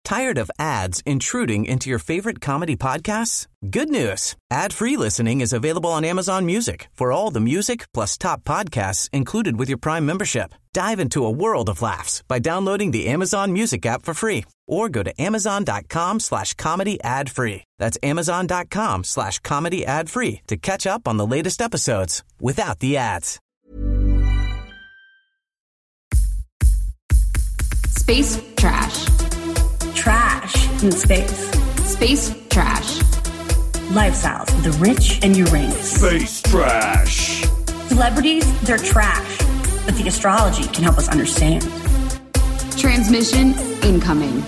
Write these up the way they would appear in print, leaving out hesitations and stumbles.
Tired of ads intruding into your favorite comedy podcasts? Good news. Ad-free listening is available on Amazon Music for all the music plus top podcasts included with your Prime membership. Dive into a world of laughs by downloading the Amazon Music app for free or go to amazon.com/comedy ad-free. That's amazon.com/comedy ad-free to catch up on the latest episodes without the ads. Space trash. Trash in space. Space trash. Lifestyles of the rich and Uranus. Space trash. Celebrities, they're trash, but the astrology can help us understand. Transmission incoming.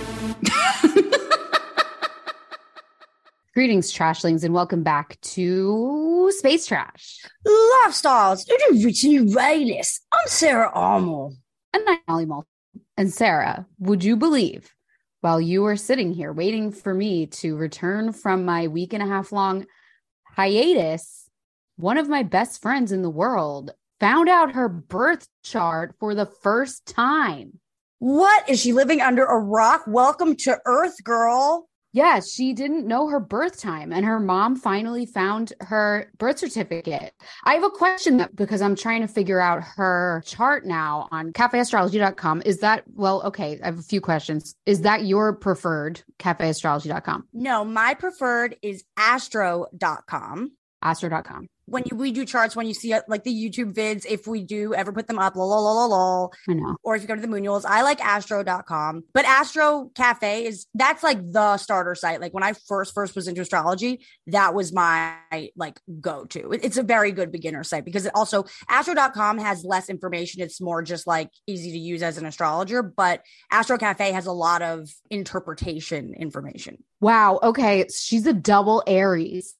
Greetings, trashlings, and welcome back to Space Trash. Lifestyles of the rich and Uranus. I'm Sarah Armour. And I'm Molly Malton. And Sarah, would you believe, while you were sitting here waiting for me to return from my week and a half long hiatus, one of my best friends in the world found out her birth chart for the first time. What? Is she living under a rock? Welcome to Earth, girl. Yeah, she didn't know her birth time, and her mom finally found her birth certificate. I have a question because I'm trying to figure out her chart now on cafeastrology.com. Is that, well, okay, I have a few questions. Is that your preferred, cafeastrology.com? No, my preferred is astro.com. Astro.com. When we do charts, when you see like the YouTube vids, if we do ever put them up, lol. I know. Or if you go to the Moonuals, I like astro.com. But Astro Cafe that's like the starter site. Like when I first was into astrology, that was my like go-to. It's a very good beginner site because it also astro.com has less information. It's more just like easy to use as an astrologer. But Astro Cafe has a lot of interpretation information. Wow. Okay. She's a double Aries.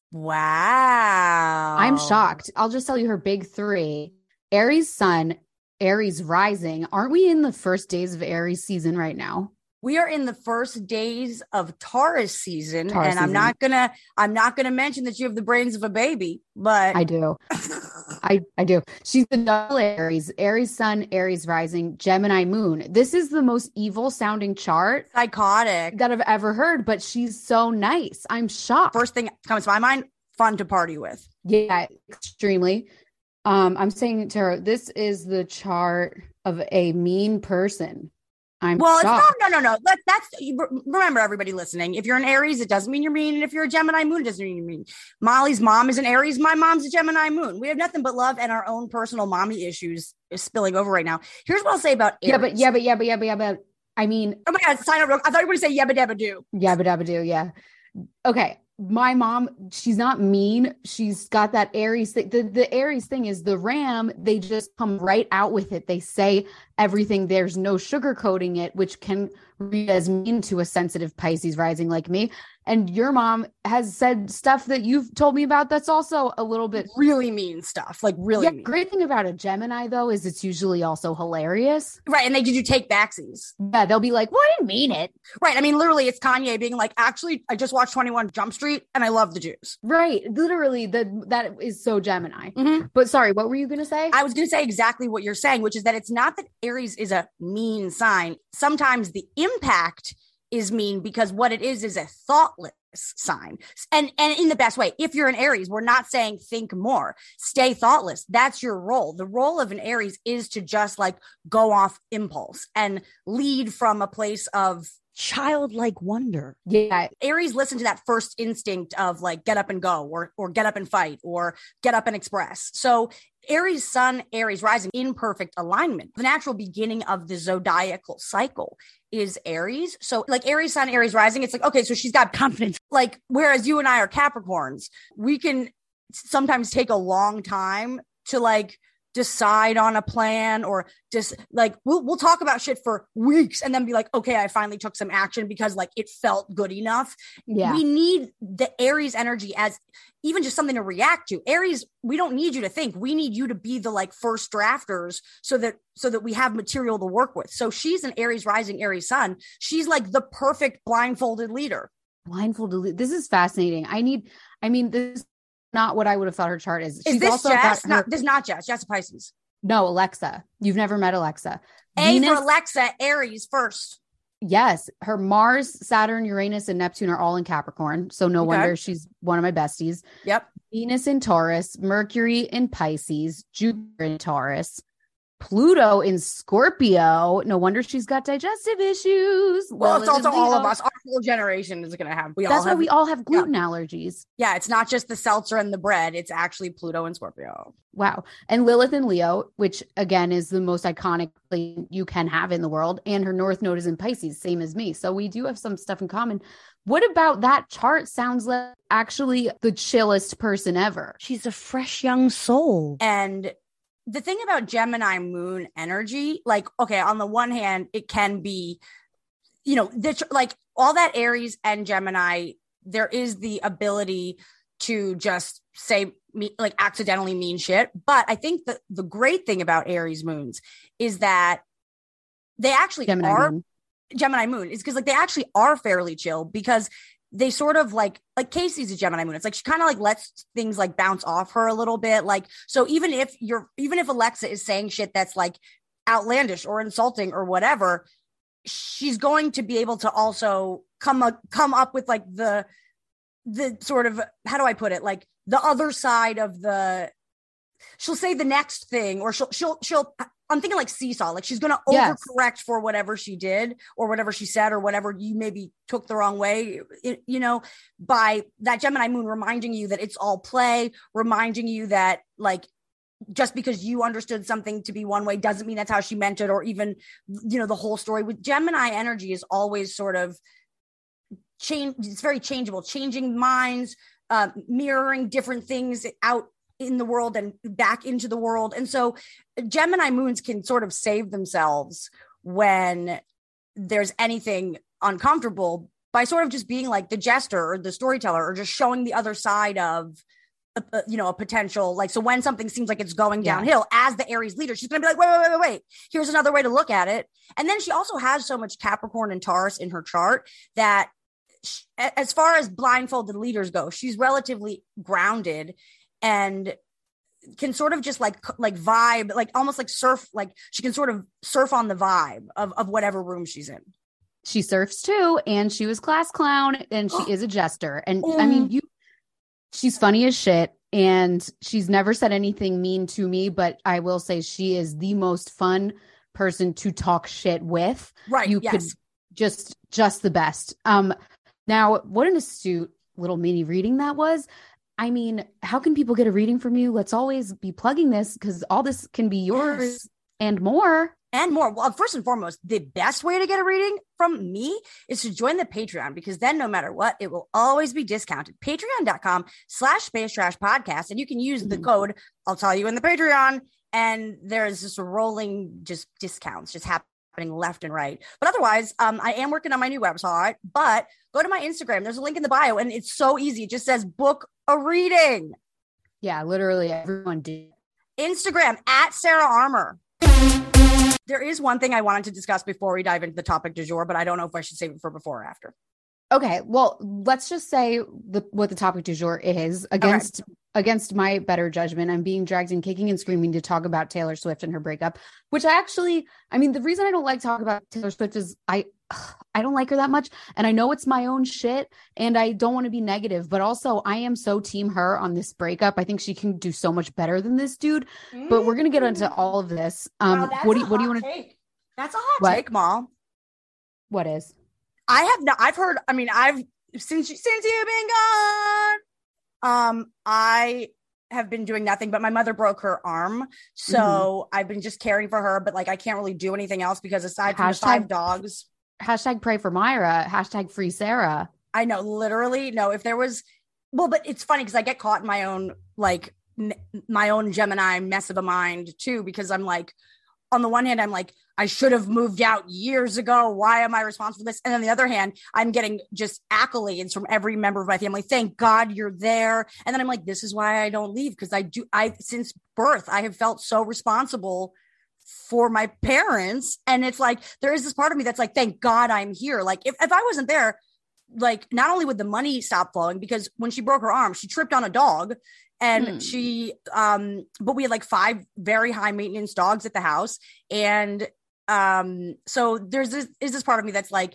Wow. I'm shocked. I'll just tell you her big three. Aries sun, Aries rising. Aren't we in the first days of Aries season right now? We are in the first days of Taurus season. I'm not gonna mention that you have the brains of a baby, but I do. I do. She's the double Aries, Aries sun, Aries rising, Gemini moon. This is the most evil sounding chart. Psychotic. That I've ever heard, but she's so nice. I'm shocked. First thing comes to my mind, fun to party with. Yeah, extremely. I'm saying to her, this is the chart of a mean person. Well, shocked. It's no. Remember, everybody listening. If you're an Aries, it doesn't mean you're mean. And if you're a Gemini moon, it doesn't mean you're mean. Molly's mom is an Aries. My mom's a Gemini moon. We have nothing but love, and our own personal mommy issues is spilling over right now. Here's what I'll say about Aries. Yeah, but I mean, oh my God, sign up. I thought you were going to say yabba dabba do. Yabba dabba do. Yeah. Okay. My mom, she's not mean. She's got that Aries thing. The Aries thing is the ram. They just come right out with it. They say everything. There's no sugarcoating it, which can read as mean to a sensitive Pisces rising like me. And your mom has said stuff that you've told me about that's also a little bit really mean stuff. Like really mean. Great thing about a Gemini, though, is it's usually also hilarious. Right. And they do take backsies. Yeah. They'll be like, well, I didn't mean it. Right. I mean, literally, it's Kanye being like, actually, I just watched 21 Jump Street and I love the Jews. Right. Literally, that is so Gemini. Mm-hmm. But sorry, what were you going to say? I was going to say exactly what you're saying, which is that it's not that Aries is a mean sign. Sometimes the impact is mean because what it is a thoughtless sign. And in the best way. If you're an Aries, we're not saying think more, stay thoughtless. That's your role. The role of an Aries is to just like go off impulse and lead from a place of childlike wonder. Yeah. Aries listen to that first instinct of like get up and go or get up and fight or get up and express. So Aries sun, Aries rising in perfect alignment. The natural beginning of the zodiacal cycle is Aries. So like Aries sun, Aries rising, it's like, okay, so she's got confidence. Like, whereas you and I are Capricorns, we can sometimes take a long time to like decide on a plan or just like, we'll talk about shit for weeks and then be like, okay, I finally took some action because like it felt good enough. Yeah. We need the Aries energy as even just something to react to. Aries, we don't need you to think. We need you to be the like first drafters so that we have material to work with. So she's an Aries rising, Aries sun. She's like the perfect blindfolded leader. This is fascinating. This is not what I would have thought her chart is. Is She's this also Jess? got her... This is not Jess. Jess is Pisces. No, Alexa. You've never met Alexa. A for Alexa, Aries first. Yes, her Mars, Saturn, Uranus, and Neptune are all in Capricorn. So no wonder she's one of my besties. Yep. Venus in Taurus, Mercury in Pisces, Jupiter in Taurus, Pluto in Scorpio. No wonder she's got digestive issues. Well, it's also all of us. Our whole generation is going to have. That's why we all have gluten allergies. Yeah, it's not just the seltzer and the bread. It's actually Pluto and Scorpio. Wow. And Lilith in Leo, which again is the most iconic thing you can have in the world. And her North Node is in Pisces, same as me. So we do have some stuff in common. What about that chart? Sounds like actually the chillest person ever. She's a fresh young soul. And the thing about Gemini moon energy, like, okay, on the one hand, it can be, you know, like all that Aries and Gemini, there is the ability to just say like accidentally mean shit. But I think that the great thing about Aries moons is that they actually Gemini moon is because like they actually are fairly chill, because they sort of like Casey's a Gemini moon. It's like she kind of like lets things like bounce off her a little bit. Like, so even if Alexa is saying shit that's like outlandish or insulting or whatever, she's going to be able to also come up with like the sort of, how do I put it? Like the other side of she'll say the next thing, or she'll I'm thinking like seesaw, like she's going to overcorrect for whatever she did or whatever she said or whatever you maybe took the wrong way, you know, by that Gemini moon reminding you that it's all play, reminding you that like, just because you understood something to be one way doesn't mean that's how she meant it, or even, you know, the whole story. With Gemini energy is always sort of change. It's very changeable, changing minds, mirroring different things out in the world and back into the world. And so Gemini moons can sort of save themselves when there's anything uncomfortable by sort of just being like the jester or the storyteller, or just showing the other side of a potential, like, so when something seems like it's going downhill, as the Aries leader, she's going to be like, wait, here's another way to look at it. And then she also has so much Capricorn and Taurus in her chart that as far as blindfolded leaders go, she's relatively grounded and can sort of just like vibe, like almost like surf, like she can sort of surf on the vibe of whatever room she's in. She surfs too. And she was class clown, and she is a jester. And I mean, she's funny as shit, and she's never said anything mean to me, but I will say she is the most fun person to talk shit with. Right. You could just the best. Now, what an astute little mini reading that was. I mean, how can people get a reading from you? Let's always be plugging this, because all this can be yours and more. And more. Well, first and foremost, the best way to get a reading from me is to join the Patreon, because then no matter what, it will always be discounted. Patreon.com/Space Trash Podcast. And you can use the code, I'll tell you in the Patreon. And there's just rolling just discounts just happening left and right. But otherwise, I am working on my new website, but go to my Instagram. There's a link in the bio, and it's so easy. It just says book a reading. Yeah, literally everyone did. Instagram @SarahArmour. There is one thing I wanted to discuss before we dive into the topic du jour, but I don't know if I should save it for before or after. Okay, well, let's just say what the topic du jour is. Against my better judgment, I'm being dragged and kicking and screaming to talk about Taylor Swift and her breakup, which the reason I don't like talking about Taylor Swift is I don't like her that much. And I know it's my own shit, and I don't want to be negative, but also I am so team her on this breakup. I think she can do so much better than this dude, but we're going to get into all of this. What do you want to take? That's a hot take, Mom. What is? I've heard, since you've been gone, I have been doing nothing, but my mother broke her arm. So I've been just caring for her, but like, I can't really do anything else, because aside from the 5 dogs, #pray for Myra, #free Sarah. I know, literally. No, if there was, but it's funny because I get caught in my own, like my own Gemini mess of a mind too, because I'm like, on the one hand, I'm like, I should have moved out years ago. Why am I responsible for this? And on the other hand, I'm getting just accolades from every member of my family. Thank God you're there. And then I'm like, this is why I don't leave. Because since birth, I have felt so responsible for my parents. And it's like, there is this part of me that's like, thank God I'm here. Like if I wasn't there, like not only would the money stop flowing, because when she broke her arm, she tripped on a dog. And but we had like 5 very high maintenance dogs at the house. And So there's this part of me that's like,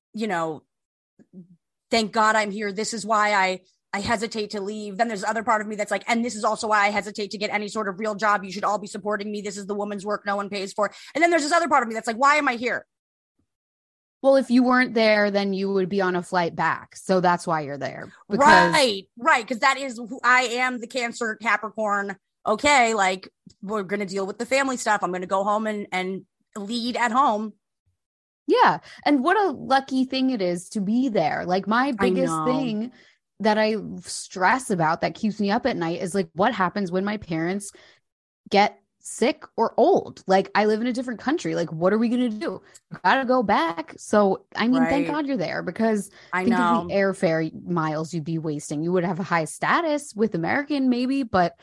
thank God I'm here. This is why I hesitate to leave. Then there's other part of me that's like, and this is also why I hesitate to get any sort of real job. You should all be supporting me. This is the woman's work no one pays for. And then there's this other part of me that's like, why am I here? Well, if you weren't there, then you would be on a flight back. So that's why you're there. Right. Because that is who I am, the Cancer Capricorn. Okay, like we're going to deal with the family stuff. I'm going to go home and lead at home. Yeah. And what a lucky thing it is to be there. Like my biggest thing that I stress about that keeps me up at night is like, what happens when my parents get sick or old? Like I live in a different country. Like, what are we going to do? Gotta go back. So, I mean, thank God you're there, because think of the airfare miles you'd be wasting. You would have a high status with American maybe, but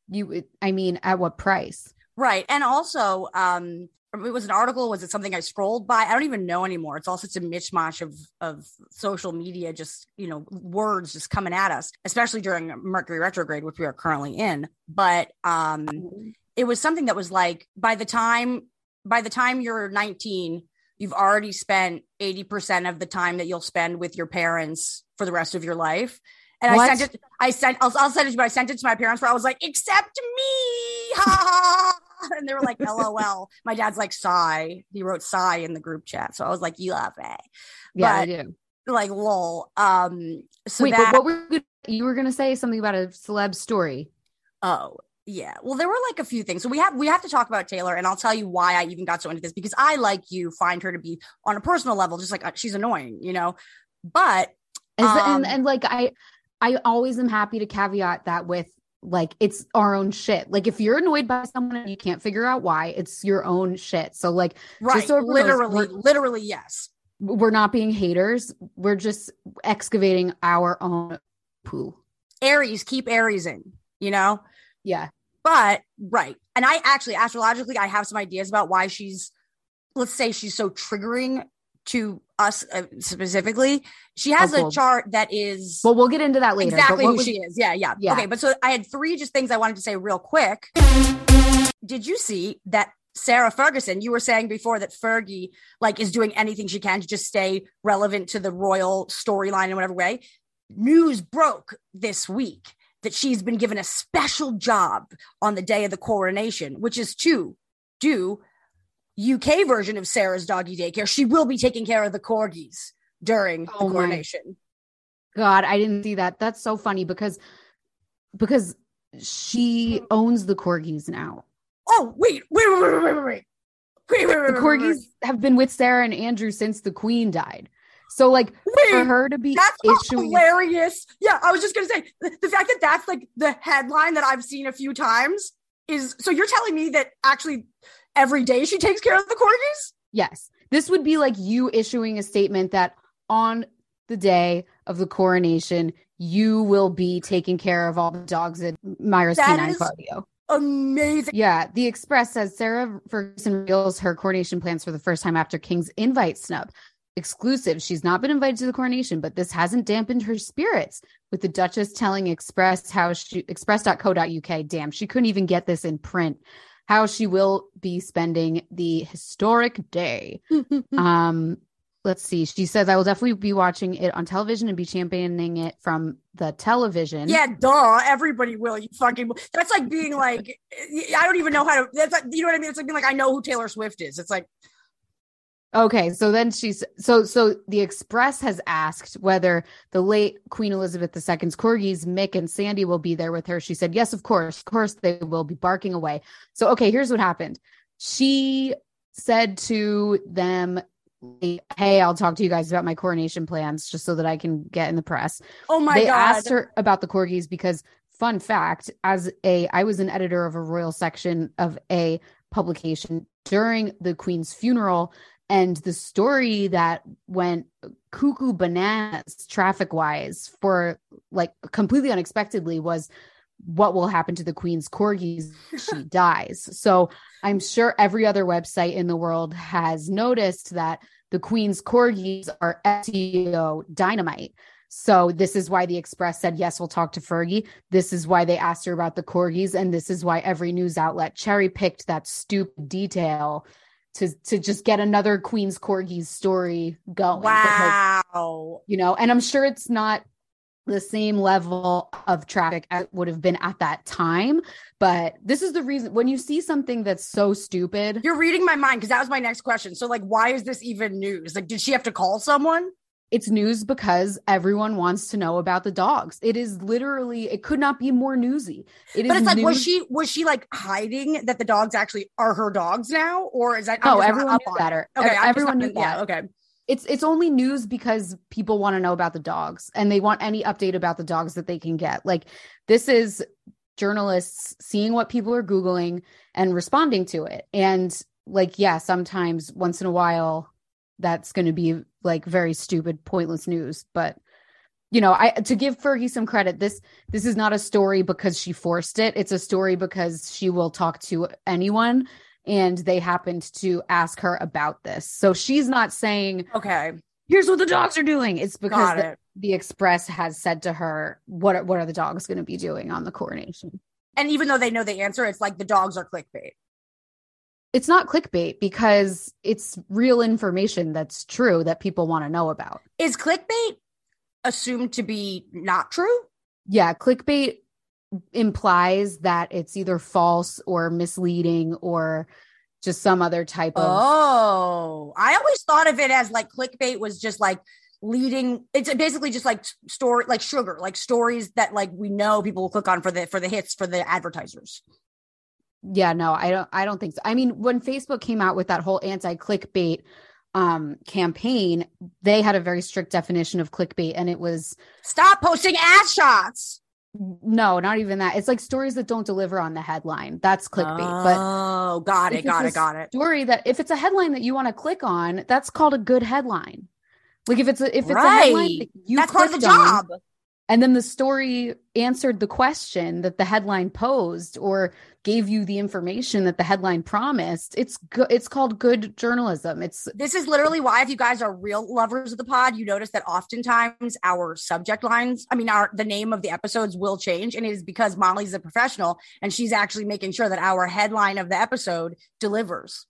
at what price? Right. And also, it was an article. Was it something I scrolled by? I don't even know anymore. It's all such a mishmash of social media, just, words just coming at us, especially during Mercury retrograde, which we are currently in. But it was something that was like, by the time you're 19, you've already spent 80% of the time that you'll spend with your parents for the rest of your life. And what? I'll send it, but I sent it to my parents where I was like, except me. Ha ha. And they were like, LOL. My dad's like, sigh. He wrote sigh in the group chat. So I was like, you love it. Yeah, I do. Like, lol. So wait, but you were going to say something about a celeb story. Oh, yeah. Well, there were like a few things. So we have to talk about Taylor, and I'll tell you why I even got so into this, because I, like you, find her to be on a personal level, just like she's annoying, but and like I always am happy to caveat that with like, it's our own shit. Like if you're annoyed by someone and you can't figure out why, it's your own shit. So like, right. So literally, yes. We're not being haters. We're just excavating our own poo. Aries, keep Ariesing, Yeah. But right. And I actually, astrologically, I have some ideas about why let's say she's so triggering to us specifically. She has a chart that is, well, we'll get into that later. Exactly who she is. Yeah. Okay. But so I had three just things I wanted to say real quick. Did you see that Sarah Ferguson, you were saying before that Fergie like is doing anything she can to just stay relevant to the royal storyline in whatever way? News broke this week that she's been given a special job on the day of the coronation, which is to do UK version of Sarah's doggy daycare. She will be taking care of the corgis during the coronation. God, I didn't see that. That's so funny because she owns the corgis now. Oh, wait. The corgis have been with Sarah and Andrew since the Queen died. So like for her to be hilarious. Yeah, I was just going to say the fact that that's like the headline that I've seen a few times is, so you're telling me that actually every day she takes care of the corgis? Yes. This would be like you issuing a statement that on the day of the coronation, you will be taking care of all the dogs at Myra's Canine Cardio. Amazing. Yeah. The Express says Sarah Ferguson reveals her coronation plans for the first time after King's invite snub. Exclusive. She's not been invited to the coronation, but this hasn't dampened her spirits, with the Duchess telling express.co.uk, damn, she couldn't even get this in print, how she will be spending the historic day. Let's see. She says, I will definitely be watching it on television and be championing it from the television. Yeah, duh. Everybody will. You fucking. That's like being like, I don't even know how to. That's like, you know what I mean? It's like being like, I know who Taylor Swift is. It's like. Okay, so then so the Express has asked whether the late Queen Elizabeth II's corgis, Mick and Sandy, will be there with her. She said, yes, of course they will be barking away. So, okay, here's what happened. She said to them, hey, I'll talk to you guys about my coronation plans just so that I can get in the press. Oh my God. They asked her about the corgis because, fun fact, I was an editor of a royal section of a publication during the Queen's funeral. And the story that went cuckoo bananas traffic wise for like completely unexpectedly was what will happen to the Queen's corgis if she dies. So I'm sure every other website in the world has noticed that the Queen's corgis are SEO dynamite. So this is why the Express said, yes, we'll talk to Fergie. This is why they asked her about the corgis. And this is why every news outlet cherry picked that stupid detail to just get another Queen's Corgis story going. Wow. Because, and I'm sure it's not the same level of traffic as would have been at that time. But this is the reason when you see something that's so stupid. You're reading my mind because that was my next question. So like, why is this even news? Like, did she have to call someone? It's news because everyone wants to know about the dogs. It is literally, it could not be more newsy. But it's like, was she like hiding that the dogs actually are her dogs now? Or is that? No, everyone knew that. Okay, everyone knew that. Yeah, okay. It's only news because people want to know about the dogs and they want any update about the dogs that they can get. Like, this is journalists seeing what people are Googling and responding to it. And like, yeah, sometimes once in a while, that's going to be like very stupid, pointless news. But, to give Fergie some credit, this is not a story because she forced it. It's a story because she will talk to anyone. And they happened to ask her about this. So she's not saying, okay, here's what the dogs are doing. It's because the Express has said to her, what are the dogs going to be doing on the coronation? And even though they know the answer, it's like the dogs are clickbait. It's not clickbait because it's real information that's true that people want to know about. Is clickbait assumed to be not true? Yeah, clickbait implies that it's either false or misleading or just some other type of. Oh, I always thought of it as like clickbait was just like leading. It's basically just like story, like sugar, like stories that like we know people will click on for the hits for the advertisers. Yeah, no, I don't think so. I mean, when Facebook came out with that whole anti-clickbait campaign, they had a very strict definition of clickbait, and it was stop posting ass shots. No, not even that. It's like stories that don't deliver on the headline. That's clickbait. Oh, got it. Story that if it's a headline that you want to click on, that's called a good headline. Like if it's a headline that you that's part of the job. On, and then the story answered the question that the headline posed or gave you the information that the headline promised. It's called good journalism. This is literally why, if you guys are real lovers of the pod, you notice that oftentimes our subject lines, the name of the episodes will change. And it is because Molly's a professional and she's actually making sure that our headline of the episode delivers.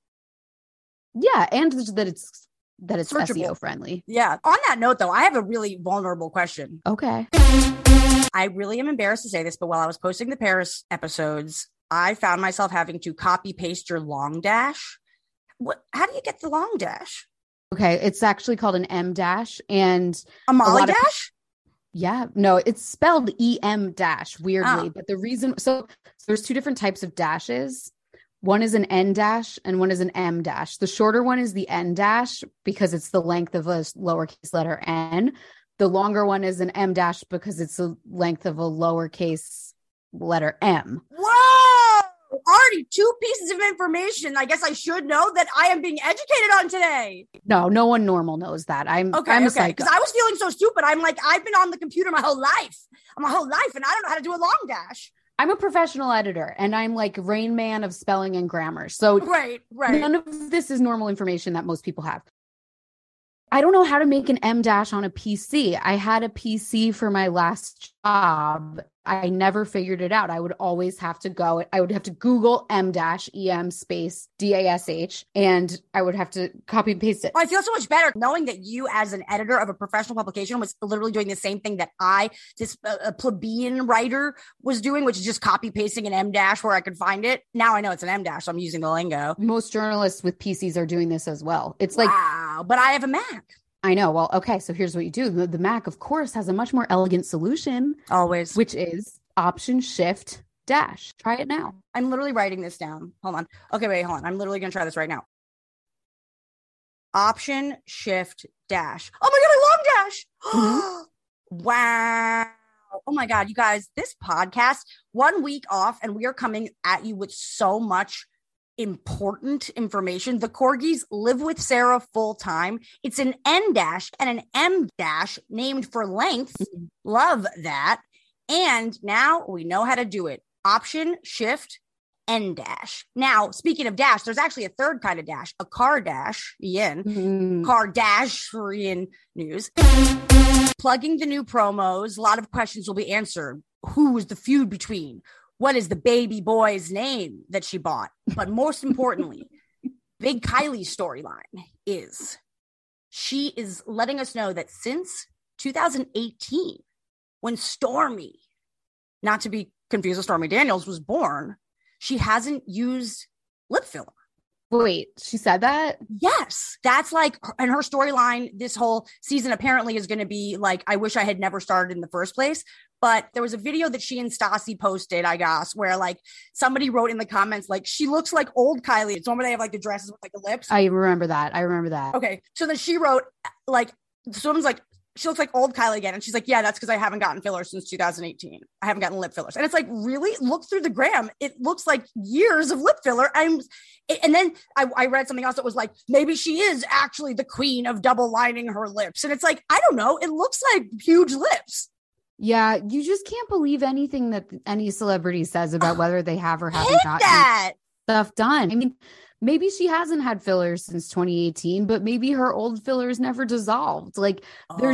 Yeah. And that it's searchable. SEO friendly. Yeah. On that note, though, I have a really vulnerable question. Okay. I really am embarrassed to say this, but while I was posting the Paris episodes, I found myself having to copy paste your long dash. How do you get the long dash? Okay. It's actually called an M dash and a Molly dash? Yeah. No, it's spelled EM dash weirdly, but the reason, so there's two different types of dashes. One is an N dash and one is an M dash. The shorter one is the N dash because it's the length of a lowercase letter N. The longer one is an M dash because it's the length of a lowercase letter M. Whoa! Already two pieces of information. I guess I should know that I am being educated on today. No one normal knows that. I'm a psycho. Because I was feeling so stupid. I'm like, I've been on the computer my whole life, and I don't know how to do a long dash. I'm a professional editor and I'm like Rain Man of spelling and grammar. So right. None of this is normal information that most people have. I don't know how to make an M dash on a PC. I had a PC for my last job. I never figured it out. I would always have to Google M dash EM space DASH and I would have to copy and paste it. I feel so much better knowing that you as an editor of a professional publication was literally doing the same thing that a plebeian writer was doing, which is just copy pasting an M dash where I could find it. Now I know it's an M dash, so I'm using the lingo. Most journalists with PCs are doing this as well. It's like, wow, but I have a Mac. I know. Well, okay. So here's what you do. The Mac, of course, has a much more elegant solution. Always. Which is Option Shift Dash. Try it now. I'm literally writing this down. Hold on. Okay, wait, hold on. I'm literally going to try this right now. Option Shift Dash. Oh my God, a long dash. Mm-hmm. Wow. Oh my God, you guys, this podcast, 1 week off, and we are coming at you with so much important information. The Corgis live with Sarah full time. It's an N dash and an M dash named for length. Love that. And now we know how to do it. Option Shift N dash. Now, speaking of dash, there's actually a third kind of dash, a Kardashian, Kardashian news. Plugging the new promos, a lot of questions will be answered. Who was the feud between? What is the baby boy's name that she bought? But most importantly, big Kylie storyline is she is letting us know that since 2018, when Stormi, not to be confused with Stormy Daniels, was born, she hasn't used lip filler. Wait, she said that? Yes. That's like, and her storyline this whole season apparently is going to be like, I wish I had never started in the first place. But there was a video that she and Stassi posted, I guess, where like somebody wrote in the comments, like, she looks like old Kylie. It's when they have like the dresses with like the lips. I remember that. Okay. So then she wrote like, someone's like, she looks like old Kylie again. And she's like, yeah, that's because I haven't gotten fillers since 2018. I haven't gotten lip fillers. And it's like, really? Look through the gram. It looks like years of lip filler. And then I read something else that was like, maybe she is actually the queen of double lining her lips. And it's like, I don't know. It looks like huge lips. Yeah, you just can't believe anything that any celebrity says about whether they have or haven't gotten that stuff done. I mean, maybe she hasn't had fillers since 2018, but maybe her old fillers never dissolved. Like there's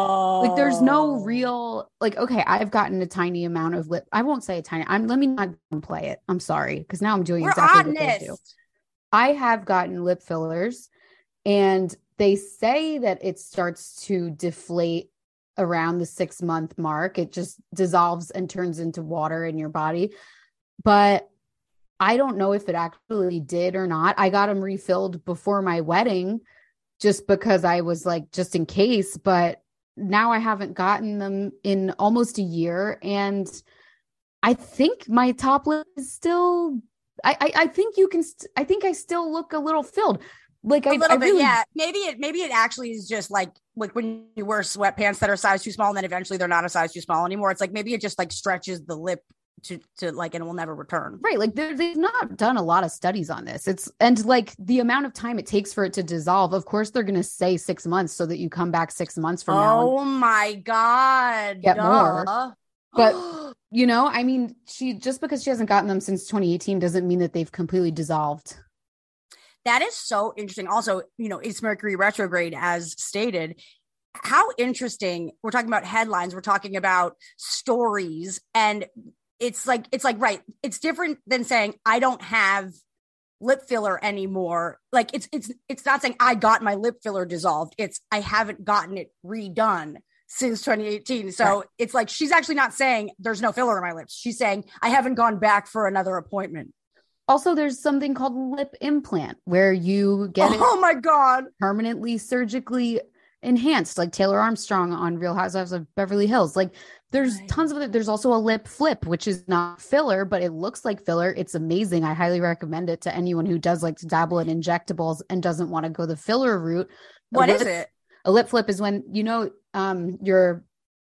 no real, like, okay, I've gotten a tiny amount of lip. I won't say a tiny, let me not play it. I'm sorry. Cause now I'm doing exactly what they do. I have gotten lip fillers and they say that it starts to deflate around the 6-month mark. It just dissolves and turns into water in your body. But I don't know if it actually did or not. I got them refilled before my wedding just because I was like, just in case. But now I haven't gotten them in almost a year. And I think my top lip is still, I think you can, I think I still look a little filled. Like a little bit, yeah. Maybe it actually is just like when you wear sweatpants that are size too small and then eventually they're not a size too small anymore. It's like maybe it just like stretches the lip to like, and it will never return. Right. Like they've not done a lot of studies on this. And like the amount of time it takes for it to dissolve. Of course, they're going to say 6 months so that you come back 6 months from now. Oh my God. Get more. But you know, I mean, just because she hasn't gotten them since 2018 doesn't mean that they've completely dissolved. That is so interesting. Also, you know, it's Mercury retrograde, as stated. How interesting. We're talking about headlines. We're talking about stories. And it's like, right. It's different than saying, I don't have lip filler anymore. Like it's not saying I got my lip filler dissolved. It's, I haven't gotten it redone since 2018. So right. It's like, she's actually not saying there's no filler in my lips. She's saying I haven't gone back for another appointment. Also, there's something called lip implant where you get oh my God, permanently surgically enhanced, like Taylor Armstrong on Real Housewives of Beverly Hills. Like there's tons of it. There's also a lip flip, which is not filler, but it looks like filler. It's amazing. I highly recommend it to anyone who does like to dabble in injectables and doesn't want to go the filler route. What is it? A lip flip is when, you know, the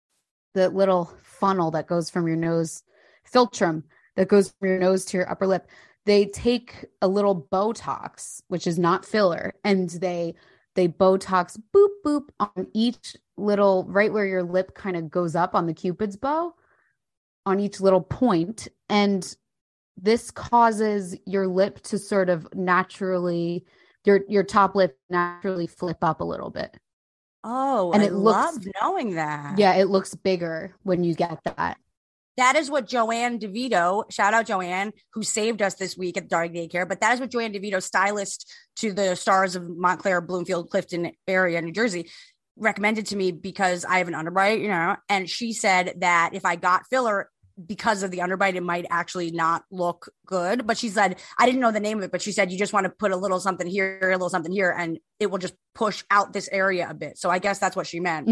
little funnel that goes from your nose, philtrum that goes from your nose to your upper lip. They take a little Botox, which is not filler, and they Botox boop, boop on each little, right where your lip kind of goes up on the Cupid's bow, on each little point. And this causes your lip to sort of naturally, your top lip naturally flip up a little bit. Oh, and I love knowing that. Yeah, it looks bigger when you get that. That is what Joanne DeVito, shout out Joanne, who saved us this week at the Dark Daycare. But that is what Joanne DeVito, stylist to the stars of Montclair, Bloomfield, Clifton area, New Jersey, recommended to me because I have an underbite, you know, and she said that if I got filler because of the underbite, it might actually not look good. But she said, I didn't know the name of it, but she said, you just want to put a little something here, a little something here, and it will just push out this area a bit. So I guess that's what she meant.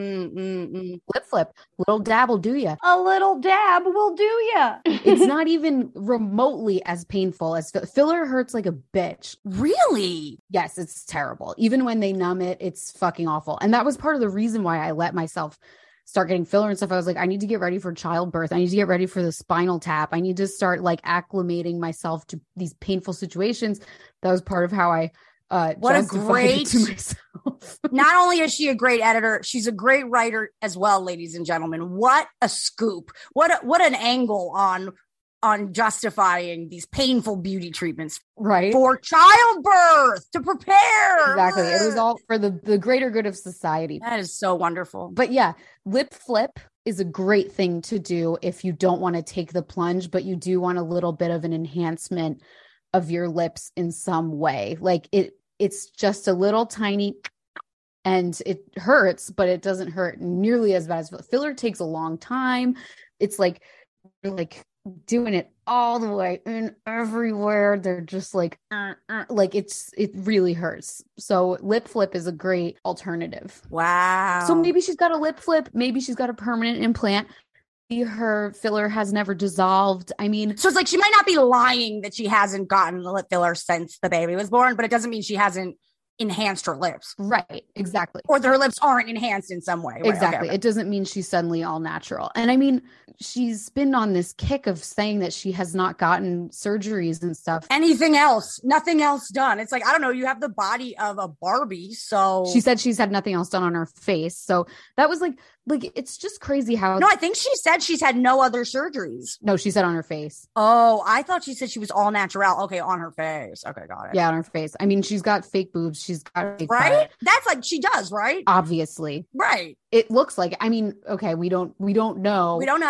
Lip flip, little dab will do ya. A little dab will do ya. It's not even remotely as painful as filler. Hurts like a bitch. Really? Yes, it's terrible. Even when they numb it, it's fucking awful. And that was part of the reason why I let myself start getting filler and stuff. I was like, I need to get ready for childbirth. I need to get ready for the spinal tap. I need to start like acclimating myself to these painful situations. That was part of how I what a great to myself. Not only is she a great editor, she's a great writer as well, ladies and gentlemen. What a scoop. What an angle on justifying these painful beauty treatments, right, for childbirth, to prepare. Exactly. It was all for the greater good of society. That is so wonderful. But yeah, lip flip is a great thing to do if you don't want to take the plunge, but you do want a little bit of an enhancement of your lips in some way. Like it's just a little tiny, and it hurts, but it doesn't hurt nearly as bad as filler. Takes a long time. It's like you're like doing it all the way in everywhere. They're just like it really hurts. So lip flip is a great alternative. Wow. So maybe she's got a lip flip, maybe she's got a permanent implant, her filler has never dissolved. I mean, so it's like she might not be lying that she hasn't gotten the lip filler since the baby was born, but it doesn't mean she hasn't enhanced her lips. Right, exactly. Or that her lips aren't enhanced in some way. Right, exactly. Okay. It doesn't mean she's suddenly all natural. And I mean, she's been on this kick of saying that she has not gotten surgeries and stuff. Anything else, nothing else done. It's like, I don't know, you have the body of a Barbie. So she said she's had nothing else done on her face. So that was like, it's just crazy how. No, I think she said she's had no other surgeries. No, she said on her face. Oh, I thought she said she was all natural. Okay, on her face. Okay, got it. Yeah, on her face. I mean, she's got fake boobs. She's got fake right. butt. That's like she does, right? Obviously, right. It looks like. I mean, okay, we don't know. We don't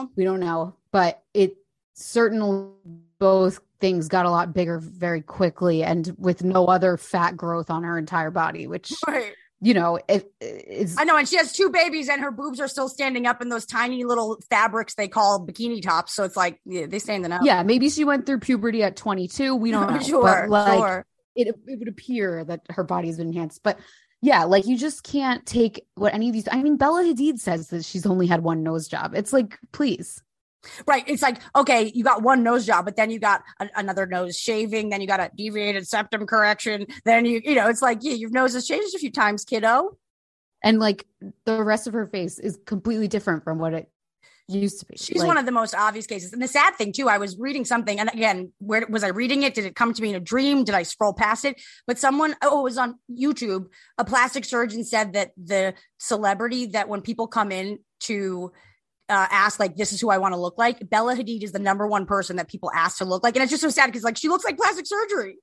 know. But it certainly both things got a lot bigger very quickly, and with no other fat growth on her entire body, which. Right. You know, it's. I know, and she has 2 babies, and her boobs are still standing up in those tiny little fabrics they call bikini tops. So it's like they stand up. Yeah, maybe she went through puberty at 22. We don't know. Sure, but sure. It would appear that her body's been enhanced, but yeah, like you just can't take what any of these. I mean, Bella Hadid says that she's only had one nose job. It's like, please. Right. It's like, okay, you got one nose job, but then you got another nose shaving. Then you got a deviated septum correction. Then you know, it's like, yeah, your nose has changed a few times, kiddo. And like the rest of her face is completely different from what it used to be. She's one of the most obvious cases. And the sad thing too, I was reading something, and again, where was I reading it? Did it come to me in a dream? Did I scroll past it? But it was on YouTube. A plastic surgeon said that the celebrity that when people come in to ask, like, this is who I want to look like, Bella Hadid is the number one person that people ask to look like. And it's just so sad because like she looks like plastic surgery.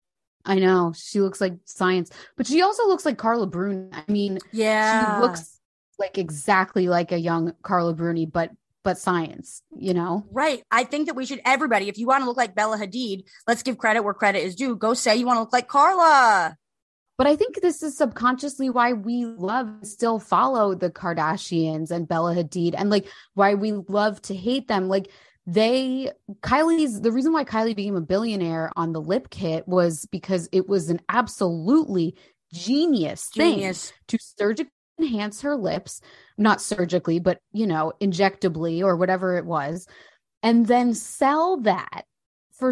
I know, she looks like science, but she also looks like Carla Bruni. I mean, yeah, she looks like exactly like a young Carla Bruni, but science, you know? Right. I think that we should, everybody, if you want to look like Bella Hadid, let's give credit where credit is due. Go say you want to look like Carla. But I think this is subconsciously why we still follow the Kardashians and Bella Hadid, and like why we love to hate them. Like the reason why Kylie became a billionaire on the lip kit was because it was an absolutely genius thing to surgically enhance her lips, not surgically, but, you know, injectably or whatever it was, and then sell that for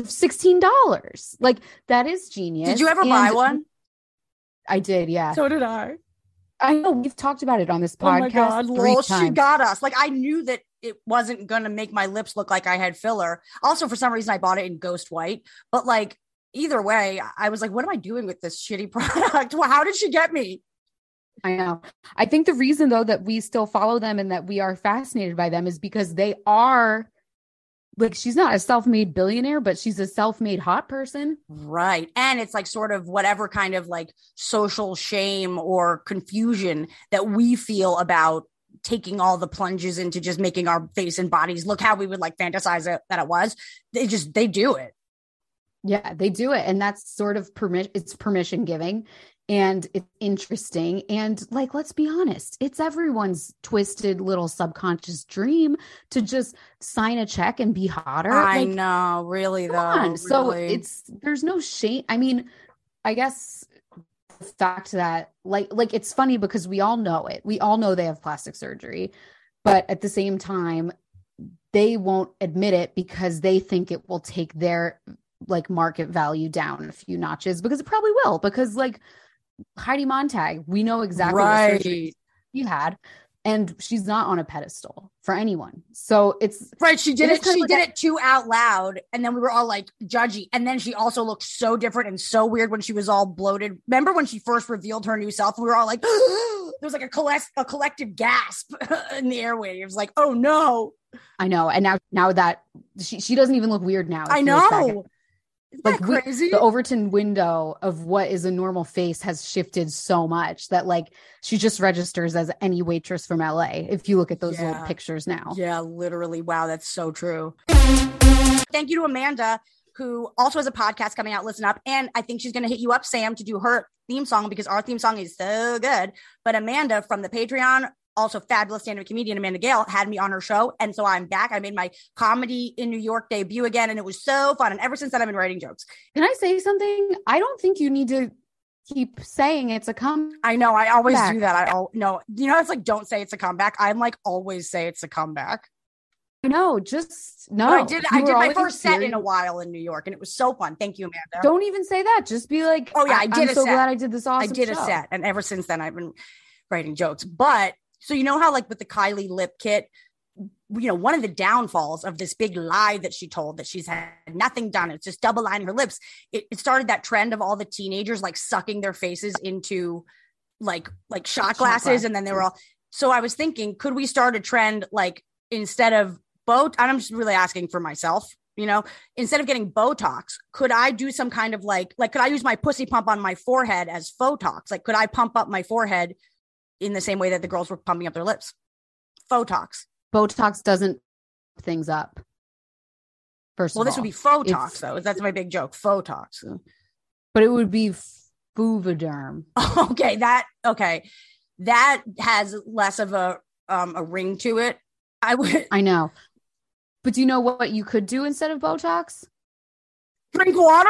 $16. Like that is genius. Did you ever buy one? I did, yeah. So did I. I know, we've talked about it on this podcast. Oh my God, lol, she got us. Like I knew that it wasn't going to make my lips look like I had filler. Also, for some reason, I bought it in ghost white. But like either way, I was like, what am I doing with this shitty product? Well, how did she get me? I know. I think the reason, though, that we still follow them and that we are fascinated by them is because they are, like, she's not a self-made billionaire, but she's a self-made hot person. Right. And it's like sort of whatever kind of like social shame or confusion that we feel about taking all the plunges into just making our face and bodies look how we would like fantasize it that it was. They do it. Yeah, they do it. And that's sort of permission giving. And it's interesting. And like, let's be honest, it's everyone's twisted little subconscious dream to just sign a check and be hotter. I know, really though. Really. So there's no shame. I mean, I guess the fact that like it's funny because we all know it. We all know they have plastic surgery, but at the same time, they won't admit it because they think it will take their like market value down a few notches, because it probably will, because like Heidi Montag, we know exactly what surgery she had, and she's not on a pedestal for anyone. So it's right. She did it too out loud, and then we were all like judgy. And then she also looked so different and so weird when she was all bloated. Remember when she first revealed her new self? We were all like, there was like a collective gasp in the airwaves, like, oh no. I know. And now that she doesn't even look weird now. I know. Like crazy? The Overton window of what is a normal face has shifted so much that like she just registers as any waitress from LA if you look at those old pictures now. Yeah, literally. Wow, that's so true. Thank you to Amanda, who also has a podcast coming out, Listen Up. And I think she's going to hit you up, Sam, to do her theme song because our theme song is so good. But Amanda from the Patreon, also fabulous stand-up comedian Amanda Gale, had me on her show. And so I'm back. I made my comedy in New York debut again. And it was so fun. And ever since then, I've been writing jokes. Can I say something? I don't think you need to keep saying it's a comeback. I know. I always do that. No, it's like, don't say it's a comeback. I'm like, always say it's a comeback. No, just no. But I did my first set in a while in New York, and it was so fun. Thank you, Amanda. Don't even say that. Just be like, oh yeah, I'm so glad I did this awesome I did show. A set, and ever since then, I've been writing jokes. But so you know how like with the Kylie lip kit, one of the downfalls of this big lie that she told that she's had nothing done, it's just double lining her lips. It started that trend of all the teenagers like sucking their faces into like shot glasses, and then they were all. So I was thinking, could we start a trend like instead of I'm just really asking for myself, instead of getting Botox, could I do some kind of like could I use my pussy pump on my forehead as Photox? Like, could I pump up my forehead in the same way that the girls were pumping up their lips? Photox. Botox doesn't things up. First of all, this would be Photox, though. That's my big joke. Photox. But it would be Fuvaderm. Okay. That has less of a ring to it. I know. But do you know what you could do instead of Botox? Drink water?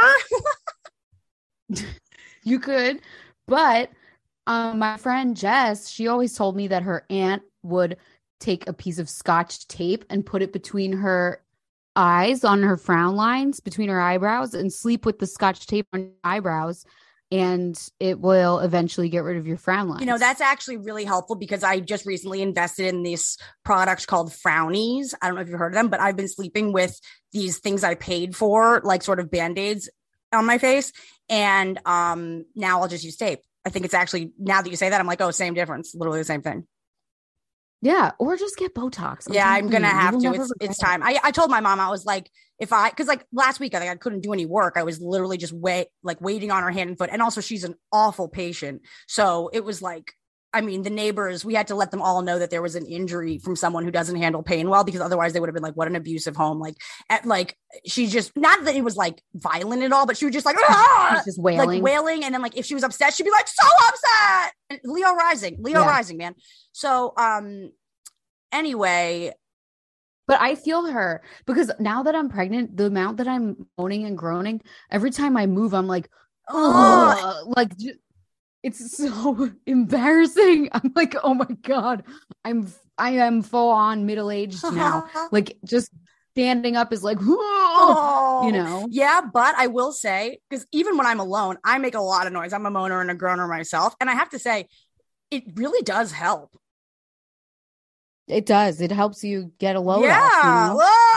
You could. But my friend Jess, she always told me that her aunt would take a piece of Scotch tape and put it between her eyes on her frown lines, between her eyebrows, and sleep with the Scotch tape on your eyebrows. And it will eventually get rid of your frown lines. That's actually really helpful because I just recently invested in this product called Frownies. I don't know if you've heard of them, but I've been sleeping with these things I paid for, like sort of Band-Aids on my face. And now I'll just use tape. I think it's actually, now that you say that, I'm like, oh, same difference. Literally the same thing. Yeah. Or just get Botox. I'm going to have to. It's time. I told my mom, I was like, because like last week, I couldn't do any work. I was literally just waiting on her hand and foot. And also she's an awful patient. So it was like, the neighbors, we had to let them all know that there was an injury from someone who doesn't handle pain well, because otherwise they would have been like, what an abusive home. She just, not that it was like violent at all, but she was just like, just wailing. Like wailing. And then like, if she was upset, she'd be like, so upset. And Leo rising, man. So, anyway. But I feel her because now that I'm pregnant, the amount that I'm moaning and groaning, every time I move, I'm like, oh, it's so embarrassing. I'm like, oh my God, I am full on middle-aged now. Like just standing up is like, whoa, Yeah, but I will say, because even when I'm alone, I make a lot of noise. I'm a moaner and a groaner myself. And I have to say, it really does help. It does. It helps you get a load off.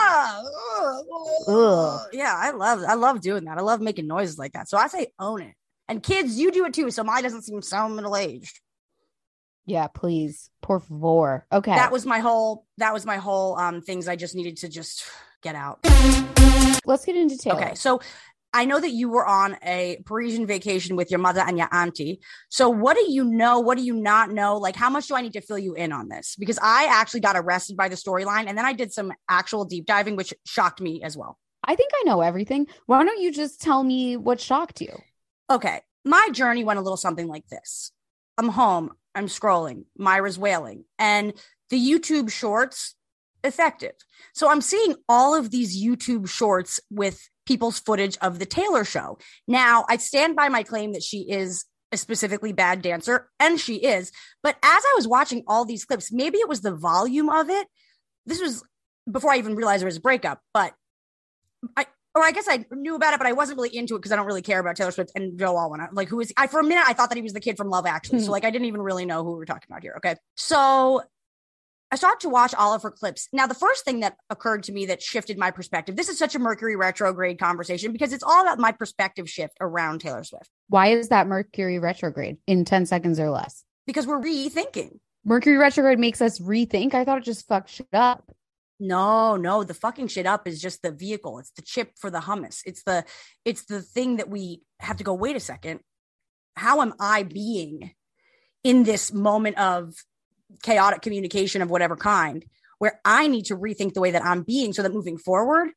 Ugh. Yeah, I love doing that. I love making noises like that. So I say own it. And kids, you do it too. So mine doesn't seem so middle-aged. Yeah, please. Por favor. Okay. That was my whole things I just needed to just get out. Let's get into Taylor. Okay. So I know that you were on a Parisian vacation with your mother and your auntie. So what do you know? What do you not know? Like, how much do I need to fill you in on this? Because I actually got arrested by the storyline, and then I did some actual deep diving, which shocked me as well. I think I know everything. Why don't you just tell me what shocked you? Okay. My journey went a little something like this. I'm home. I'm scrolling. Myra's wailing. And the YouTube shorts, effective. So I'm seeing all of these YouTube shorts with people's footage of the Taylor show. Now, I stand by my claim that she is a specifically bad dancer, and she is. But as I was watching all these clips, maybe it was the volume of it. This was before I even realized there was a breakup, but I guess I knew about it, but I wasn't really into it because I don't really care about Taylor Swift and Joe Alwyn. Like, who is for a minute, I thought that he was the kid from Love Actually. So like, I didn't even really know who we were talking about here. Okay. So I started to watch all of her clips. Now, the first thing that occurred to me that shifted my perspective, this is such a Mercury retrograde conversation because it's all about my perspective shift around Taylor Swift. Why is that Mercury retrograde in 10 seconds or less? Because we're rethinking. Mercury retrograde makes us rethink. I thought it just fucked shit up. No, the fucking shit up is just the vehicle. It's the chip for the hummus. It's the thing that we have to go, wait a second. How am I being in this moment of chaotic communication of whatever kind, where I need to rethink the way that I'm being so that moving forward,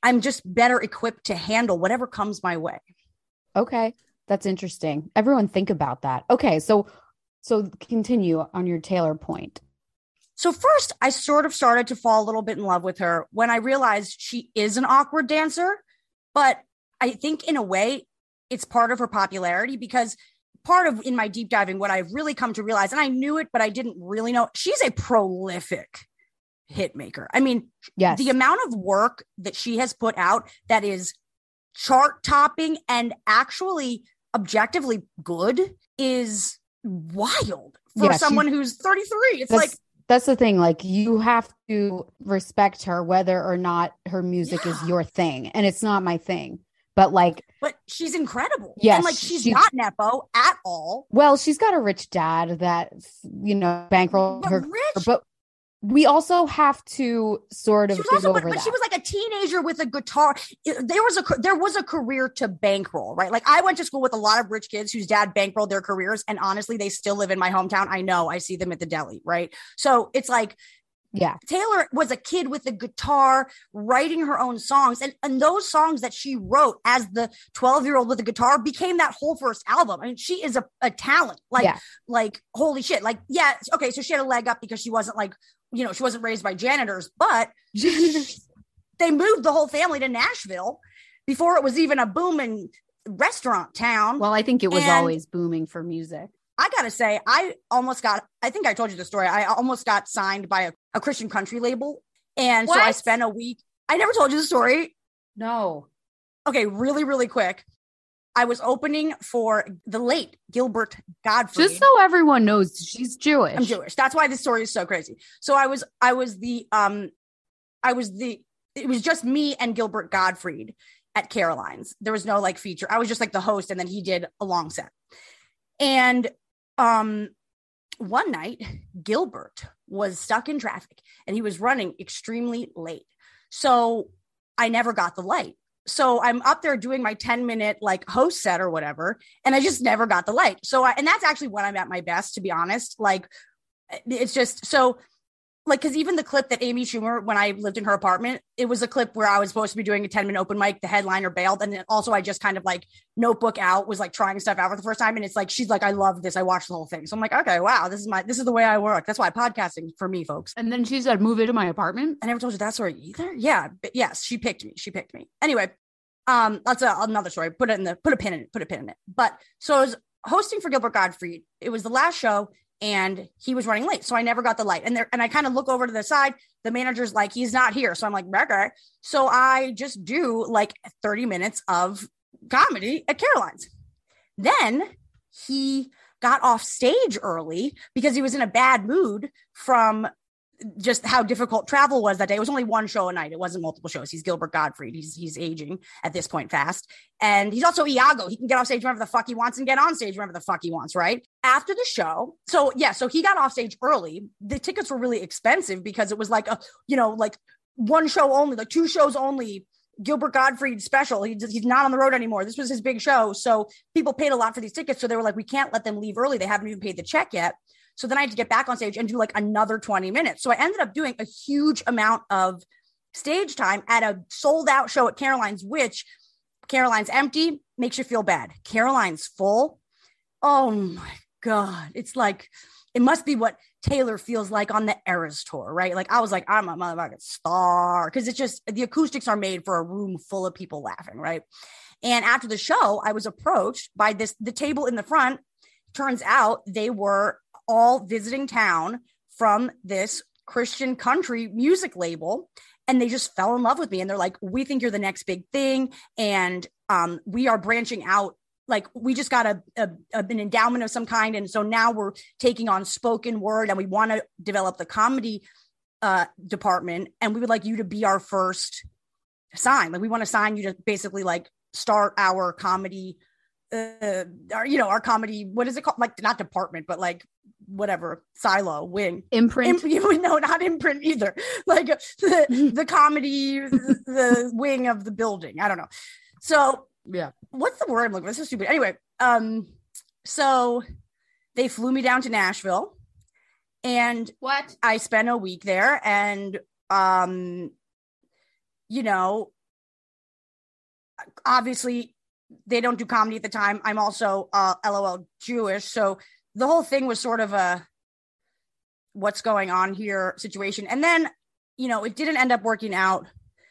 I'm just better equipped to handle whatever comes my way. Okay. That's interesting. Everyone think about that. Okay. So continue on your Taylor point. So first, I sort of started to fall a little bit in love with her when I realized she is an awkward dancer. But I think in a way, it's part of her popularity, because part of, in my deep diving, what I've really come to realize, and I knew it, but I didn't really know, she's a prolific hit maker. I mean, yes, the amount of work that she has put out that is chart topping and actually objectively good is wild for someone who's 33. It's like, that's the thing. Like, you have to respect her, whether or not her music is your thing. And it's not my thing, but she's incredible. Yes. And she's not Nepo at all. Well, she's got a rich dad that, bankrolled her. Rich. But we also have to sort of get over that. She was like a teenager with a guitar. There was a career to bankroll, right? Like, I went to school with a lot of rich kids whose dad bankrolled their careers, and honestly, they still live in my hometown. I know, I see them at the deli, right? So it's like, yeah, Taylor was a kid with a guitar writing her own songs, and those songs that she wrote as the 12-year-old with a guitar became that whole first album. I mean, she is a talent. Like holy shit. Like, yeah, okay, so she had a leg up because she wasn't she wasn't raised by janitors, but they moved the whole family to Nashville before it was even a booming restaurant town. Well, I think it was always booming for music. I got to say, I think I told you the story. I almost got signed by a Christian country label. And so I spent a week. I never told you the story. No. Okay, really, really quick. I was opening for the late Gilbert Gottfried. Just so everyone knows, she's Jewish. I'm Jewish. That's why this story is so crazy. So it was just me and Gilbert Gottfried at Caroline's. There was no feature. I was just the host, and then he did a long set. And one night, Gilbert was stuck in traffic and he was running extremely late. So I never got the light. So I'm up there doing my 10-minute host set or whatever, and I just never got the light. And that's actually when I'm at my best, to be honest. It's just so because even the clip that Amy Schumer, when I lived in her apartment, it was a clip where I was supposed to be doing a 10-minute open mic. The headliner bailed. And then also I just kind of notebook out, was trying stuff out for the first time. And it's she's I love this. I watched the whole thing. So I'm okay, wow, this is the way I work. That's why podcasting for me, folks. And then she said, move into my apartment. I never told you that story either. Yeah. But yes, she picked me. Anyway, that's another story. Put a pin in it. But so I was hosting for Gilbert Gottfried. It was the last show, and he was running late. So I never got the light. And I kind of look over to the side. The manager's he's not here. So I'm okay. So I just do 30 minutes of comedy at Caroline's. Then he got off stage early because he was in a bad mood from just how difficult travel was that day. It was only one show a night. It wasn't multiple shows. He's Gilbert Gottfried. He's aging at this point fast. And he's also Iago. He can get off stage whenever the fuck he wants and get on stage whenever the fuck he wants, right? After the show. So he got off stage early. The tickets were really expensive because it was one show only, 2 shows only, Gilbert Gottfried special. He's not on the road anymore. This was his big show. So people paid a lot for these tickets. So they were we can't let them leave early. They haven't even paid the check yet. So then I had to get back on stage and do another 20 minutes. So I ended up doing a huge amount of stage time at a sold out show at Caroline's, which Caroline's empty, makes you feel bad. Caroline's full. Oh my God. It's it must be what Taylor feels like on the Eras tour, right? I was I'm a motherfucking star. Cause it's just, the acoustics are made for a room full of people laughing, right? And after the show, I was approached by the table in the front. Turns out they were all visiting town from this Christian country music label. And they just fell in love with me. And they're we think you're the next big thing. And we are branching out. We just got an endowment of some kind. And so now we're taking on spoken word, and we want to develop the comedy department. And we would like you to be our first sign. We want to sign you to basically start our comedy, our comedy, what is it called? Not department, but whatever, silo, wing, imprint. No, not imprint either. The comedy, the wing of the building. I don't know. So yeah, what's the word I'm looking for? This is stupid. Anyway, so they flew me down to Nashville, and I spent a week there, and obviously they don't do comedy at the time. I'm also LOL Jewish. So the whole thing was sort of a what's going on here situation. And then, it didn't end up working out.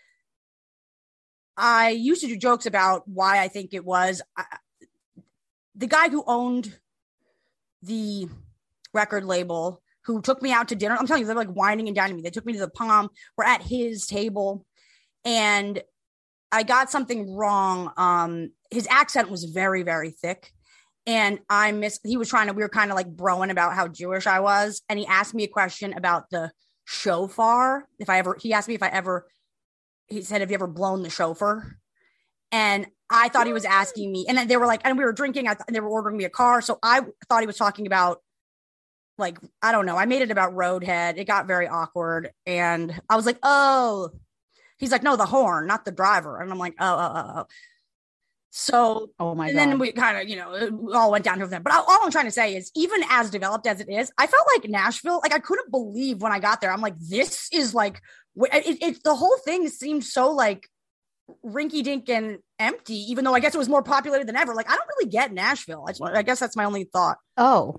I used to do jokes about why I think it was. The guy who owned the record label, who took me out to dinner, I'm telling you, they're like whining and dining me. They took me to the Palm. We're at his table and I got something wrong. His accent was very, very thick. And we were kind of like broing about how Jewish I was. And he asked me a question about the shofar. He asked me he said, have you ever blown the shofar? And I thought he was asking me. And then they were like, and we were drinking. They were ordering me a car. So I thought he was talking about, like, I don't know. I made it about Roadhead. It got very awkward. And I was like, oh, he's like, no, the horn, not the driver. And I'm like, oh. So, oh my God. Then we kind of, it all went down to them. But all I'm trying to say is, even as developed as it is, I felt like Nashville, like I couldn't believe when I got there. I'm like, this is like, the whole thing seemed so like rinky dink and empty, even though I guess it was more populated than ever. Like, I don't really get Nashville. I guess that's my only thought. Oh,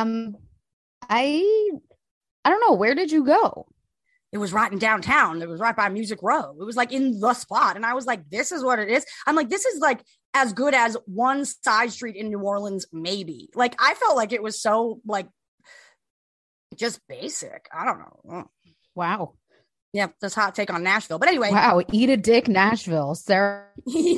I don't know. Where did you go? It was right in downtown. It was right by Music Row. It was like in the spot. And I was like, this is what it is. I'm like, this is like as good as one side street in New Orleans, maybe. Like, I felt like it was so like just basic. I don't know. Wow. Yeah, that's hot take on Nashville. But anyway. Wow. Eat a dick, Nashville. Sarah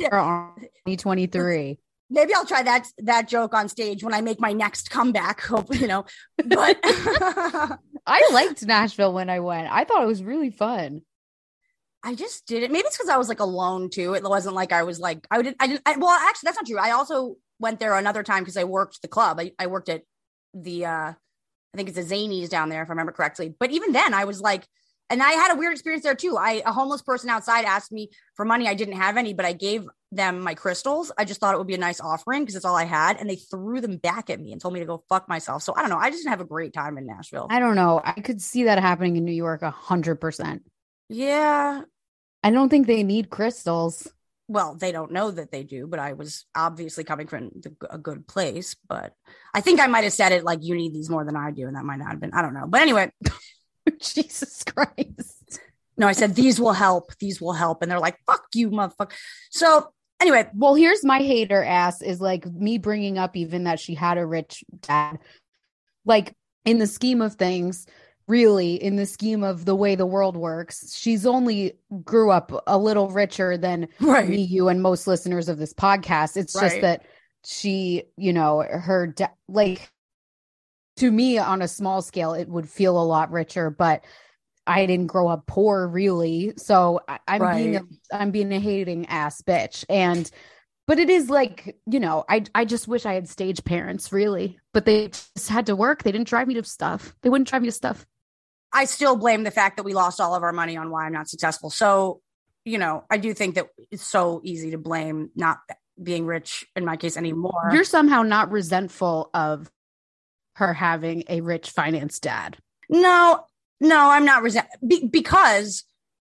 2023. Maybe I'll try that joke on stage when I make my next comeback. Hope, but I liked Nashville when I went. I thought it was really fun. I just didn't. Maybe it's because I was like alone too. It wasn't like I was like, well, actually, that's not true. I also went there another time because I worked the club. I worked at the, I think it's the Zanies down there, if I remember correctly. But even then I was like, and I had a weird experience there too. A homeless person outside asked me for money. I didn't have any, but I gave them my crystals. I just thought it would be a nice offering because it's all I had. And they threw them back at me and told me to go fuck myself. So I don't know. I just didn't have a great time in Nashville. I don't know. I could see that happening in New York 100%. Yeah. I don't think they need crystals. Well, they don't know that they do, but I was obviously coming from a good place. But I think I might have said it like, you need these more than I do. And that might not have been, I don't know. But anyway. Jesus Christ. No, I said, these will help. These will help. And they're like, fuck you, motherfucker. So anyway. Well, here's my hater ass is like me bringing up even that she had a rich dad. Like, in the scheme of things, really, in the scheme of the way the world works, she's only grew up a little richer than me, you, and most listeners of this podcast. It's just that she, her like, to me, on a small scale, it would feel a lot richer, but I didn't grow up poor, really. So I'm being a hating ass bitch. But it is like, I just wish I had stage parents, really. But they just had to work. They didn't drive me to stuff. They wouldn't drive me to stuff. I still blame the fact that we lost all of our money on why I'm not successful. So, I do think that it's so easy to blame not being rich, in my case, anymore. You're somehow not resentful of her having a rich finance dad. No, I'm not because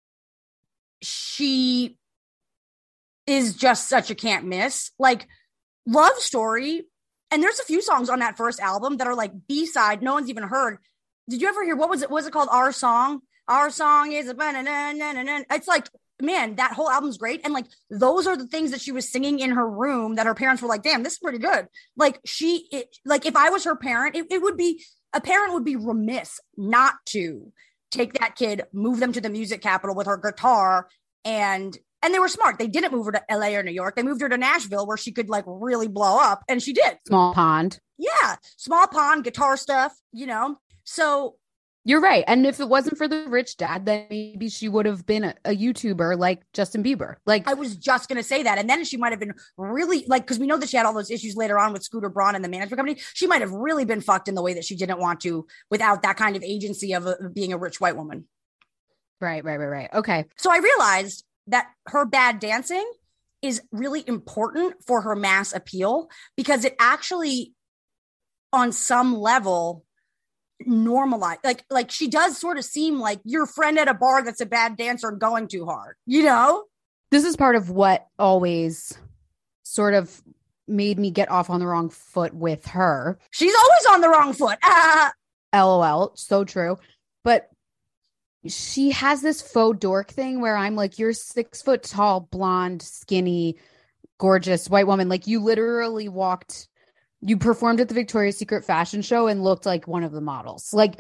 she is just such a can't miss. Like, Love Story, and there's a few songs on that first album that are like B-side, no one's even heard. Did you ever hear, what was it? Was it called Our Song? Our Song is a it's like, man, that whole album's great. And like, those are the things that she was singing in her room that her parents were like, damn, this is pretty good. Like, if I was her parent, a parent would be remiss not to take that kid, move them to the music capital with her guitar. And they were smart. They didn't move her to LA or New York. They moved her to Nashville where she could like really blow up. And she did. Small pond. Yeah. Small pond, guitar stuff, So you're right. And if it wasn't for the rich dad, then maybe she would have been a YouTuber like Justin Bieber. Like, I was just going to say that. And then she might have been really like, because we know that she had all those issues later on with Scooter Braun and the management company. She might have really been fucked in the way that she didn't want to without that kind of agency of being a rich white woman. Right. Okay. So I realized that her bad dancing is really important for her mass appeal because it actually, on some level, normalize like she does sort of seem like your friend at a bar that's a bad dancer and going too hard. this is part of what always sort of made me get off on the wrong foot with her. She's always on the wrong foot. LOL. So true. But she has this faux dork thing where I'm like, you're 6 foot tall, blonde, skinny, gorgeous white woman. Like you literally you performed at the Victoria's Secret fashion show and looked like one of the models. Like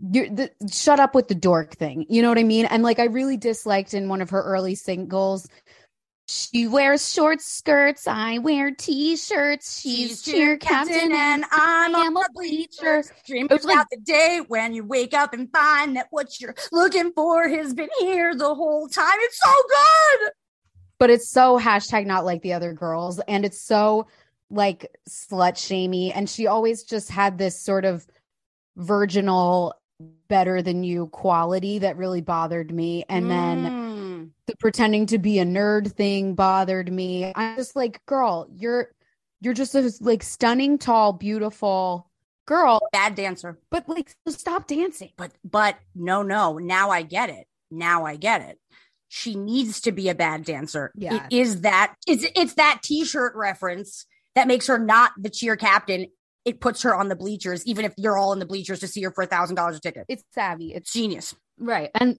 shut up with the dork thing. You know what I mean? And like, I really disliked in one of her early singles, she wears short skirts, I wear t-shirts, she's cheer captain and I'm a bleacher. Dream about the day when you wake up and find that what you're looking for has been here the whole time. It's so good. But it's so hashtag not like the other girls. And it's so like slut shamey. And she always just had this sort of virginal, better than you quality that really bothered me. And then the pretending to be a nerd thing bothered me. I'm just like, girl, you're just a like stunning, tall, beautiful girl. Bad dancer. But like, stop dancing. But no. Now I get it. She needs to be a bad dancer. Yeah. It's that t-shirt reference that makes her not the cheer captain. It puts her on the bleachers, even if you're all in the bleachers to see her for $1,000 a ticket. It's savvy. It's genius. Right. And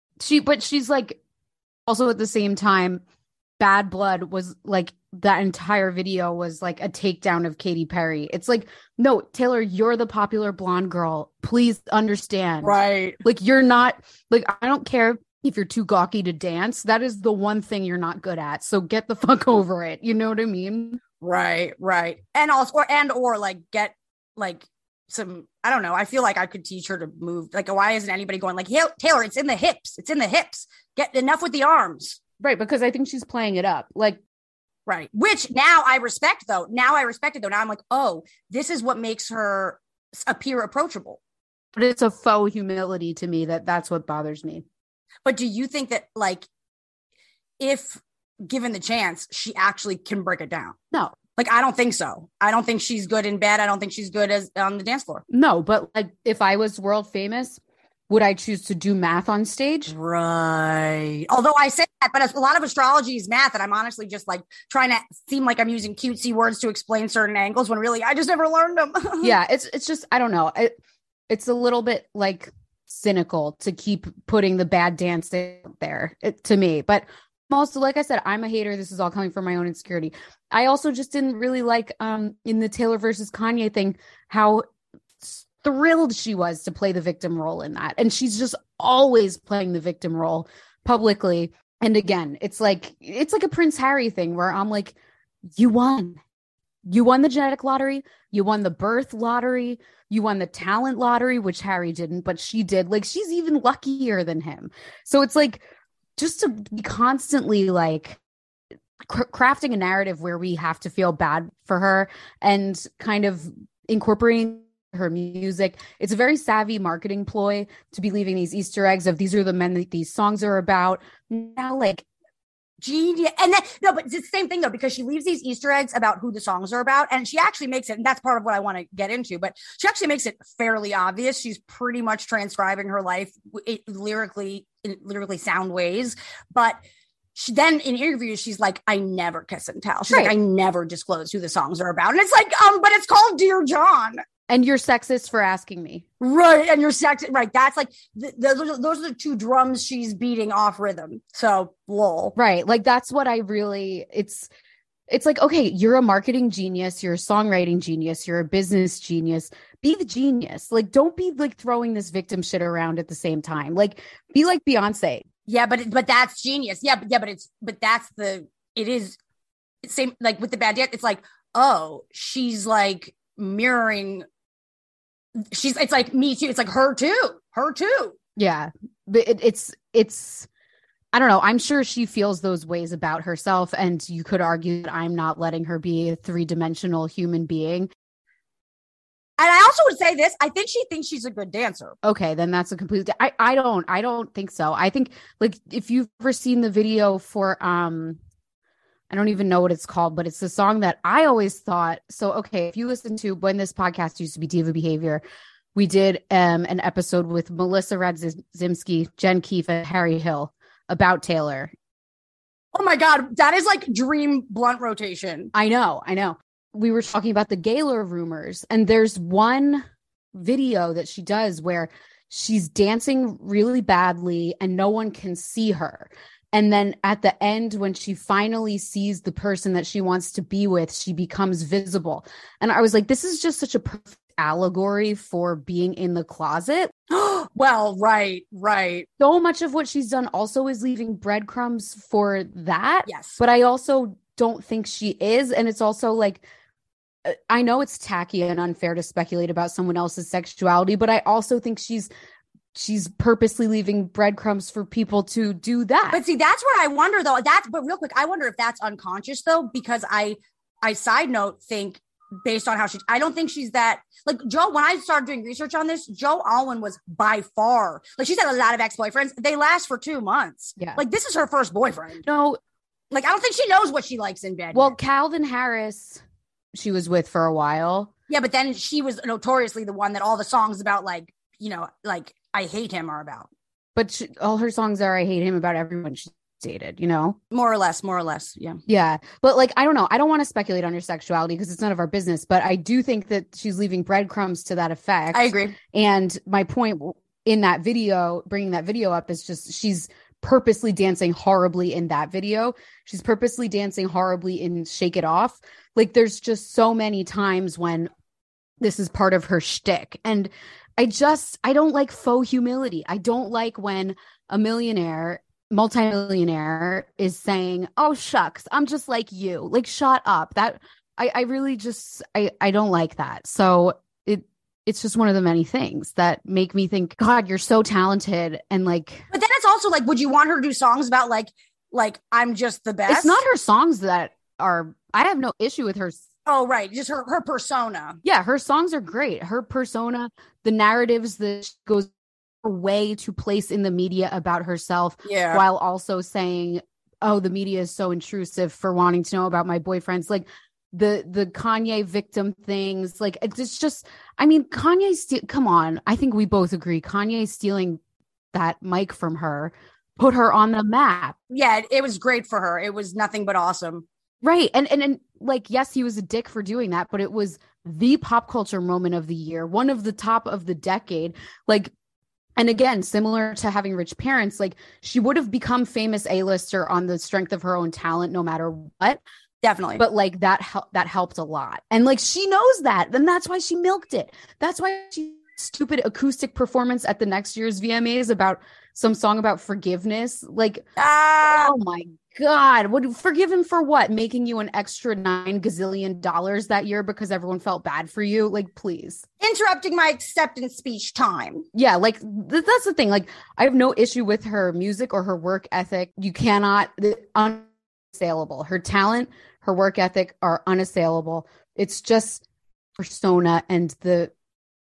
she's like, also at the same time, Bad Blood was like, that entire video was like a takedown of Katy Perry. It's like, no, Taylor, you're the popular blonde girl. Please understand. Right. Like, you're not, like, I don't care if you're too gawky to dance. That is the one thing you're not good at. So get the fuck over it. You know what I mean? Right. And also, or like get like some, I don't know. I feel like I could teach her to move. Like, why isn't anybody going like, hey, Taylor, it's in the hips. Get enough with the arms. Right. Because I think she's playing it up. Like, right. Which now I respect though. Now I'm like, oh, this is what makes her appear approachable. But it's a faux humility to me that's what bothers me. But do you think that like, if given the chance, she actually can break it down? No. Like, I don't think so. I don't think she's good in bed. I don't think she's good as on the dance floor. No, but like if I was world famous, would I choose to do math on stage? Right. Although I say that, but a lot of astrology is math. And I'm honestly just like trying to seem like I'm using cutesy words to explain certain angles when really I just never learned them. Yeah. It's just, I don't know. It's a little bit like cynical to keep putting the bad dancing there to me. But also, like I said, I'm a hater. This is all coming from my own insecurity. I also just didn't really like in the Taylor versus Kanye thing, how thrilled she was to play the victim role in that. And she's just always playing the victim role publicly. And again, it's like a Prince Harry thing where I'm like, you won the genetic lottery. You won the birth lottery. You won the talent lottery, which Harry didn't, but she did. Like, she's even luckier than him. So it's like, just to be constantly like crafting a narrative where we have to feel bad for her and kind of incorporating her music. It's a very savvy marketing ploy to be leaving these Easter eggs of these are the men that these songs are about. Now, like, genius. And then, no, but it's the same thing though, because she leaves these Easter eggs about who the songs are about. And she actually makes it, and that's part of what I want to get into, but she actually makes it fairly obvious. She's pretty much transcribing her life in lyrically sound ways. But she then in interviews, she's like, I never kiss and tell. She's like, I never disclose who the songs are about. And it's like, but it's called Dear John. And you're sexist for asking me. Right. And you're sexist. Right. That's like, those are the two drums she's beating off rhythm. So, lol. Right. Like, that's what I really, it's like, okay, you're a marketing genius. You're a songwriting genius. You're a business genius. Be the genius. Like, don't be like throwing this victim shit around at the same time. Like, be like Beyonce. Yeah. But that's genius. Yeah. But it is same, like with the bad dance. It's like, oh, she's like mirroring. It's like me too. It's like her too. Yeah. But it's, I don't know. I'm sure she feels those ways about herself. And you could argue that I'm not letting her be a 3-dimensional human being. And I also would say this. I think she thinks she's a good dancer. Okay. Then that's a complete, I don't think so. I think like if you've ever seen the video for, I don't even know what it's called, but it's the song that I always thought. So, okay, if you listen to when this podcast used to be Diva Behavior, we did an episode with Melissa Radzimski, Jen Keefe, and Harry Hill about Taylor. Oh my God. That is like dream blunt rotation. I know. We were talking about the Gaylor rumors, and there's one video that she does where she's dancing really badly and no one can see her. And then at the end, when she finally sees the person that she wants to be with, she becomes visible. And I was like, this is just such a perfect allegory for being in the closet. Well, right. So much of what she's done also is leaving breadcrumbs for that. Yes. But I also don't think she is. And it's also like, I know it's tacky and unfair to speculate about someone else's sexuality, but I also think she's purposely leaving breadcrumbs for people to do that. But see, that's where I wonder though, but real quick, I wonder if that's unconscious though, because I side note think based on how I don't think she's that like Joe. When I started doing research on this, Joe Alwyn was by far, like she's had a lot of ex-boyfriends. They last for 2 months. Yeah. Like this is her first boyfriend. No, like, I don't think she knows what she likes in bed. Well, Calvin Harris, she was with for a while. Yeah. But then she was notoriously the one that all the songs about like, you know, like I hate him are about. But all her songs are I hate him about everyone she dated, you know? More or less. Yeah. Yeah. But like, I don't know. I don't want to speculate on her sexuality because it's none of our business, but I do think that she's leaving breadcrumbs to that effect. I agree. And my point in that video, bringing that video up, is just she's purposely dancing horribly in that video. She's purposely dancing horribly in Shake It Off. Like there's just so many times when this is part of her shtick. And I don't like faux humility. I don't like when a multimillionaire is saying, oh shucks, I'm just like you. Like, shut up. That I really just I don't like that. So it's just one of the many things that make me think, God, you're so talented. And like, but then it's also like, would you want her to do songs about like I'm just the best? It's not her songs that are, I have no issue with her. Oh, right. Just her persona. Yeah. Her songs are great. Her persona, the narratives that she goes way to place in the media about herself, while also saying, oh, the media is so intrusive for wanting to know about my boyfriends. Like the Kanye victim things, like it's just, I mean, come on. I think we both agree Kanye stealing that mic from her put her on the map. Yeah, it was great for her. It was nothing but awesome. Right. And like, yes, he was a dick for doing that, but it was the pop culture moment of the year, one of the top of the decade. Like, and again, similar to having rich parents, like she would have become famous A-lister on the strength of her own talent, no matter what. Definitely. But like that helped a lot. And like, she knows that. And that's why she milked it. That's why she stupid acoustic performance at the next year's VMAs about some song about forgiveness. Like, oh my God, would forgive him for what? Making you an extra $9 gazillion that year because everyone felt bad for you? Like, please. Interrupting my acceptance speech time. Yeah, like that's the thing. Like, I have no issue with her music or her work ethic. You cannot, unassailable. Her talent, her work ethic are unassailable. It's just persona and the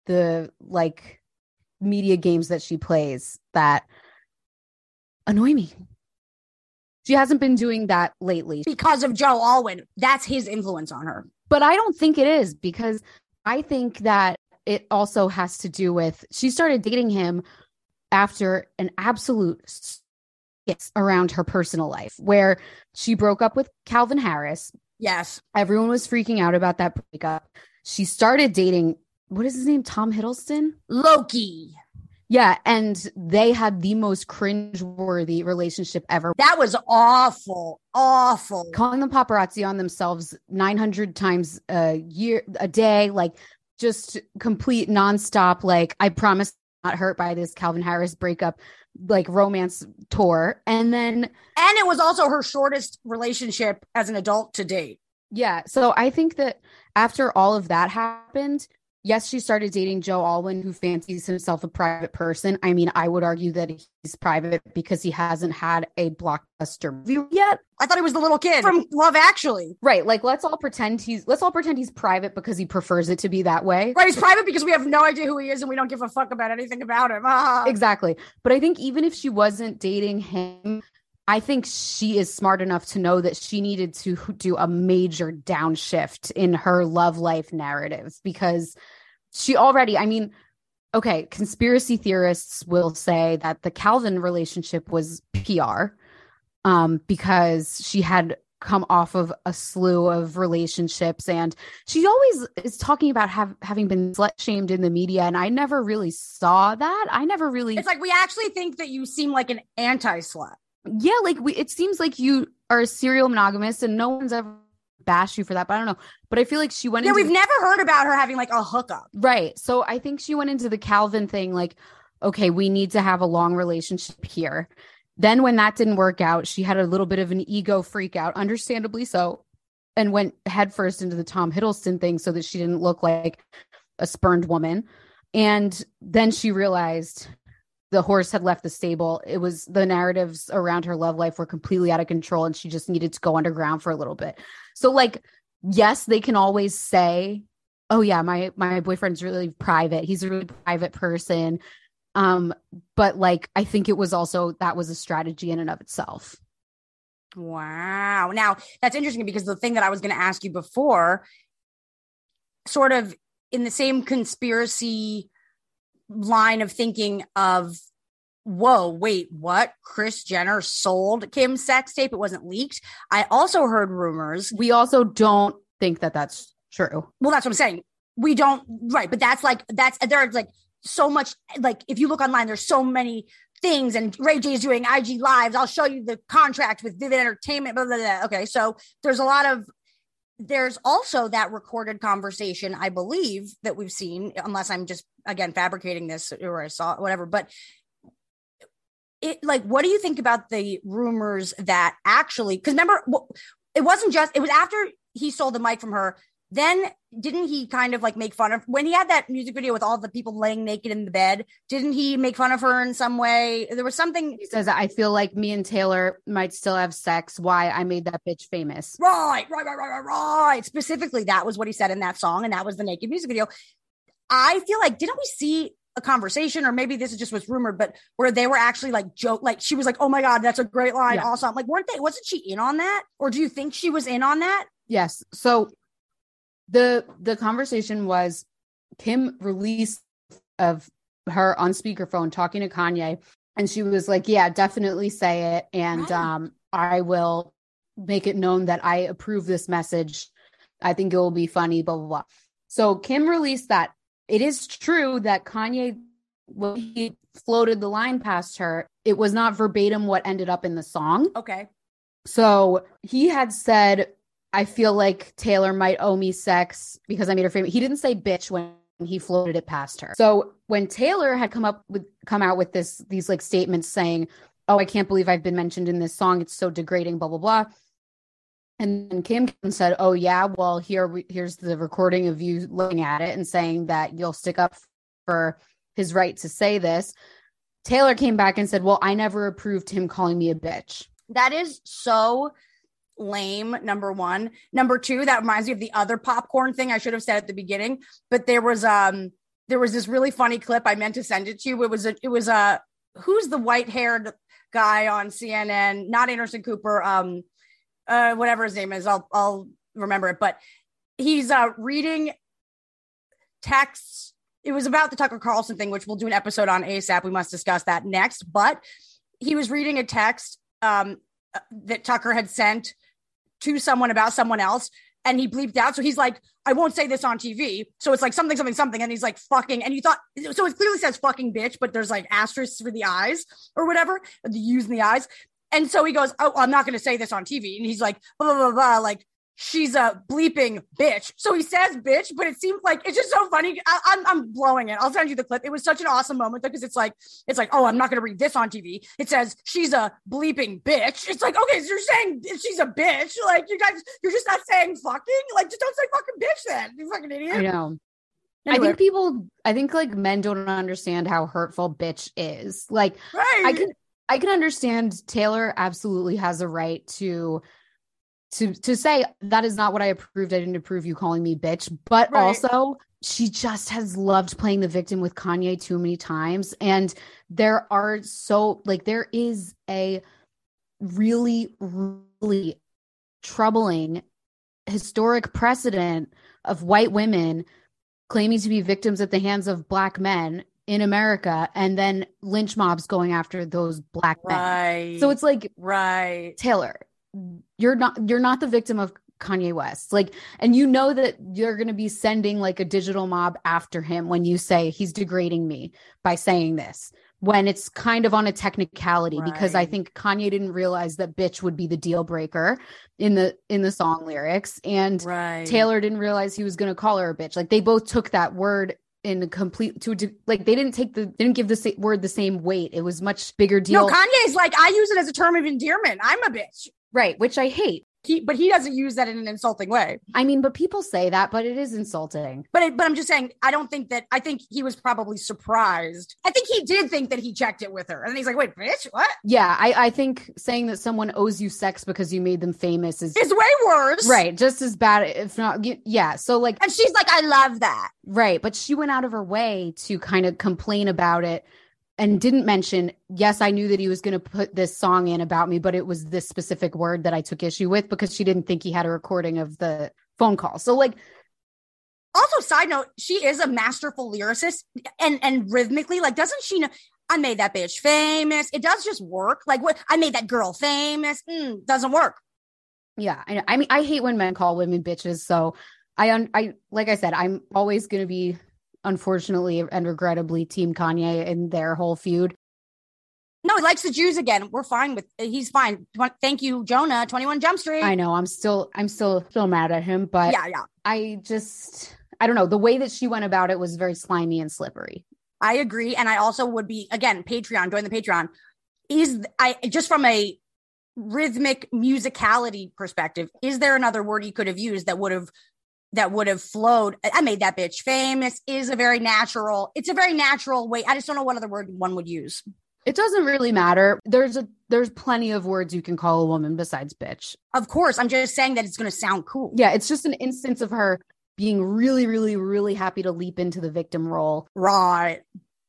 like media games that she plays that annoy me. She hasn't been doing that lately. Because of Joe Alwyn. That's his influence on her. But I don't think it is, because I think that it also has to do with, she started dating him after an absolute skits around her personal life, where she broke up with Calvin Harris. Yes. Everyone was freaking out about that breakup. She started dating, what is his name? Tom Hiddleston? Loki. Yeah, and they had the most cringe-worthy relationship ever. That was awful, awful. Calling the paparazzi on themselves 900 times a day, like just complete nonstop, like, I promise not hurt by this Calvin Harris breakup, like romance tour. And it was also her shortest relationship as an adult to date. Yeah, so I think that after all of that happened, yes, she started dating Joe Alwyn, who fancies himself a private person. I mean, I would argue that he's private because he hasn't had a blockbuster movie yet. I thought he was the little kid from Love Actually. Right. Like, let's all pretend he's private because he prefers it to be that way. Right. He's private because we have no idea who he is and we don't give a fuck about anything about him. Exactly. But I think even if she wasn't dating him, I think she is smart enough to know that she needed to do a major downshift in her love life narrative, because she already, I mean, okay, conspiracy theorists will say that the Calvin relationship was PR. because she had come off of a slew of relationships, and she always is talking about having been slut shamed in the media, and I never really saw that. It's like, we actually think that you seem like an anti-slut. Yeah, like it seems like you are a serial monogamist and no one's ever bashed you for that, but I don't know. But I feel like she went into we've never heard about her having like a hookup. Right. So I think she went into the Calvin thing like, okay, we need to have a long relationship here. Then when that didn't work out, she had a little bit of an ego freak out, understandably so, and went headfirst into the Tom Hiddleston thing so that she didn't look like a spurned woman. And then she realized the horse had left the stable. It was the narratives around her love life were completely out of control, and she just needed to go underground for a little bit. So like, yes, they can always say, oh yeah, my boyfriend's really private. He's a really private person. But like, I think it was also, that was a strategy in and of itself. Wow. Now that's interesting because the thing that I was going to ask you before, sort of in the same conspiracy line of thinking of, whoa, wait, what? Kris Jenner sold Kim's sex tape. It wasn't leaked. I also heard rumors. We also don't think that that's true. Well, that's what I'm saying. We don't. Right. But there's like so much, like if you look online, there's so many things, and Ray J is doing IG lives. I'll show you the contract with Vivid Entertainment, blah, blah, blah. Okay. So there's also that recorded conversation, I believe, that we've seen, unless I'm just, again, fabricating this or I saw whatever, but it, like, what do you think about the rumors that actually, because remember, it was after he sold the mic from her. Then didn't he kind of like make fun of, when he had that music video with all the people laying naked in the bed, didn't he make fun of her in some way? There was something. He says, I feel like me and Taylor might still have sex. Why I made that bitch famous. Right. Specifically, that was what he said in that song. And that was the naked music video. I feel like, didn't we see a conversation, or maybe this is just what's rumored, but where they were actually like like she was like, oh my God, that's a great line. Yeah. Awesome. Like, wasn't she in on that? Or do you think she was in on that? Yes. So the conversation was Kim released of her on speakerphone talking to Kanye, and she was like, yeah, definitely say it. And I will make it known that I approve this message. I think it will be funny, blah, blah, blah. So Kim released that. It is true that Kanye, when he floated the line past her, it was not verbatim what ended up in the song. Okay. So he had said, I feel like Taylor might owe me sex because I made her famous. He didn't say bitch when he floated it past her. So when Taylor had come out with these like statements saying, oh, I can't believe I've been mentioned in this song. It's so degrading, blah, blah, blah. And then Kim said, oh yeah, well, here's the recording of you looking at it and saying that you'll stick up for his right to say this. Taylor came back and said, well, I never approved him calling me a bitch. That is so lame, number one. Number two, that reminds me of the other popcorn thing I should have said at the beginning, but there was this really funny clip. I meant to send it to you. It was who's the white-haired guy on CNN? Not Anderson Cooper, whatever his name is, I'll remember it, but he's reading texts. It was about the Tucker Carlson thing, which we'll do an episode on ASAP. We must discuss that next, but he was reading a text that Tucker had sent to someone about someone else, and he bleeped out. So he's like, I won't say this on TV. So it's like something. And he's like, fucking, and you thought, so it clearly says fucking bitch, but there's like asterisks for the eyes or whatever, using the eyes. And so he goes, oh, I'm not going to say this on TV. And he's like, blah, blah, blah, blah, like, she's a bleeping bitch. So he says bitch, but it seems like, it's just so funny. I'm blowing it. I'll send you the clip. It was such an awesome moment because it's like, oh, I'm not going to read this on TV. It says she's a bleeping bitch. It's like, okay, so you're saying she's a bitch. Like, you guys, you're just not saying fucking. Like, just don't say fucking bitch then, you fucking idiot. I know. Anyway. I think like men don't understand how hurtful bitch is. Like, right. I can understand Taylor absolutely has a right to say that is not what I approved. I didn't approve you calling me bitch, but right. Also she just has loved playing the victim with Kanye too many times. And there is a really, really troubling historic precedent of white women claiming to be victims at the hands of Black men in America, and then lynch mobs going after those black men. Right. So it's like, right. Taylor, you're not the victim of Kanye West. Like, and you know that you're going to be sending like a digital mob after him when you say he's degrading me by saying this, when it's kind of on a technicality, because I think Kanye didn't realize that bitch would be the deal breaker in the song lyrics. And Taylor didn't realize he was going to call her a bitch. Like, they both took that word in a complete like, they didn't give the word the same weight. It was much bigger deal. No, Kanye's like, I use it as a term of endearment. I'm a bitch. Right. Which I hate. But he doesn't use that in an insulting way. I mean, but people say that, but it is insulting. But I'm just saying, I think he was probably surprised. I think he did think that he checked it with her. And then he's like, wait, bitch, what? Yeah, I think saying that someone owes you sex because you made them famous is way worse. Right. Just as bad, if not, yeah. So like, and she's like, I love that. Right. But she went out of her way to kind of complain about it. And didn't mention, yes, I knew that he was going to put this song in about me, but it was this specific word that I took issue with, because she didn't think he had a recording of the phone call. So like, also side note, she is a masterful lyricist, and rhythmically, like, doesn't she know, I made that bitch famous. It does just work. Like, what, I made that girl famous. Doesn't work. Yeah. I mean, I hate when men call women bitches. So I like I said, I'm always going to be, unfortunately and regrettably, team Kanye in their whole feud. No, he likes the Jews again. We're fine with, he's fine. Thank you, Jonah, 21 Jump Street. I know, I'm still mad at him, but yeah. I don't know. The way that she went about it was very slimy and slippery. I agree. And I also would be, again, Patreon, join the Patreon. Just from a rhythmic musicality perspective, is there another word he could have used that would have flowed? I made that bitch famous it's a very natural way. I just don't know what other word one would use. It doesn't really matter. There's plenty of words you can call a woman besides bitch. Of course. I'm just saying that it's going to sound cool. Yeah. It's just an instance of her being really, really, really happy to leap into the victim role. Right.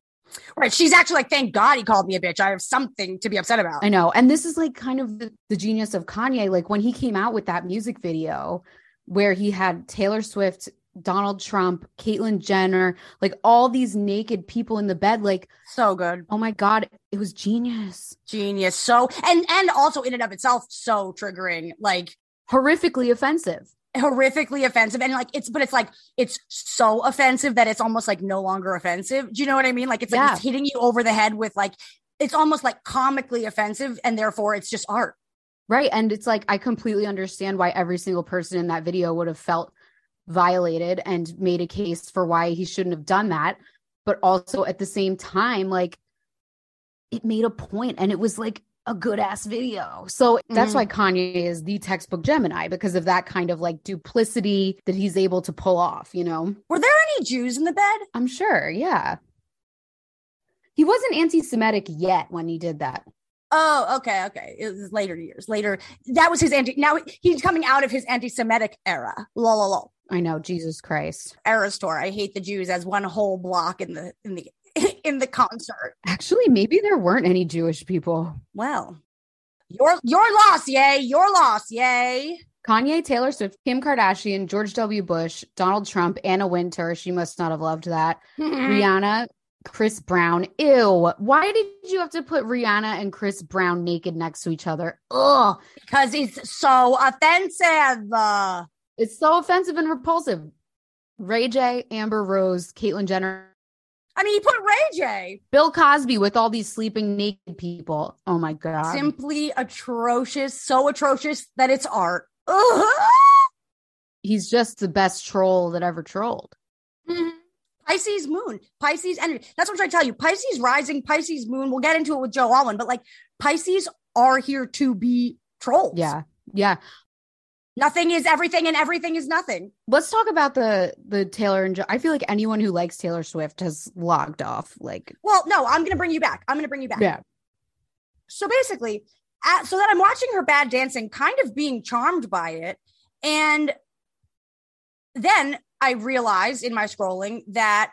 She's actually like, thank God he called me a bitch. I have something to be upset about. I know. And this is like kind of the genius of Kanye. Like, when he came out with that music video where he had Taylor Swift, Donald Trump, Caitlyn Jenner, like all these naked people in the bed, like, so good. Oh my God, it was genius. So, and also in and of itself, so triggering, like horrifically offensive. And like, it's so offensive that it's almost like no longer offensive. Do you know what I mean? Like, it's like, it's hitting you over the head with, like, it's almost like comically offensive, and therefore it's just art. Right. And it's like, I completely understand why every single person in that video would have felt violated and made a case for why he shouldn't have done that. But also at the same time, like, it made a point, and it was like a good ass video. So that's why Kanye is the textbook Gemini, because of that kind of like duplicity that he's able to pull off, you know? Were there any Jews in the bed? I'm sure. Yeah. He wasn't anti-Semitic yet when he did that. Oh, okay. It was later years. Later, that was his now he's coming out of his anti-Semitic era. Lol. I know, Jesus Christ. Eras tour. I hate the Jews as one whole block in the concert. Actually, maybe there weren't any Jewish people. Well, your loss, yay! Your loss, yay! Kanye, Taylor Swift, Kim Kardashian, George W. Bush, Donald Trump, Anna Wintour. She must not have loved that. Rihanna. Chris Brown. Ew. Why did you have to put Rihanna and Chris Brown naked next to each other? Ugh. Because it's so offensive. It's so offensive and repulsive. Ray J, Amber Rose, Caitlyn Jenner. I mean, he put Ray J. Bill Cosby with all these sleeping naked people. Oh my God. Simply atrocious. So atrocious that it's art. Ugh. He's just the best troll that ever trolled. Mm-hmm. Pisces moon, Pisces energy. That's what I'm trying to tell you. Pisces rising, Pisces moon. We'll get into it with Joe Alwyn, but like, Pisces are here to be trolls. Yeah. Yeah. Nothing is everything and everything is nothing. Let's talk about the Taylor and Joe. I feel like anyone who likes Taylor Swift has logged off. Like, well, no, I'm going to bring you back. Yeah. So basically, so that I'm watching her bad dancing, kind of being charmed by it. And then I realized in my scrolling that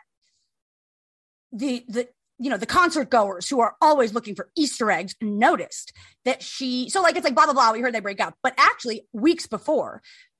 the concert goers who are always looking for Easter eggs noticed that so like, it's like blah, blah, blah. We heard they break up. But actually weeks before,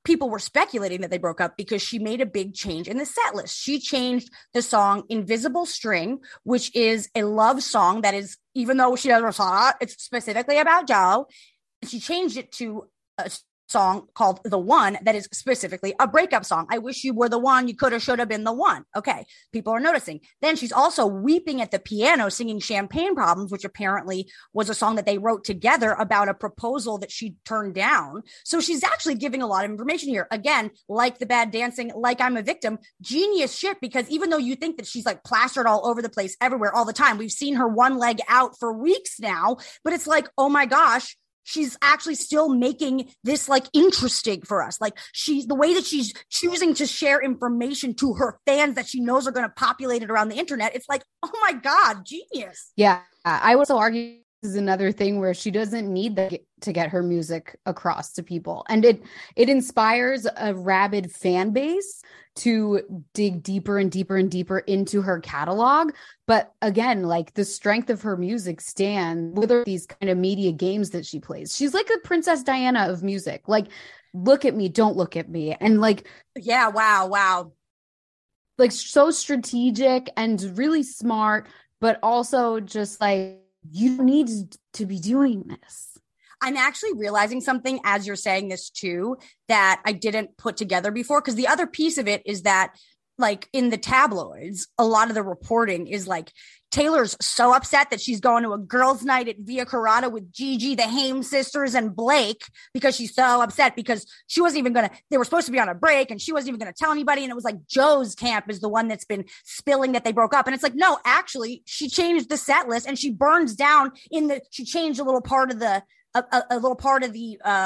people were speculating that they broke up because she made a big change in the set list. She changed the song Invisible String, which is a love song that is, even though she doesn't song, it's specifically about Joe. She changed it to a song called The One that is specifically a breakup song. I wish you were the one, you could have, should have been the one. Okay, people are noticing. Then she's also weeping at the piano singing Champagne Problems, which apparently was a song that they wrote together about a proposal that she turned down. So she's actually giving a lot of information here. Again, like the bad dancing, like I'm a victim, genius shit, because even though you think that she's like plastered all over the place everywhere all the time, we've seen her one leg out for weeks now, but it's like, oh my gosh, she's actually still making this like interesting for us. Like the way that she's choosing to share information to her fans that she knows are going to populate it around the internet. It's like, oh my God, genius. Yeah. I would also argue this is another thing where she doesn't need to get her music across to people. And it inspires a rabid fan base to dig deeper and deeper and deeper into her catalog. But again, like the strength of her music stands with these kind of media games that she plays. She's like a Princess Diana of music. Like, look at me, don't look at me. And like, yeah, wow. Like so strategic and really smart, but also just like, you need to be doing this. I'm actually realizing something as you're saying this too, that I didn't put together before. Because the other piece of it is that like in the tabloids, a lot of the reporting is like, Taylor's so upset that she's going to a girls' night at Via Carrata with Gigi, the Haim sisters, and Blake, because she's so upset because she wasn't even going to, they were supposed to be on a break and she wasn't even going to tell anybody. And it was like Joe's camp is the one that's been spilling that they broke up. And it's like, no, actually, she changed the set list and she burns down she changed a little part of the, part of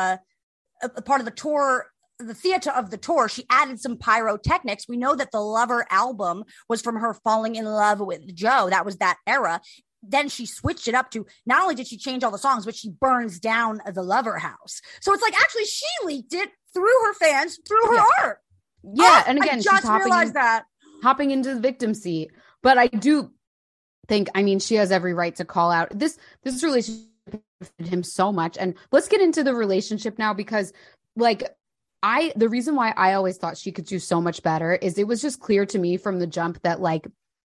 the tour, the theater of the tour. She added some pyrotechnics. We know that the Lover album was from her falling in love with Joe. That was that era. Then she switched it up to, not only did she change all the songs, but she burns down the Lover house. So it's like, actually, she leaked it through her fans, through her art. Yeah. And again, I just realized that. Hopping into the victim seat. But I do think, I mean, she has every right to call out this relationship him so much. And let's get into the relationship now, because like, the reason why I always thought she could do so much better is it was just clear to me from the jump that like,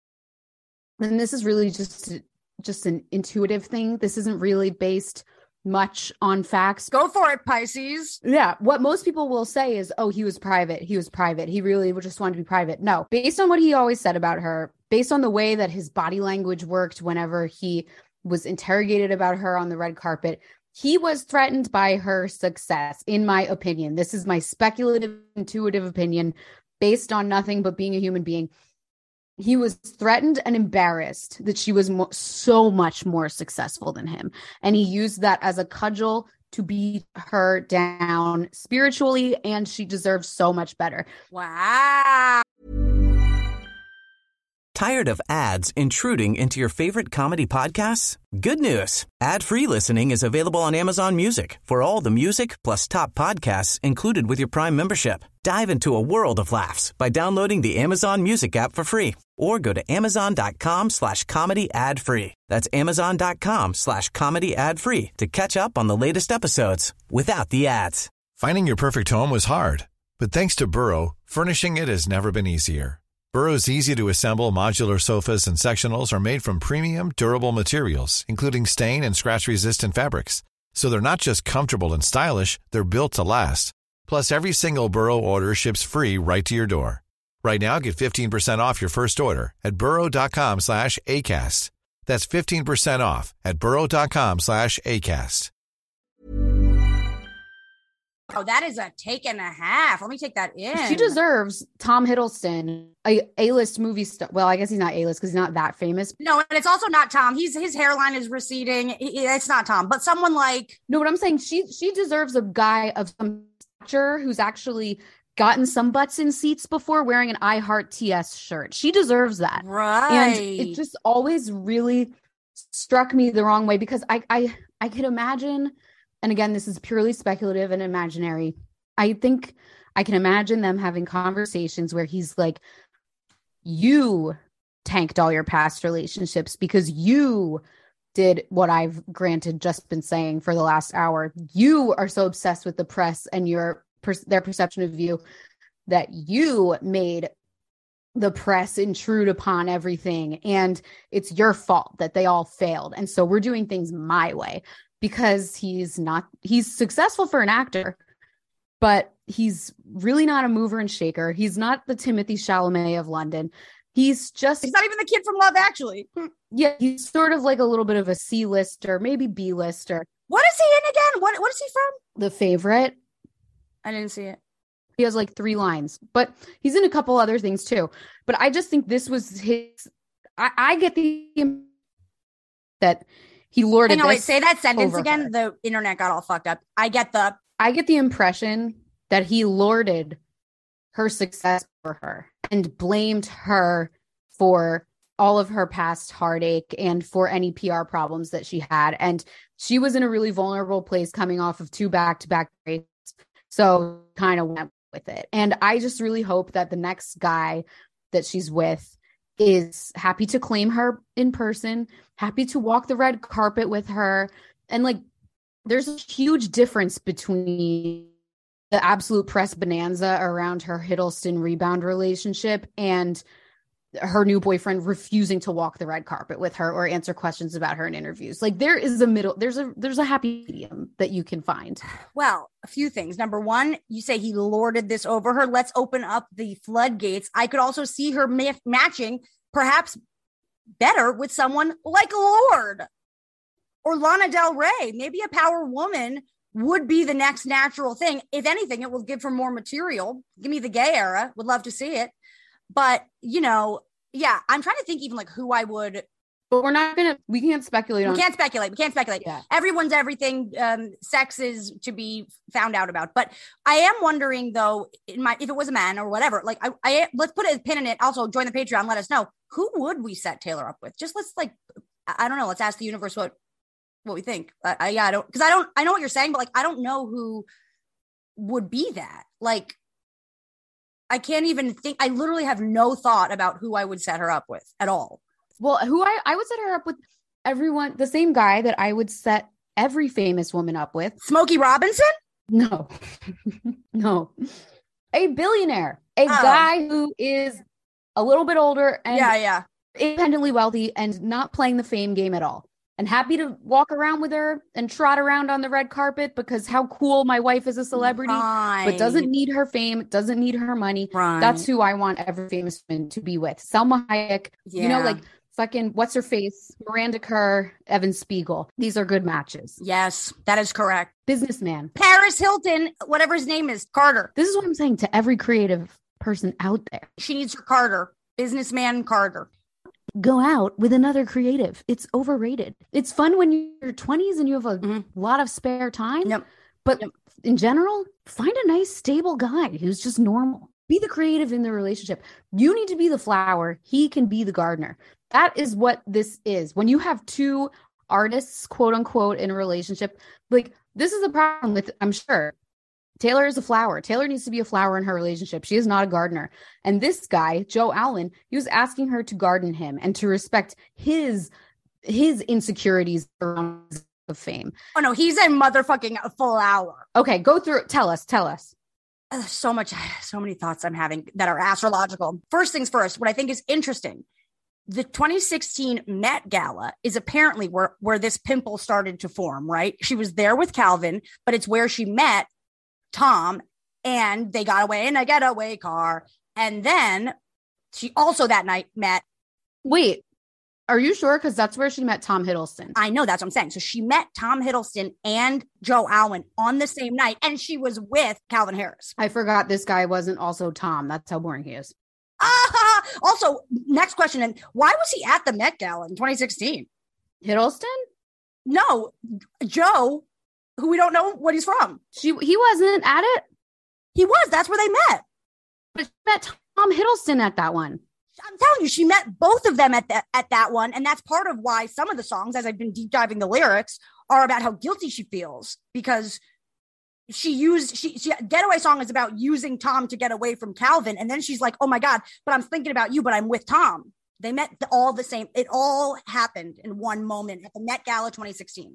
and this is really just an intuitive thing. This isn't really based much on facts. Go for it, Pisces. Yeah. What most people will say is, oh, he was private. He really just wanted to be private. No, based on what he always said about her, based on the way that his body language worked whenever he was interrogated about her on the red carpet, he was threatened by her success, in my opinion. This is my speculative, intuitive opinion based on nothing but being a human being. He was threatened and embarrassed that she was so much more successful than him. And he used that as a cudgel to beat her down spiritually, and she deserves so much better. Wow. Tired of ads intruding into your favorite comedy podcasts? Good news. Ad-free listening is available on Amazon Music for all the music plus top podcasts included with your Prime membership. Dive into a world of laughs by downloading the Amazon Music app for free or go to amazon.com/comedy ad-free. That's amazon.com/comedy ad-free to catch up on the latest episodes without the ads. Finding your perfect home was hard, but thanks to Burrow, furnishing it has never been easier. Burrow's easy-to-assemble modular sofas and sectionals are made from premium, durable materials, including stain and scratch-resistant fabrics. So they're not just comfortable and stylish, they're built to last. Plus, every single Burrow order ships free right to your door. Right now, get 15% off your first order at burrow.com/ACAST. That's 15% off at burrow.com/ACAST. Oh, that is a take and a half. Let me take that in. She deserves Tom Hiddleston, A-list movie star. Well, I guess he's not A-list because he's not that famous. No, and it's also not Tom. His hairline is receding. It's not Tom, but someone like. No, what I'm saying, she deserves a guy of some stature who's actually gotten some butts in seats before wearing an I Heart TS shirt. She deserves that. Right. And it just always really struck me the wrong way because I could imagine. And again, this is purely speculative and imaginary. I think I can imagine them having conversations where he's like, you tanked all your past relationships because you did what I've just been saying for the last hour. You are so obsessed with the press and your their perception of you, that you made the press intrude upon everything and it's your fault that they all failed. And so we're doing things my way, because he's successful for an actor, but he's really not a mover and shaker. He's not the Timothy Chalamet of London. He's not even the kid from Love Actually. Yeah, he's sort of like a little bit of a C-lister, maybe B-lister. What is he in again? What is he from? The Favorite. I didn't see it. He has like 3 lines, but he's in a couple other things too. But I just think this was his. I get the that he lorded. Wait, say that sentence again. Her. The internet got all fucked up. I get the impression that he lorded her success for her and blamed her for all of her past heartache and for any PR problems that she had. And she was in a really vulnerable place coming off of 2 back-to-back breaks. So kind of went with it. And I just really hope that the next guy that she's with is happy to claim her in person, happy to walk the red carpet with her. And like, there's a huge difference between the absolute press bonanza around her Hiddleston rebound relationship and her new boyfriend refusing to walk the red carpet with her or answer questions about her in interviews. Like, there is there's a happy medium that you can find. Well, a few things. Number one, you say he lorded this over her. Let's open up the floodgates. I could also see her matching perhaps better with someone like Lorde or Lana Del Rey. Maybe a power woman would be the next natural thing. If anything, it will give her more material. Give me the gay era. Would love to see it. But, yeah, I'm trying to think even like who I would. But we can't speculate. We can't speculate. Yeah. Everyone's everything. Sex is to be found out about. But I am wondering, though, if it was a man or whatever, like let's put a pin in it. Also, join the Patreon. Let us know. Who would we set Taylor up with? I don't know. Let's ask the universe what we think. I know what you're saying, but like, I don't know who would be that. Like, I can't even think. I literally have no thought about who I would set her up with at all. Well, who I would set her up with, everyone, the same guy that I would set every famous woman up with. Smokey Robinson? No, no, a billionaire, guy who is a little bit older and independently wealthy and not playing the fame game at all. And happy to walk around with her and trot around on the red carpet because how cool, my wife is a celebrity, but doesn't need her fame, doesn't need her money. Right. That's who I want every famous woman to be with. Salma Hayek, like fucking, what's her face? Miranda Kerr, Evan Spiegel. These are good matches. Yes, that is correct. Businessman. Paris Hilton, whatever his name is, Carter. This is what I'm saying to every creative person out there. She needs her Carter. Businessman Carter. Go out with another creative. It's overrated. It's fun when you're 20s and you have a lot of spare time. Yep. But in general, find a nice, stable guy who's just normal. Be the creative in the relationship. You need to be the flower. He can be the gardener. That is what this is. When you have 2 artists, quote unquote, in a relationship, like, this is a problem with, I'm sure, Taylor is a flower. Taylor needs to be a flower in her relationship. She is not a gardener. And this guy, Joe Alwyn, he was asking her to garden him and to respect his insecurities around of fame. Oh no, he's a motherfucking flower. Okay, go through it. Tell us. So many thoughts I'm having that are astrological. First things first, what I think is interesting. The 2016 Met Gala is apparently where this pimple started to form, right? She was there with Calvin, but it's where she met Tom, and they got away in a getaway car. And then she also that night met. Wait, are you sure? Because that's where she met Tom Hiddleston. I know, that's what I'm saying. So she met Tom Hiddleston and Joe Alwyn on the same night, and she was with Calvin Harris. I forgot this guy wasn't also Tom. That's how boring he is. Also, next question. And why was he at the Met Gala in 2016? Hiddleston? No, Joe, who we don't know what he's from. He wasn't at it? He was. That's where they met. But she met Tom Hiddleston at that one. I'm telling you, she met both of them at that one. And that's part of why some of the songs, as I've been deep diving the lyrics, are about how guilty she feels. Because she Getaway Song is about using Tom to get away from Calvin. And then she's like, oh my God, but I'm thinking about you, but I'm with Tom. They met all the same. It all happened in one moment at the Met Gala 2016.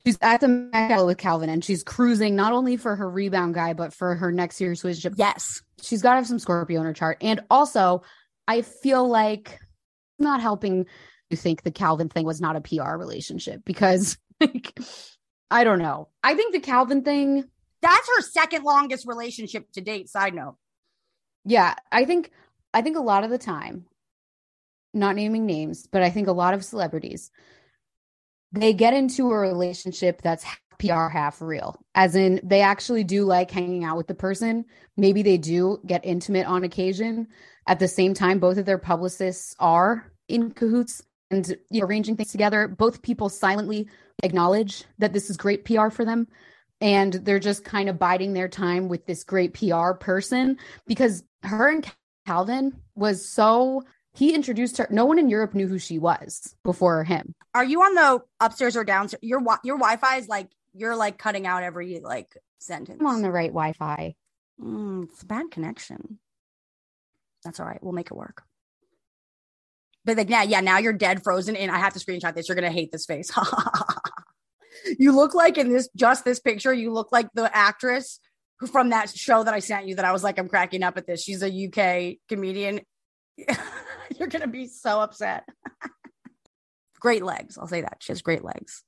She's at the Met Gala with Calvin, and she's cruising not only for her rebound guy, but for her next serious relationship. Yes. She's got to have some Scorpio in her chart. And also, I feel like not helping you think the Calvin thing was not a PR relationship because, like, I don't know. I think the Calvin thing. That's her second longest relationship to date. Side note. Yeah, I think a lot of the time, not naming names, but I think a lot of celebrities, they get into a relationship that's half PR, half real. As in, they actually do like hanging out with the person. Maybe they do get intimate on occasion. At the same time, both of their publicists are in cahoots and arranging things together. Both people silently acknowledge that this is great PR for them. And they're just kind of biding their time with this great PR person because her and Calvin was so... He introduced her. No one in Europe knew who she was before him. Are you on the upstairs or downstairs? Your Wi-Fi is like, you're like cutting out every like sentence. I'm on the right Wi-Fi. It's a bad connection. That's all right. We'll make it work. But like, yeah, now you're dead frozen and I have to screenshot this. You're going to hate this face. You look like in this picture, you look like the actress who from that show that I sent you that I was like, I'm cracking up at this. She's a UK comedian. You're going to be so upset. Great legs. I'll say that. She has great legs.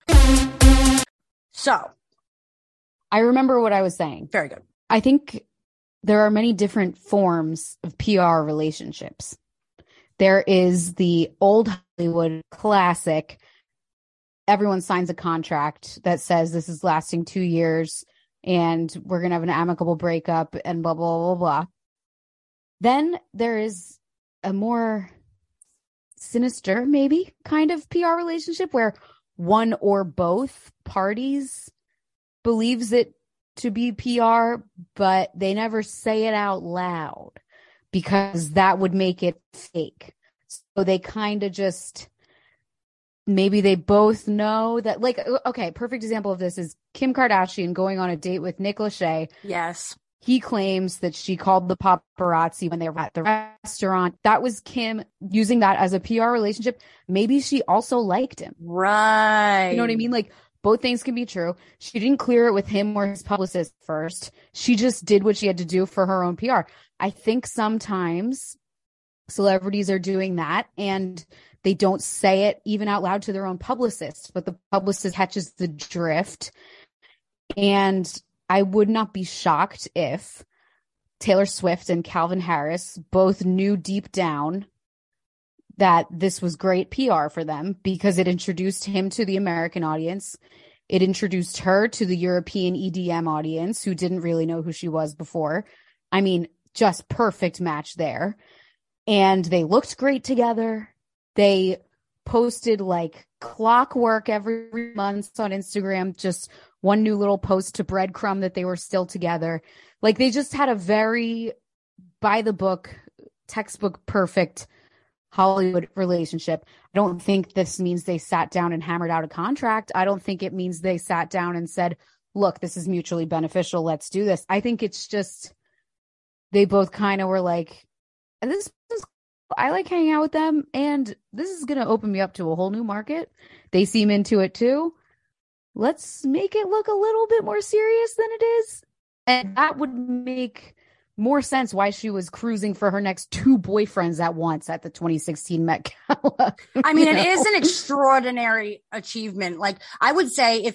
So. I remember what I was saying. Very good. I think there are many different forms of PR relationships. There is the old Hollywood classic. Everyone signs a contract that says this is lasting 2 years and we're going to have an amicable breakup and blah, blah, blah, blah. Then there is a more sinister, maybe, kind of PR relationship where one or both parties believes it to be PR, but they never say it out loud because that would make it fake. So they kind of just, maybe they both know that, like, okay, perfect example of this is Kim Kardashian going on a date with Nick Lachey. Yes. He claims that she called the paparazzi when they were at the restaurant. That was Kim using that as a PR relationship. Maybe she also liked him. Right. You know what I mean? Like, both things can be true. She didn't clear it with him or his publicist first. She just did what she had to do for her own PR. I think sometimes celebrities are doing that and they don't say it even out loud to their own publicist, but the publicist catches the drift. And I would not be shocked if Taylor Swift and Calvin Harris both knew deep down that this was great PR for them because it introduced him to the American audience. It introduced her to the European EDM audience who didn't really know who she was before. I mean, just perfect match there. And they looked great together. They posted like clockwork every month on Instagram, just one new little post to breadcrumb that they were still together. Like they just had a very by the book, textbook perfect Hollywood relationship. I don't think this means they sat down and hammered out a contract. I don't think it means they sat down and said, look, this is mutually beneficial. Let's do this. I think it's just they both kind of were like, this is, I like hanging out with them and this is going to open me up to a whole new market. They seem into it too. Let's make it look a little bit more serious than it is. And that would make more sense why she was cruising for her next two boyfriends at once at the 2016 Met Gala. I mean, it is an extraordinary achievement. Like I would say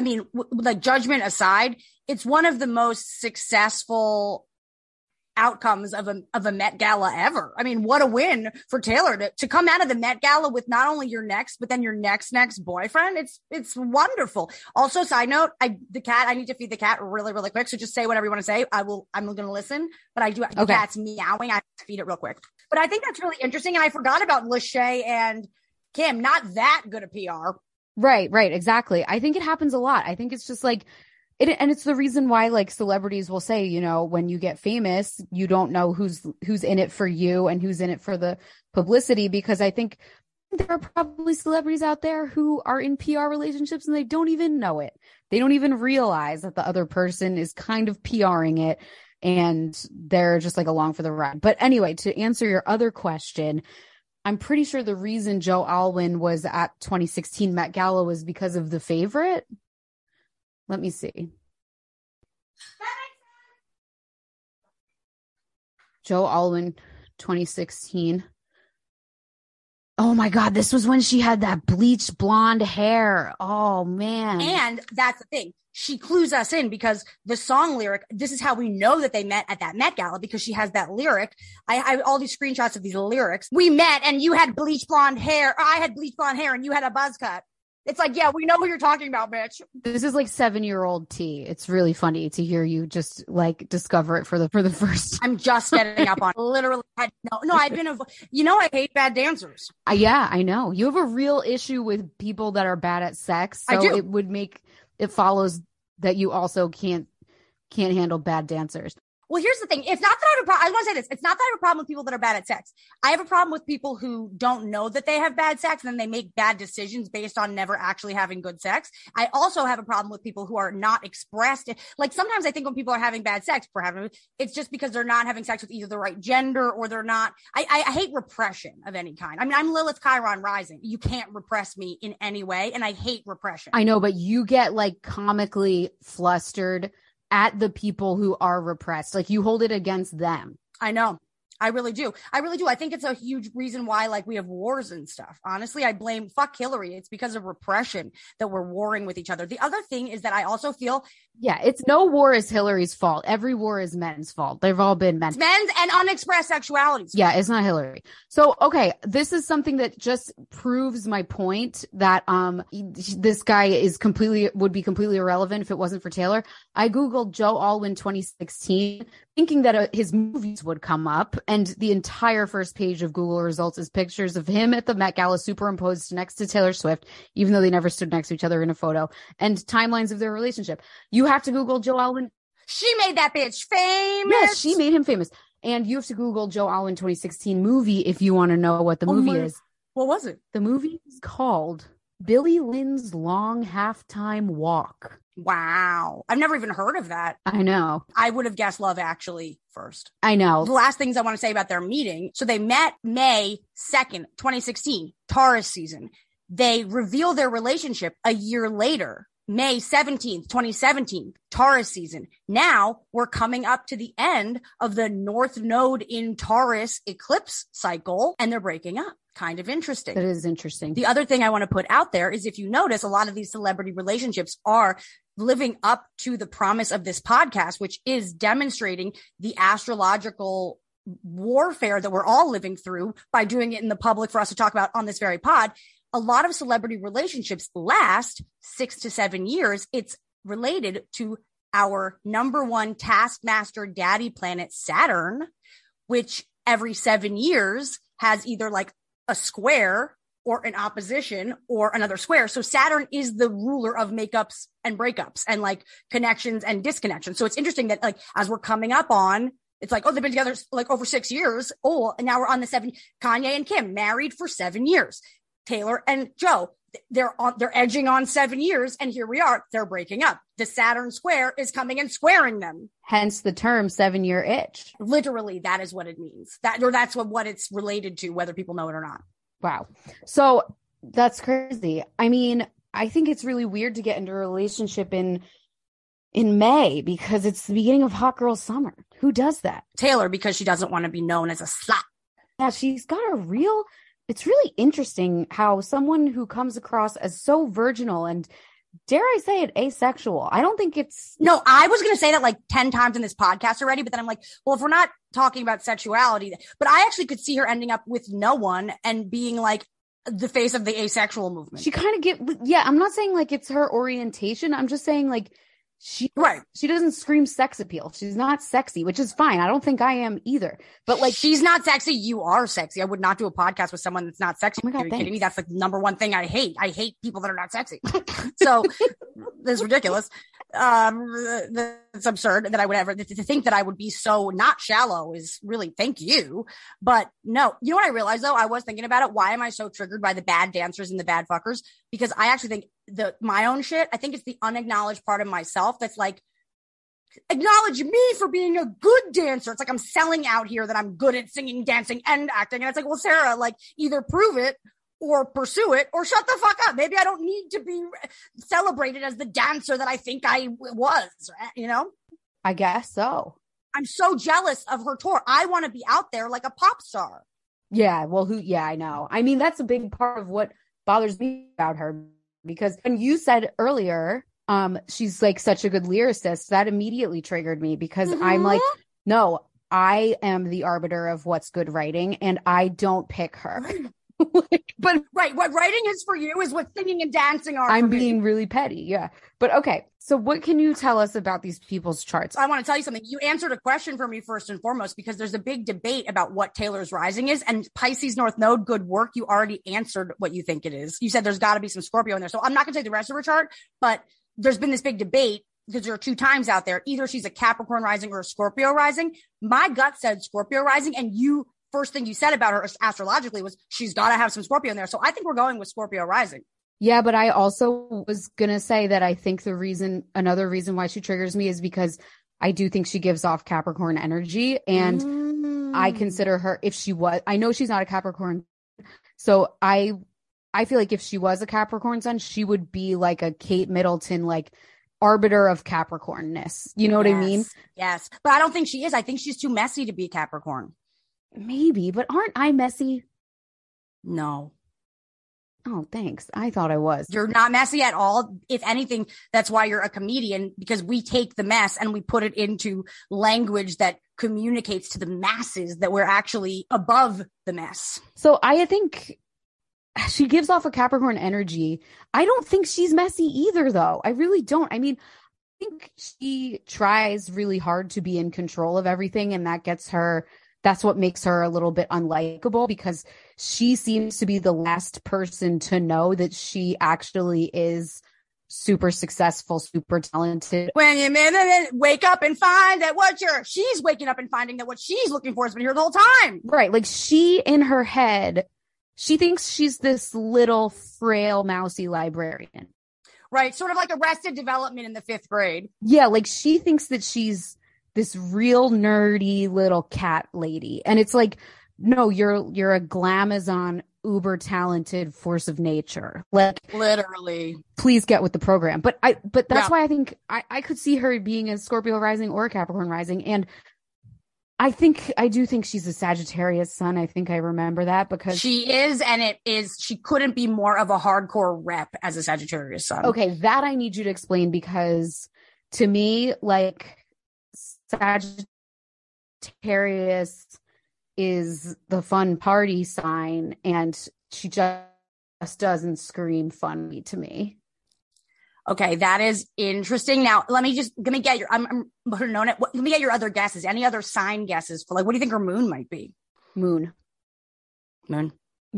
like judgment aside, it's one of the most successful outcomes of a Met Gala ever. I mean, what a win for Taylor to come out of the Met Gala with not only your next, but then your next boyfriend. It's wonderful. Also, side note, I need to feed the cat really, really quick. So just say whatever you want to say. I'm going to listen, but the cat's meowing. I have to feed it real quick. But I think that's really interesting. And I forgot about Lachey and Kim, not that good a PR. Right. Exactly. I think it happens a lot. I think it's just like, and it's the reason why like celebrities will say, you know, when you get famous, you don't know who's in it for you and who's in it for the publicity, because I think there are probably celebrities out there who are in PR relationships and they don't even know it. They don't even realize that the other person is kind of PRing it and they're just like along for the ride. But anyway, to answer your other question, I'm pretty sure the reason Joe Alwyn was at 2016 Met Gala was because of The Favorite. Let me see. Joe Alwyn, 2016. Oh my God, this was when she had that bleached blonde hair. Oh man. And that's the thing. She clues us in because the song lyric, this is how we know that they met at that Met Gala, because she has that lyric. I all these screenshots of these lyrics. We met and you had bleached blonde hair. Or I had bleached blonde hair and you had a buzz cut. It's like, yeah, we know who you're talking about, bitch. This is like 7-year-old tea. It's really funny to hear you just like discover it for the first. I'm just getting up on literally. I've been, I hate bad dancers. Yeah, I know. You have a real issue with people that are bad at sex. So I do. It follows that you also can't handle bad dancers. Well, here's the thing. It's not that I have a problem. I want to say this. It's not that I have a problem with people that are bad at sex. I have a problem with people who don't know that they have bad sex and then they make bad decisions based on never actually having good sex. I also have a problem with people who are not expressed. Like sometimes I think when people are having bad sex, it's just because they're not having sex with either the right gender or they're not. I hate repression of any kind. I mean, I'm Lilith Chiron rising. You can't repress me in any way. And I hate repression. I know, but you get like comically flustered at the people who are repressed. Like you hold it against them. I know. I really do. I think it's a huge reason why like we have wars and stuff. Honestly, I blame fuck Hillary. It's because of repression that we're warring with each other. The other thing is that I also feel. Yeah, it's no war is Hillary's fault. Every war is men's fault. They've all been men's. Men's and unexpressed sexualities. Yeah, it's not Hillary. So, okay, this is something that just proves my point that this guy would be completely irrelevant if it wasn't for Taylor. I Googled Joe Alwyn 2016 thinking that his movies would come up, and the entire first page of Google results is pictures of him at the Met Gala superimposed next to Taylor Swift, even though they never stood next to each other in a photo, and timelines of their relationship. You have to Google Joe Alwyn. She made that bitch famous. Yes, she made him famous. And you have to Google Joe Alwyn 2016 movie if you want to know what the movie is. What was it? The movie is called Billy Lynn's Long Halftime Walk. Wow. I've never even heard of that. I know. I would have guessed Love Actually first. I know. The last things I want to say about their meeting. So they met May 2nd, 2016, Taurus season. They reveal their relationship a year later, May 17th, 2017, Taurus season. Now we're coming up to the end of the North Node in Taurus eclipse cycle, and they're breaking up. Kind of interesting. That is interesting. The other thing I want to put out there is if you notice, a lot of these celebrity relationships are living up to the promise of this podcast, which is demonstrating the astrological warfare that we're all living through by doing it in the public for us to talk about on this very pod. A lot of celebrity relationships last 6 to 7 years. It's related to our number one taskmaster daddy planet, Saturn, which every 7 years has either like a square or an opposition or another square. So Saturn is the ruler of makeups and breakups and like connections and disconnections. So it's interesting that like, as we're coming up on, it's like, oh, they've been together like over 6 years. Oh, and now we're on the 7. Kanye and Kim married for 7 years. Taylor and Joe, they're edging on 7 years. And here we are, they're breaking up. The Saturn square is coming and squaring them. Hence the term 7-year itch. Literally, that is what it means. That's what it's related to, whether people know it or not. Wow. So that's crazy. I mean, I think it's really weird to get into a relationship in May because it's the beginning of hot girl summer. Who does that? Taylor, because she doesn't want to be known as a slut. Yeah, she's got it's really interesting how someone who comes across as so virginal and, dare I say it, asexual. I don't think it's... No, I was going to say that like 10 times in this podcast already, but then I'm like, well, if we're not talking about sexuality, but I actually could see her ending up with no one and being like the face of the asexual movement. She kind of I'm not saying like it's her orientation. I'm just saying like she doesn't scream sex appeal. She's not sexy, which is fine. I don't think I am either. But like, she's not sexy. You are sexy. I would not do a podcast with someone that's not sexy. Oh my God, are you kidding me? That's the number one thing I hate. I hate people that are not sexy. So this is ridiculous. It's absurd that I would ever, to think that I would be so not shallow is really, thank you. But no, you know what I realized though? I was thinking about it. Why am I so triggered by the bad dancers and the bad fuckers? Because I actually think my own shit, I think it's the unacknowledged part of myself that's like, acknowledge me for being a good dancer. It's like I'm selling out here that I'm good at singing, dancing, and acting. And it's like, well, Sarah, like either prove it or pursue it or shut the fuck up. Maybe I don't need to be celebrated as the dancer that I think I was, you know? I guess so. I'm so jealous of her tour. I want to be out there like a pop star. Yeah, well, I know. I mean, that's a big part of what bothers me about her, because when you said earlier, she's like such a good lyricist, that immediately triggered me, because I'm like, no, I am the arbiter of what's good writing and I don't pick her. But right, what writing is for you is what singing and dancing are. I'm being really petty. Yeah. But okay. So what can you tell us about these people's charts? I want to tell you something. You answered a question for me first and foremost, because there's a big debate about what Taylor's rising is, and Pisces North Node, good work. You already answered what you think it is. You said there's got to be some Scorpio in there. So I'm not going to take the rest of her chart, but there's been this big debate because there are 2 times out there. Either she's a Capricorn rising or a Scorpio rising. My gut said Scorpio rising, and first thing you said about her astrologically was she's got to have some Scorpio in there. So I think we're going with Scorpio rising. Yeah, but I also was going to say that I think another reason why she triggers me is because I do think she gives off Capricorn energy, and I consider her, I know she's not a Capricorn. So I feel like if she was a Capricorn sun, she would be like a Kate Middleton, like arbiter of Capricornness. You know what I mean? Yes. But I don't think she is. I think she's too messy to be a Capricorn. Maybe, but aren't I messy? No. Oh, thanks. I thought I was. You're not messy at all. If anything, that's why you're a comedian, because we take the mess and we put it into language that communicates to the masses that we're actually above the mess. So I think she gives off a Capricorn energy. I don't think she's messy either, though. I really don't. I mean, I think she tries really hard to be in control of everything, and that's what makes her a little bit unlikable, because she seems to be the last person to know that she actually is super successful, super talented. When you wake up and find that she's waking up and finding that what she's looking for has been here the whole time. Right. Like she, in her head, she thinks she's this little frail, mousy librarian. Right. Sort of like Arrested Development in the 5th grade. Yeah. Like she thinks that she's this real nerdy little cat lady. And it's like, no, you're a glamazon, uber talented force of nature. Like literally, please get with the program. But that's why I think I could see her being a Scorpio rising or a Capricorn rising. And I do think she's a Sagittarius sun. I think I remember that, because she is. And she couldn't be more of a hardcore rep as a Sagittarius sun. Okay. That I need you to explain, because to me, like, Sagittarius is the fun party sign, and she just doesn't scream funny to me. Okay, that is interesting. Now, let me get your let me get your other guesses. Any other sign guesses for, like, what do you think her moon might be? Moon. What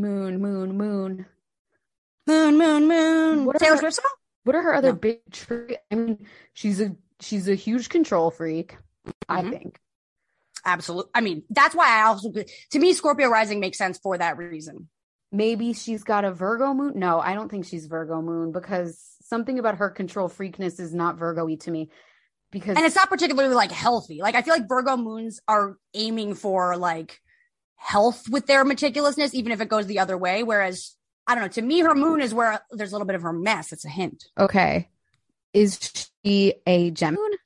Taylor Swift song? What are her other big I mean, she's a huge control freak. I think. Absolutely. I mean, that's why to me, Scorpio rising makes sense for that reason. Maybe she's got a Virgo moon. No, I don't think she's Virgo moon, because something about her control freakness is not Virgo-y to me. And it's not particularly like healthy. Like, I feel like Virgo moons are aiming for like health with their meticulousness, even if it goes the other way. Whereas, I don't know, to me, her moon is where there's a little bit of her mess. It's a hint. Okay. Is she a Gemini?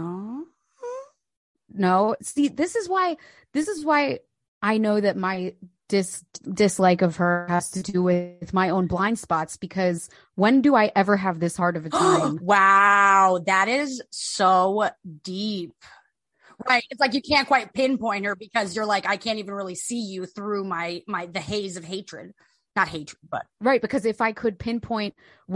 No. See, this is why I know that my dislike of her has to do with my own blind spots, because when do I ever have this hard of a time? Wow, that is so deep. Right. It's like you can't quite pinpoint her, because you're like, I can't even really see you through the haze of hatred. Not hatred, but right, because if I could pinpoint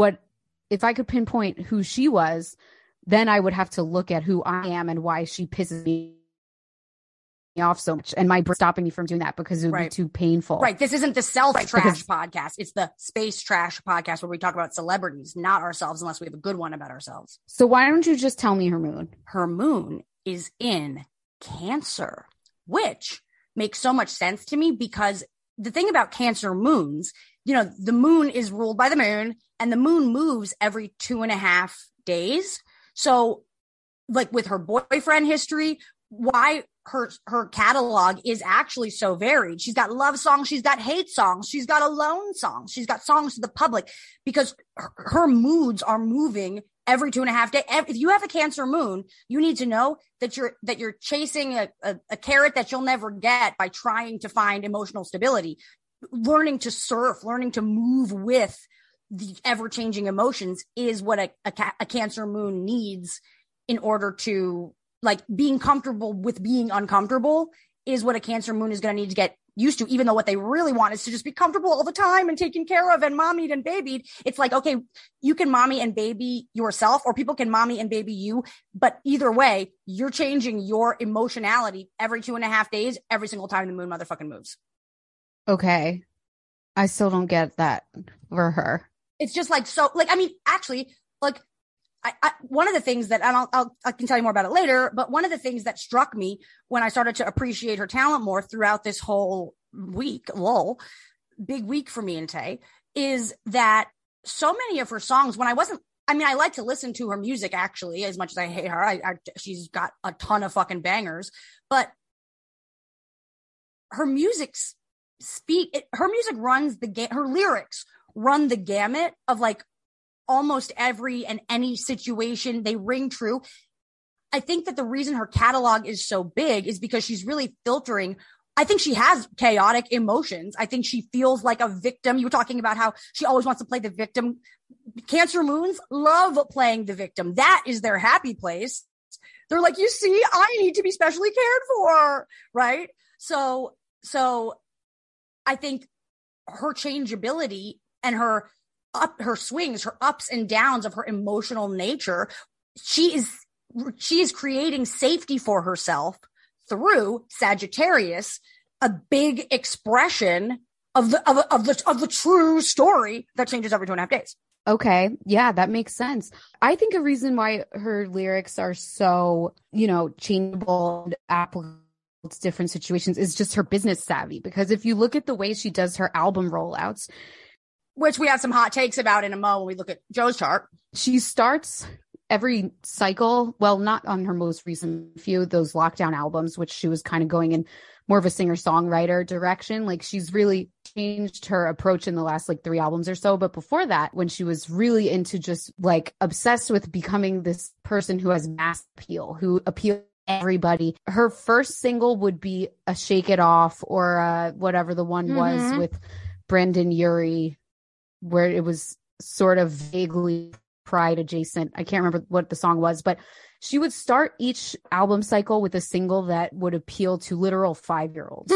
who she was, then I would have to look at who I am and why she pisses me off so much. And my brain stopping me from doing that, because it would be too painful. Right. This isn't the self-trash podcast. It's the space trash podcast, where we talk about celebrities, not ourselves, unless we have a good one about ourselves. So why don't you just tell me her moon? Her moon is in Cancer, which makes so much sense to me, because the thing about Cancer moons, you know, the moon is ruled by the moon, and the moon moves every 2.5 days. So like with her boyfriend history, why her catalog is actually so varied. She's got love songs, she's got hate songs, she's got alone songs, she's got songs to the public, because her moods are moving every 2.5 days. If you have a Cancer moon, you need to know that you're chasing a carrot that you'll never get by trying to find emotional stability. Learning to surf, learning to move with the ever-changing emotions is what a Cancer moon needs in order to, like, being comfortable with being uncomfortable is what a Cancer moon is going to need to get used to, even though what they really want is to just be comfortable all the time and taken care of and mommied and babied. It's like, okay, you can mommy and baby yourself, or people can mommy and baby you. But either way, you're changing your emotionality every 2.5 days, every single time the moon motherfucking moves. Okay. I still don't get that for her. It's just like, so, like, I mean, actually, like, I one of the things that, and I can tell you more about it later, but one of the things that struck me when I started to appreciate her talent more throughout this whole week, big week for me and Tay, is that so many of her songs, when I like to listen to her music, actually, as much as I hate her, she's got a ton of fucking bangers, but her music runs her lyrics run the gamut of, like, almost every and any situation. They ring true. I think that the reason her catalog is so big is because she's really filtering. I think she has chaotic emotions. I think she feels like a victim. You were talking about how she always wants to play the victim. Cancer moons love playing the victim. That is their happy place. They're like, you see, I need to be specially cared for, right? So I think her changeability and her swings, her ups and downs of her emotional nature, she is creating safety for herself through Sagittarius, a big expression of the true story that changes every 2.5 days. Okay. Yeah, that makes sense. I think a reason why her lyrics are so, changeable and applicable to different situations is just her business savvy. Because if you look at the way she does her album rollouts, which we have some hot takes about in a moment when we look at Joe's chart. She starts every cycle, well, not on her most recent few, those lockdown albums, which she was kind of going in more of a singer-songwriter direction. Like, she's really changed her approach in the last, 3 albums or so. But before that, when she was really into just, obsessed with becoming this person who has mass appeal, who appeals to everybody, her first single would be a Shake It Off, or whatever the one was with Brendon Urie, where it was sort of vaguely Pride adjacent. I can't remember what the song was, but she would start each album cycle with a single that would appeal to literal 5-year-olds.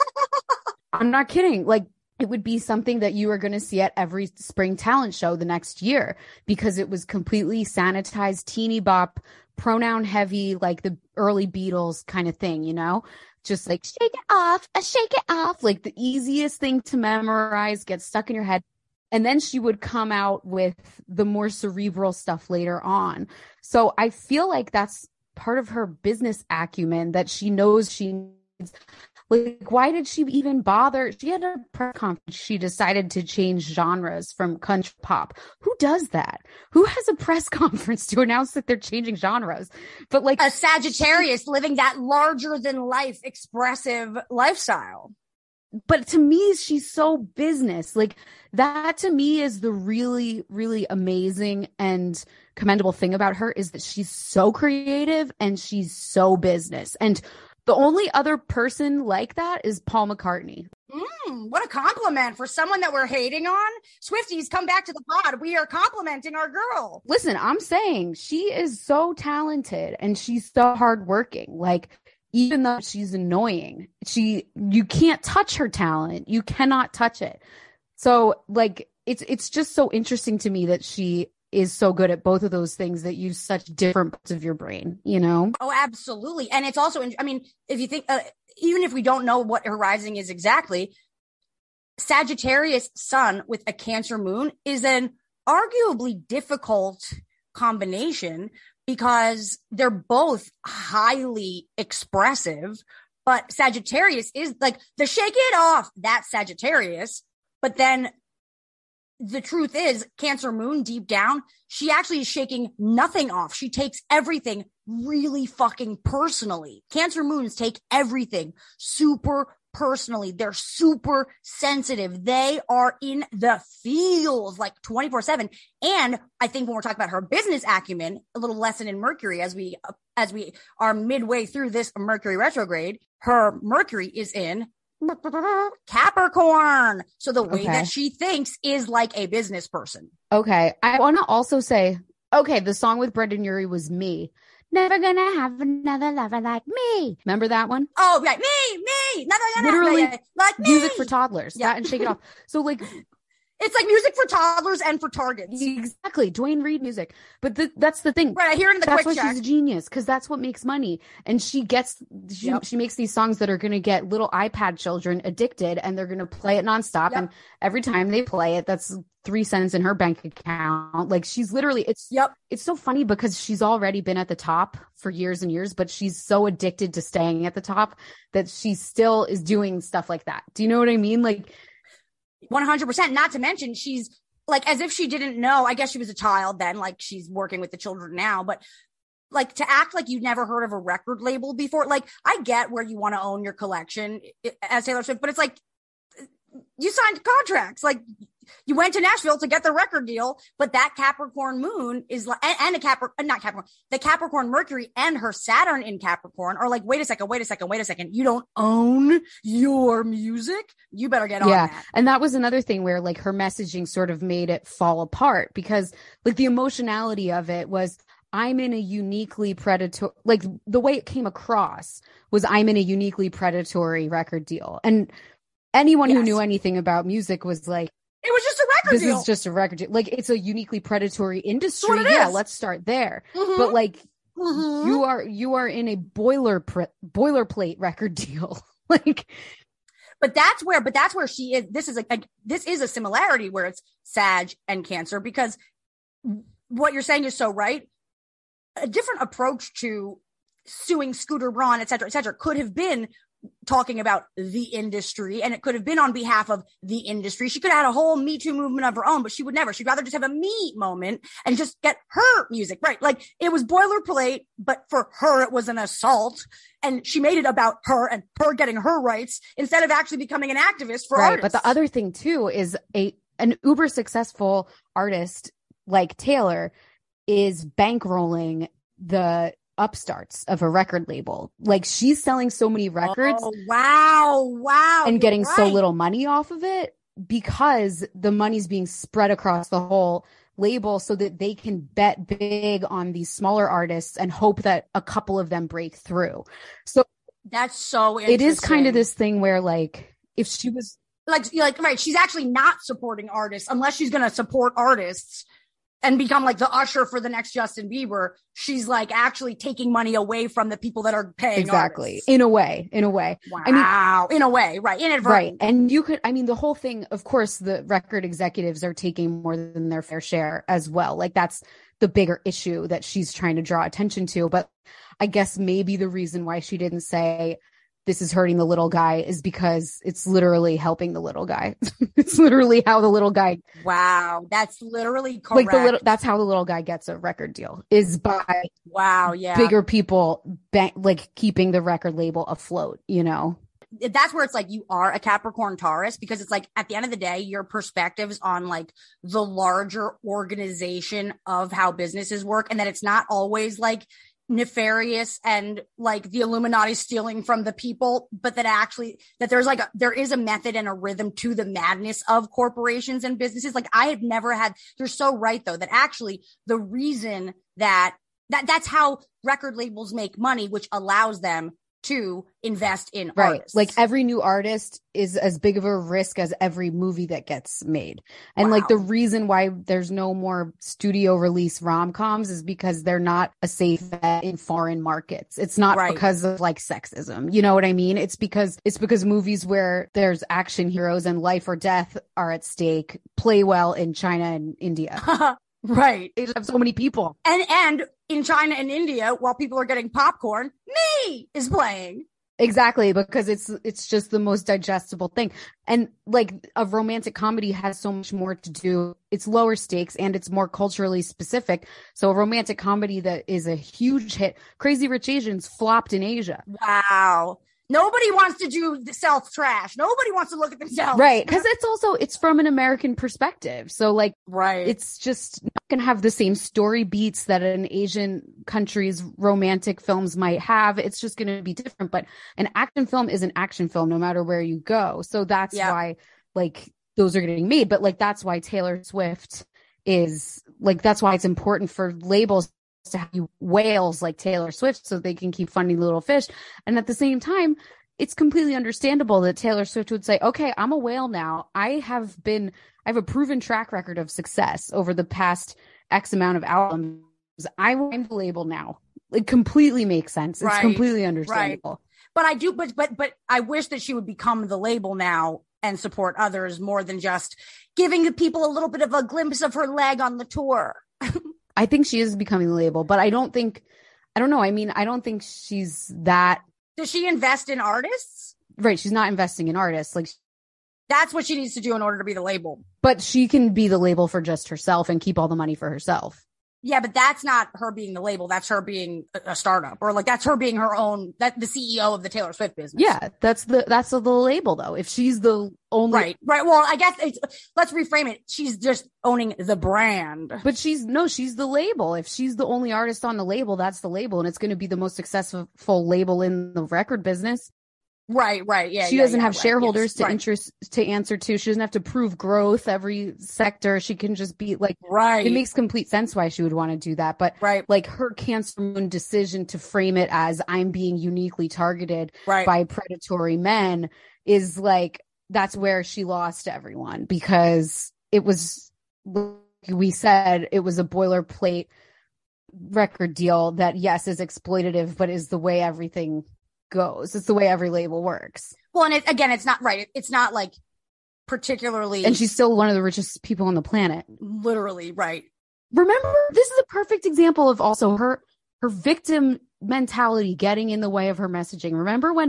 I'm not kidding. It would be something that you were going to see at every spring talent show the next year, because it was completely sanitized, teeny bop, pronoun heavy, like the early Beatles kind of thing, just shake it off, shake it off, the easiest thing to memorize, get stuck in your head. And then she would come out with the more cerebral stuff later on. So I feel like that's part of her business acumen, that she knows she needs. Why did she even bother? She had a press conference. She decided to change genres from country pop. Who does that? Who has a press conference to announce that they're changing genres? But a Sagittarius living that larger than life expressive lifestyle. But to me, she's so business. That to me is the really, really amazing and commendable thing about her, is that she's so creative and she's so business. And the only other person like that is Paul McCartney. What a compliment for someone that we're hating on. Swifties, come back to the pod. We are complimenting our girl. Listen, I'm saying she is so talented and she's so hardworking. Even though she's annoying, you can't touch her talent. You cannot touch it. So it's just so interesting to me that she is so good at both of those things that use such different parts of your brain, Oh, absolutely. And it's also, if you think, even if we don't know what her rising is exactly, Sagittarius sun with a Cancer moon is an arguably difficult combination, because they're both highly expressive, but Sagittarius is the shake it off, that's Sagittarius. But then the truth is, Cancer Moon, deep down, she actually is shaking nothing off. She takes everything really fucking personally. Cancer Moons take everything super personally. They're super sensitive. They are in the feels like 24/7. And I think when we're talking about her business acumen, a little lesson in Mercury as we are midway through this Mercury retrograde, her Mercury is in Capricorn. So the way that she thinks is like a business person. Okay. I want to also say, okay, the song with Brendan Urie was Me. Never gonna have another lover like me. Remember that one? Oh, right. Me. Never gonna literally have like me. Music for toddlers. Yeah. That and Shake It Off. So like, it's like music for toddlers and for targets. Exactly. Dwayne Reed music. But that's the thing. Right. I hear it in the that's quick why check. She's a genius, because that's what makes money. And she makes these songs that are going to get little iPad children addicted, and they're going to play it nonstop. And every time they play it, that's 3 cents in her bank account. Like, she's literally, it's so funny because she's already been at the top for years and years, but she's so addicted to staying at the top that she still is doing stuff like that. Do you know what I mean? Like, 100%. Not to mention, she's like, as if she didn't know. I guess she was a child then, like she's working with the children now, but like to act like you'd never heard of a record label before. Like, I get where you want to own your collection as Taylor Swift, but it's like, you signed contracts. Like, you went to Nashville to get the record deal, but that Capricorn moon is like, and the Capricorn Mercury and her Saturn in Capricorn are like, wait a second. You don't own your music. You better get on that. And that was another thing where like her messaging sort of made it fall apart, because like the emotionality of it was, I'm in a uniquely predatory, like the way it came across was, I'm in a uniquely predatory record deal. And anyone who knew anything about music was like, it was just a record deal. This is just a record deal. Like, it's a uniquely predatory industry. Yeah, let's start there. Mm-hmm. But like, you are in a boilerplate record deal. Like, but that's where she is. This is a similarity where it's Sag and Cancer, because what you're saying is so right. A different approach to suing Scooter Braun, et cetera, could have been talking about the industry, and it could have been on behalf of the industry. She could have had a whole Me Too movement of her own, but she would never. She'd rather just have a me moment and just get her music right. Like, it was boilerplate, but for her it was an assault, and she made it about her and her getting her rights instead of actually becoming an activist for artists. But the other thing too is an uber successful artist like Taylor is bankrolling the upstarts of a record label. Like, she's selling so many records. Oh, wow. And getting so little money off of it, because the money's being spread across the whole label so that they can bet big on these smaller artists and hope that a couple of them break through. So that's so interesting. It is kind of this thing where, like, if she was like, right, she's actually not supporting artists unless she's going to support artists and become like the usher for the next Justin Bieber. She's like actually taking money away from the people that are paying artists. In a way. Wow. I mean, in a way, right. Inadvertent. Right. And the whole thing, of course, the record executives are taking more than their fair share as well. Like, that's the bigger issue that she's trying to draw attention to. But I guess maybe the reason why she didn't say this is hurting the little guy is because it's literally helping the little guy. It's literally how the little guy. Wow. That's literally correct. Like, that's how the little guy gets a record deal, is by bigger people like keeping the record label afloat, you know? That's where it's like, you are a Capricorn Taurus, because it's like, at the end of the day, your perspectives on like the larger organization of how businesses work, and that it's not always like nefarious and like the Illuminati stealing from the people, but that actually that there is a method and a rhythm to the madness of corporations and businesses. Like, I had never had, you're so right though, that actually the reason that's how record labels make money, which allows them to invest in artists. Like, every new artist is as big of a risk as every movie that gets made. And like, the reason why there's no more studio release rom-coms is because they're not a safe bet in foreign markets. It's not because of like sexism. You know what I mean? It's because movies where there's action heroes and life or death are at stake play well in China and India. Right. They just have so many people. And in China and India, while people are getting popcorn, Me is playing. Exactly, because it's just the most digestible thing. And like a romantic comedy has so much more to do. It's lower stakes and it's more culturally specific. So a romantic comedy that is a huge hit, Crazy Rich Asians, flopped in Asia. Wow. Nobody wants to do the self-trash. Nobody wants to look at themselves. Right. Because it's from an American perspective. So like, right. It's just not going to have the same story beats that an Asian country's romantic films might have. It's just going to be different. But an action film is an action film no matter where you go. So that's why like those are getting made. But like, that's why Taylor Swift is like, that's why it's important for labels to have whales like Taylor Swift so they can keep funding Little Fish. And at the same time, it's completely understandable that Taylor Swift would say, okay, I'm a whale now. I have a proven track record of success over the past X amount of albums. I'm the label now. It completely makes sense. It's completely understandable. Right. But I wish that she would become the label now and support others more than just giving the people a little bit of a glimpse of her leg on the tour. I think she is becoming the label, but I don't know. I mean, I don't think she's that. Does she invest in artists? Right. She's not investing in artists. Like, that's what she needs to do in order to be the label. But she can be the label for just herself and keep all the money for herself. Yeah, but that's not her being the label. That's her being a startup, or like that's her being her own, the CEO of the Taylor Swift business. Yeah, that's the label though. If she's the only right. Well, I guess let's reframe it. She's just owning the brand. But she's the label. If she's the only artist on the label, that's the label, and it's going to be the most successful label in the record business. Right. Yeah. She doesn't have shareholders to answer to. She doesn't have to prove growth every sector. She can just be like, right. It makes complete sense why she would want to do that. But like her Cancer Moon decision to frame it as I'm being uniquely targeted by predatory men is like, that's where she lost everyone, because it was, like we said, it was a boilerplate record deal that yes is exploitative, but is the way everything goes. It's the way every label works. Well, and it's not right. It's not like particularly. And she's still one of the richest people on the planet. Literally, right. Remember, this is a perfect example of also her victim mentality getting in the way of her messaging. Remember when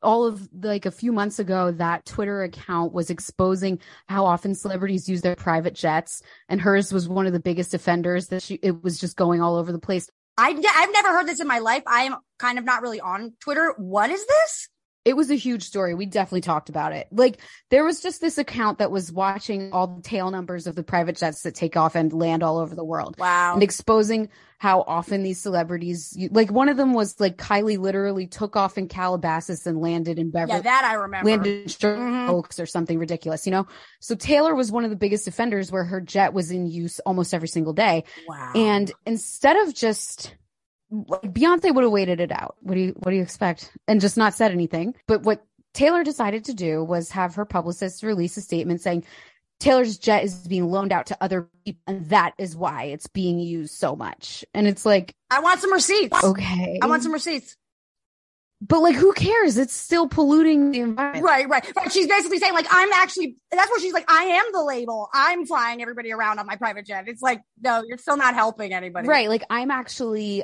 a few months ago, that Twitter account was exposing how often celebrities use their private jets, and hers was one of the biggest offenders, that it was just going all over the place. I've never heard this in my life. I am kind of not really on Twitter. What is this? It was a huge story. We definitely talked about it. Like, there was just this account that was watching all the tail numbers of the private jets that take off and land all over the world. Wow. And exposing how often these celebrities, like one of them was like Kylie literally took off in Calabasas and landed in Beverly. Yeah, that I remember. Landed in Oaks or something ridiculous, you know? So Taylor was one of the biggest offenders where her jet was in use almost every single day. Wow. And instead of just... like Beyonce would have waited it out. What do you expect? And just not said anything. But what Taylor decided to do was have her publicist release a statement saying Taylor's jet is being loaned out to other people, and that is why it's being used so much. And it's like, I want some receipts. Okay. I want some receipts. But like, who cares? It's still polluting the environment. Right. She's basically saying like, that's where she's like, I am the label. I'm flying everybody around on my private jet. It's like, no, you're still not helping anybody. Right. Like, I'm actually,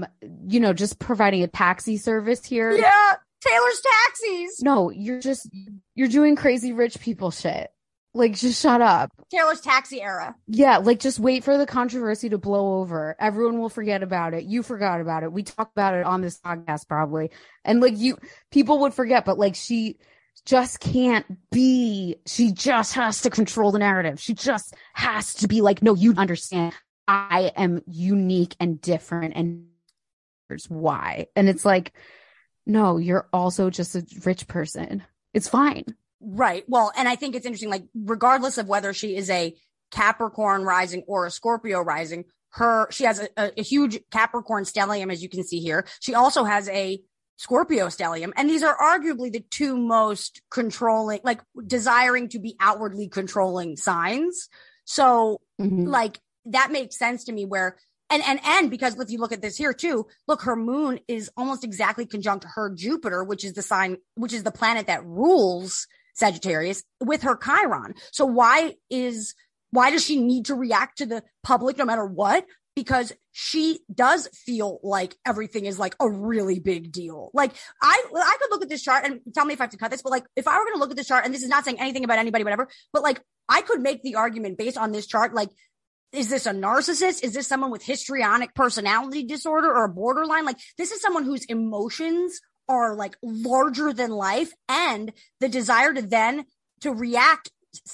just providing a taxi service here. Yeah. Taylor's taxis. No, you're doing crazy rich people shit. Like, just shut up. Taylor's taxi era. Yeah, like, just wait for the controversy to blow over. Everyone will forget about it. You forgot about it. We talked about it on this podcast probably. And, like, people would forget, but, like, she just can't be. She just has to control the narrative. She just has to be like, no, you understand. I am unique and different, and here's why. And it's like, no, you're also just a rich person. It's fine. Right. Well, and I think it's interesting, like, regardless of whether she is a Capricorn rising or a Scorpio rising, she has a huge Capricorn stellium, as you can see here. She also has a Scorpio stellium. And these are arguably the two most controlling, like, desiring to be outwardly controlling signs. So like, that makes sense to me where, and because if you look at this here too, look, her moon is almost exactly conjunct her Jupiter, which is the planet that rules Sagittarius, with her Chiron. So why does she need to react to the public no matter what? because she does feel like everything is like a really big deal. Like I could look at this chart and tell me if I have to cut this, but like if I were going to look at this chart, and this is not saying anything about anybody, whatever, but like I could make the argument based on this chart, like, is this a narcissist? Is this someone with histrionic personality disorder or a borderline? Like this is someone whose emotions are like larger than life, and the desire to react.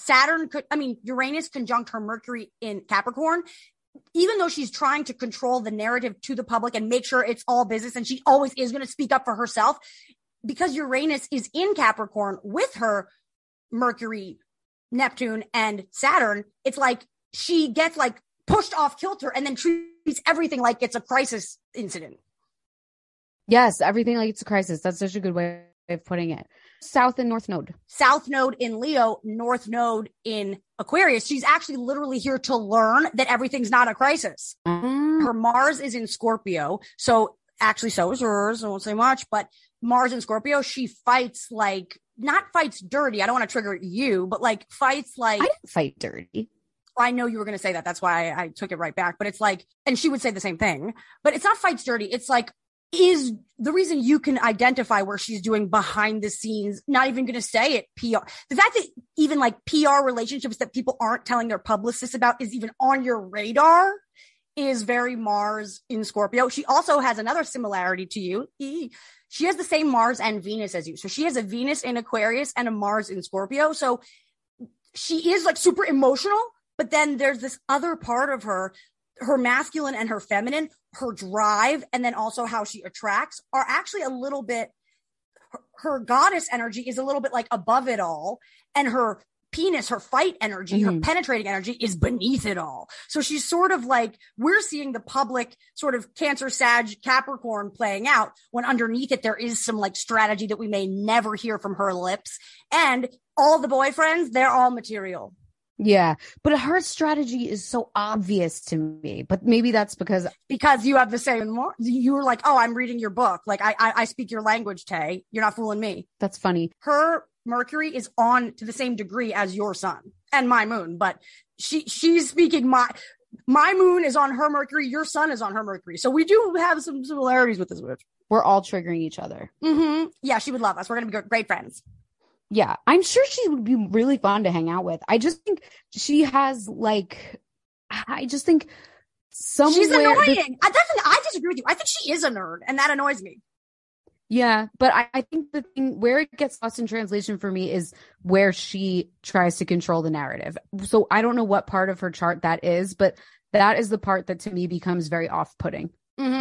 Uranus conjunct her Mercury in Capricorn, even though she's trying to control the narrative to the public and make sure it's all business, and she always is going to speak up for herself, because Uranus is in Capricorn with her Mercury, Neptune, and Saturn. It's like she gets like pushed off kilter and then treats everything like it's a crisis incident. Yes, everything like it's a crisis. That's such a good way of putting it. South and North Node. South Node in Leo, North Node in Aquarius. She's actually literally here to learn that everything's not a crisis. Her Mars is in Scorpio. So actually, so is hers. I won't say much, but Mars in Scorpio, she fights like, not fights dirty. I don't want to trigger you, but like fights like. I didn't fight dirty. I know you were going to say that. That's why I took it right back. But it's like, and she would say the same thing, but it's not fights dirty. It's like, is the reason you can identify where she's doing behind the scenes, not even going to say it, PR. The fact that even like PR relationships that people aren't telling their publicists about is even on your radar is very Mars in Scorpio. She also has another similarity to you. She has the same Mars and Venus as you. So she has a Venus in Aquarius and a Mars in Scorpio. So she is like super emotional, but then there's this other part of her masculine and her feminine, her drive, and then also how she attracts are actually a little bit, her goddess energy is a little bit like above it all. And her penis, her fight energy, her penetrating energy is beneath it all. So she's sort of like, we're seeing the public sort of Cancer, Sag, Capricorn playing out, when underneath it, there is some like strategy that we may never hear from her lips. And all the boyfriends, they're all material. Yeah, but her strategy is so obvious to me, but maybe that's because you have the same, you were like, oh, I'm reading your book. Like I speak your language, Tay. You're not fooling me. That's funny. Her Mercury is on to the same degree as your sun and my moon, but she's speaking my moon is on her Mercury. Your sun is on her Mercury. So we do have some similarities with this witch. We're all triggering each other. Mm-hmm. Yeah, she would love us. We're going to be great friends. Yeah, I'm sure she would be really fun to hang out with. I just think she has like, I just think somewhere. She's annoying. I disagree with you. I think she is a nerd, and that annoys me. Yeah, but I think the thing where it gets lost in translation for me is where she tries to control the narrative. So I don't know what part of her chart that is, but that is the part that to me becomes very off-putting.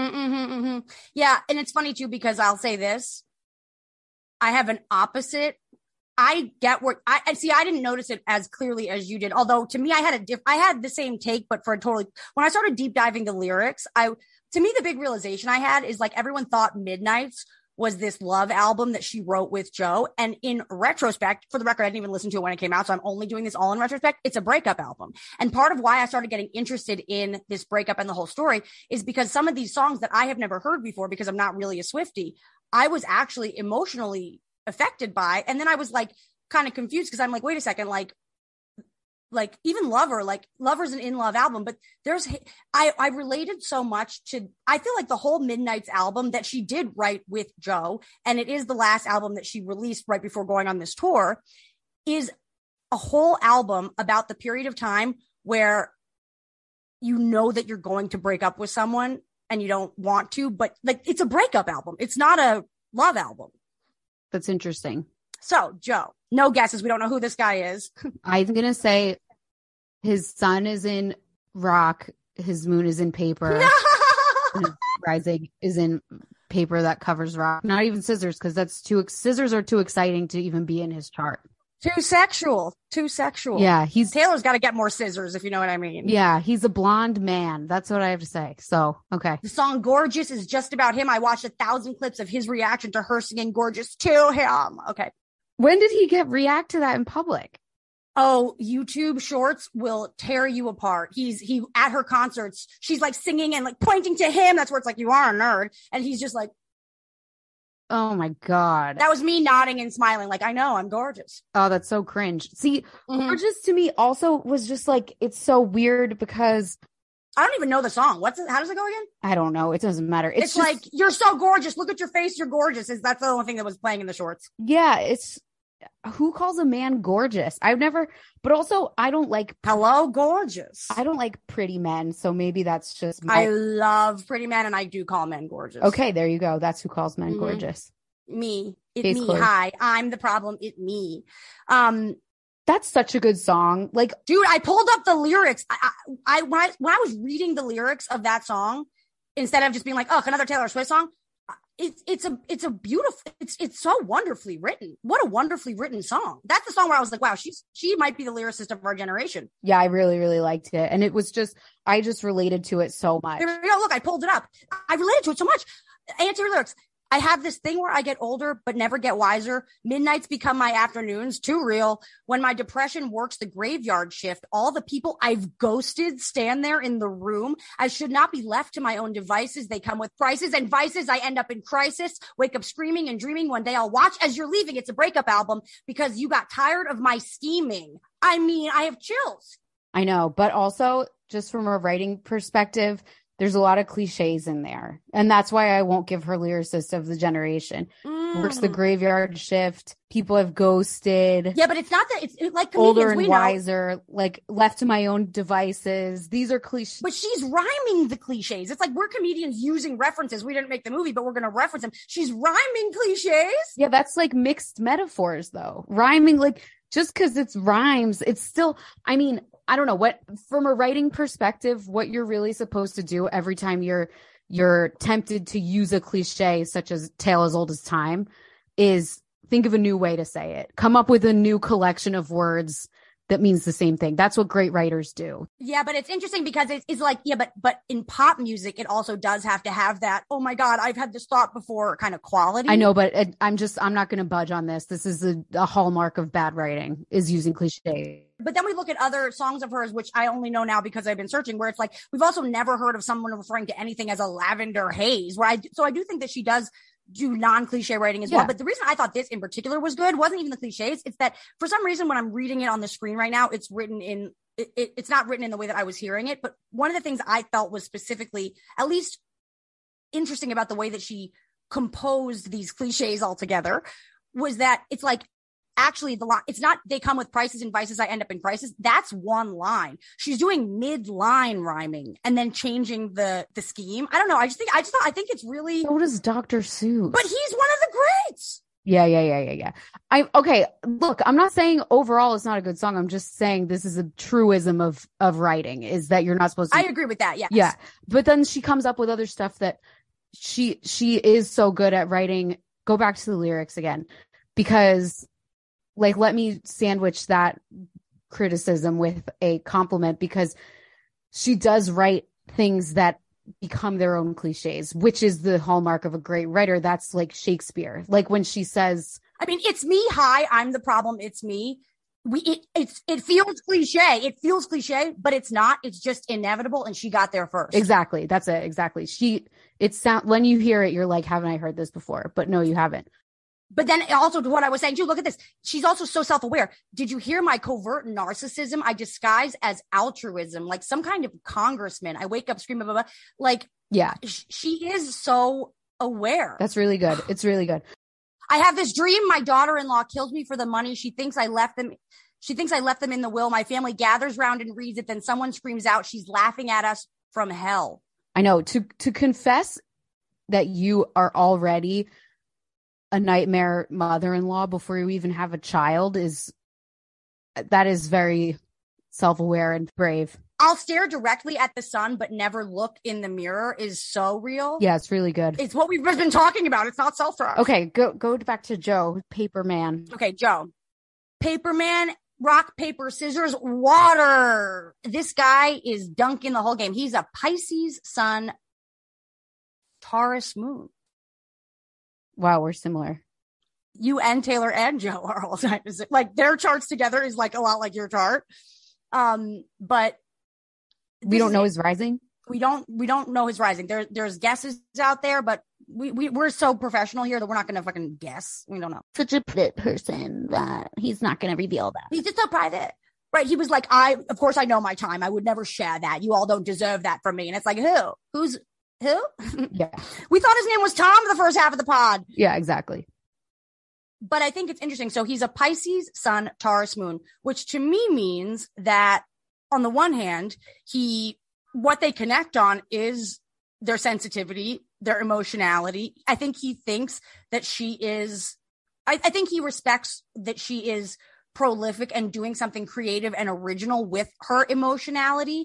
Yeah, and it's funny too, because I'll say this. I have an opposite. I get what I see. I didn't notice it as clearly as you did. Although to me, I had the same take, but for a totally, when I started deep diving the lyrics, to me, the big realization I had is like everyone thought Midnights was this love album that she wrote with Joe. And in retrospect, for the record, I didn't even listen to it when it came out. So I'm only doing this all in retrospect. It's a breakup album. And part of why I started getting interested in this breakup and the whole story is because some of these songs that I have never heard before, because I'm not really a Swiftie, I was actually emotionally affected by. And then I was like kind of confused because I'm like, wait a second, like even Lover's an in love album, but I related so much to, I feel like the whole Midnights album that she did write with Joe, and it is the last album that she released right before going on this tour, is a whole album about the period of time where you know that you're going to break up with someone and you don't want to, but like it's a breakup album. It's not a love album. That's interesting. So, Joe, no guesses. We don't know who this guy is. I'm going to say his sun is in rock. His moon is in paper. And his rising is in paper that covers rock. Not even scissors, because scissors are too exciting to even be in his chart. Too sexual. Yeah. Taylor's got to get more scissors, if you know what I mean. Yeah. He's a blonde man. That's what I have to say. So, okay. The song Gorgeous is just about him. I watched 1,000 clips of his reaction to her singing Gorgeous to him. Okay. When did he react to that in public? Oh, YouTube shorts will tear you apart. He at her concerts, she's like singing and like pointing to him. That's where it's like, you are a nerd. And he's just like, oh my God. That was me nodding and smiling. Like, I know, I'm gorgeous. Oh, that's so cringe. See, gorgeous to me also was just like, it's so weird because I don't even know the song. How does it go again? I don't know. It doesn't matter. It's just, like, you're so gorgeous. Look at your face. You're gorgeous. That's the only thing that was playing in the shorts. Yeah. It's who calls a man gorgeous? But also I don't like, hello, gorgeous. I don't like pretty men. So maybe that's just I love pretty men and I do call men gorgeous. Okay. There you go. That's who calls men gorgeous. Me. Face me. closed. Hi. I'm the problem. It me. That's such a good song. Like, dude, I pulled up the lyrics. When I was reading the lyrics of that song, instead of just being like, oh, another Taylor Swift song, it's a beautiful, it's so wonderfully written. What a wonderfully written song. That's the song where I was like, wow, she might be the lyricist of our generation. Yeah, I really, really liked it. And it was I just related to it so much. There we go. Look, I pulled it up. I related to it so much. Answer your lyrics. I have this thing where I get older, but never get wiser. Midnights become my afternoons, too real. When my depression works the graveyard shift, all the people I've ghosted stand there in the room. I should not be left to my own devices. They come with prices and vices. I end up in crisis, wake up screaming and dreaming. One day I'll watch as you're leaving. It's a breakup album because you got tired of my scheming. I mean, I have chills. I know, but also just from a writing perspective, there's a lot of cliches in there. And that's why I won't give her lyricist of the generation. Works the graveyard shift. People have ghosted. Yeah, but it's not that. It's like older and wiser, like left to my own devices. These are cliches. But she's rhyming the cliches. It's like we're comedians using references. We didn't make the movie, but we're going to reference them. She's rhyming cliches. Yeah, that's like mixed metaphors though. Rhyming, like just because it's rhymes, it's still, I mean, I don't know what, from a writing perspective, what you're really supposed to do every time you're tempted to use a cliche such as tale as old as time is think of a new way to say it. Come up with a new collection of words that means the same thing. That's what great writers do. Yeah, but it's interesting because it's like, yeah, but in pop music, it also does have to have that, oh my God, I've had this thought before kind of quality. I know, but I'm not going to budge on this. This is a hallmark of bad writing is using cliche. But then we look at other songs of hers, which I only know now because I've been searching, where it's like, we've also never heard of someone referring to anything as a lavender haze, so I do think that she does do non-cliche writing as well. But the reason I thought this in particular was good wasn't even the cliches. It's that for some reason, when I'm reading it on the screen right now, it's written in, it's not written in the way that I was hearing it. But one of the things I felt was specifically, at least interesting about the way that she composed these cliches all together was that it's like, actually the line, it's not, they come with prices and vices, I end up in crisis. That's one line. She's doing mid-line rhyming and then changing the scheme. I don't know. I think it's really. So does Dr. Seuss. But he's one of the greats. Yeah. Okay. Look, I'm not saying overall it's not a good song. I'm just saying this is a truism of writing is that you're not supposed to. I agree with that. Yes. Yeah. But then she comes up with other stuff that she is so good at writing. Go back to the lyrics again, because like, let me sandwich that criticism with a compliment, because she does write things that become their own cliches, which is the hallmark of a great writer. That's like Shakespeare. Like when she says, I mean, it's me. Hi, I'm the problem. It's me. It feels cliche. It feels cliche, but it's not. It's just inevitable. And she got there first. Exactly. That's it. Exactly. When you hear it, you're like, haven't I heard this before? But no, you haven't. But then also to what I was saying too, look at this. She's also so self-aware. Did you hear my covert narcissism I disguise as altruism, like some kind of congressman? I wake up screaming, blah, blah, blah. Like, yeah, she is so aware. That's really good. It's really good. I have this dream. My daughter-in-law kills me for the money. She thinks I left them in the will. My family gathers round and reads it. Then someone screams out, she's laughing at us from hell. I know. To confess that you are already a nightmare mother-in-law before you even have a child is very self-aware and brave. I'll stare directly at the sun, but never look in the mirror is so real. Yeah, it's really good. It's what we've been talking about. It's not self-talk. Okay, go back to Joe, Paper Man. Okay, Joe. Paper Man, rock, paper, scissors, water. This guy is dunking the whole game. He's a Pisces sun, Taurus moon. Wow, we're similar. You and Taylor and Joe are all times. Like their charts together is like a lot like your chart. But we don't know his rising. We don't know his rising. There's guesses out there, but we're so professional here that we're not going to fucking guess. We don't know. Such a private person that he's not going to reveal that. He's just so private. Right. He was like, of course I know my time. I would never share that. You all don't deserve that from me. And it's like, who? Who's who? Yeah. We thought his name was Tom the first half of the pod. Yeah, exactly. But I think it's interesting. So he's a Pisces sun, Taurus moon, which to me means that on the one hand, what they connect on is their sensitivity, their emotionality. I think he thinks that she is, I think he respects that she is prolific and doing something creative and original with her emotionality.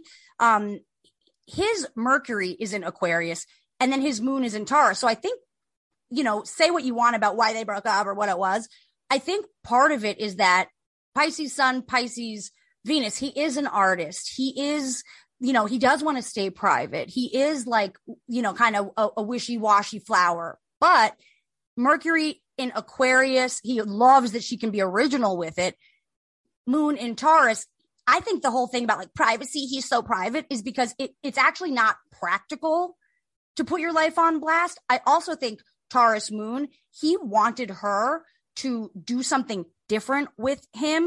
His Mercury is in Aquarius and then his moon is in Taurus. So I think, say what you want about why they broke up or what it was. I think part of it is that Pisces sun, Pisces Venus, he is an artist. He is, he does want to stay private. He is like, kind of a wishy-washy flower, but Mercury in Aquarius, he loves that she can be original with it. Moon in Taurus, I think the whole thing about like privacy, he's so private, is because it's actually not practical to put your life on blast. I also think Taurus moon, he wanted her to do something different with him.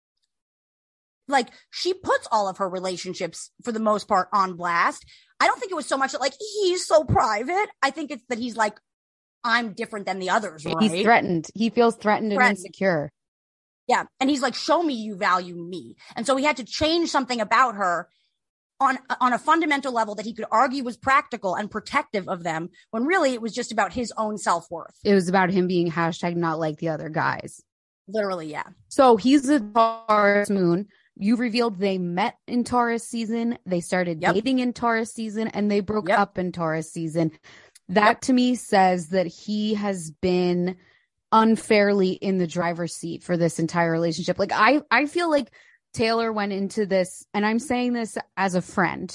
Like she puts all of her relationships for the most part on blast. I don't think it was so much that like he's so private. I think it's that he's like, I'm different than the others, right? He's threatened. He feels threatened and insecure. Yeah. And he's like, show me you value me. And so he had to change something about her on a fundamental level that he could argue was practical and protective of them, when really it was just about his own self-worth. It was about him being hashtag not like the other guys. Literally, yeah. So he's a Taurus moon. You revealed they met in Taurus season. They started dating in Taurus season and they broke up in Taurus season. That to me says that he has been unfairly in the driver's seat for this entire relationship. Like I feel like Taylor went into this, and I'm saying this as a friend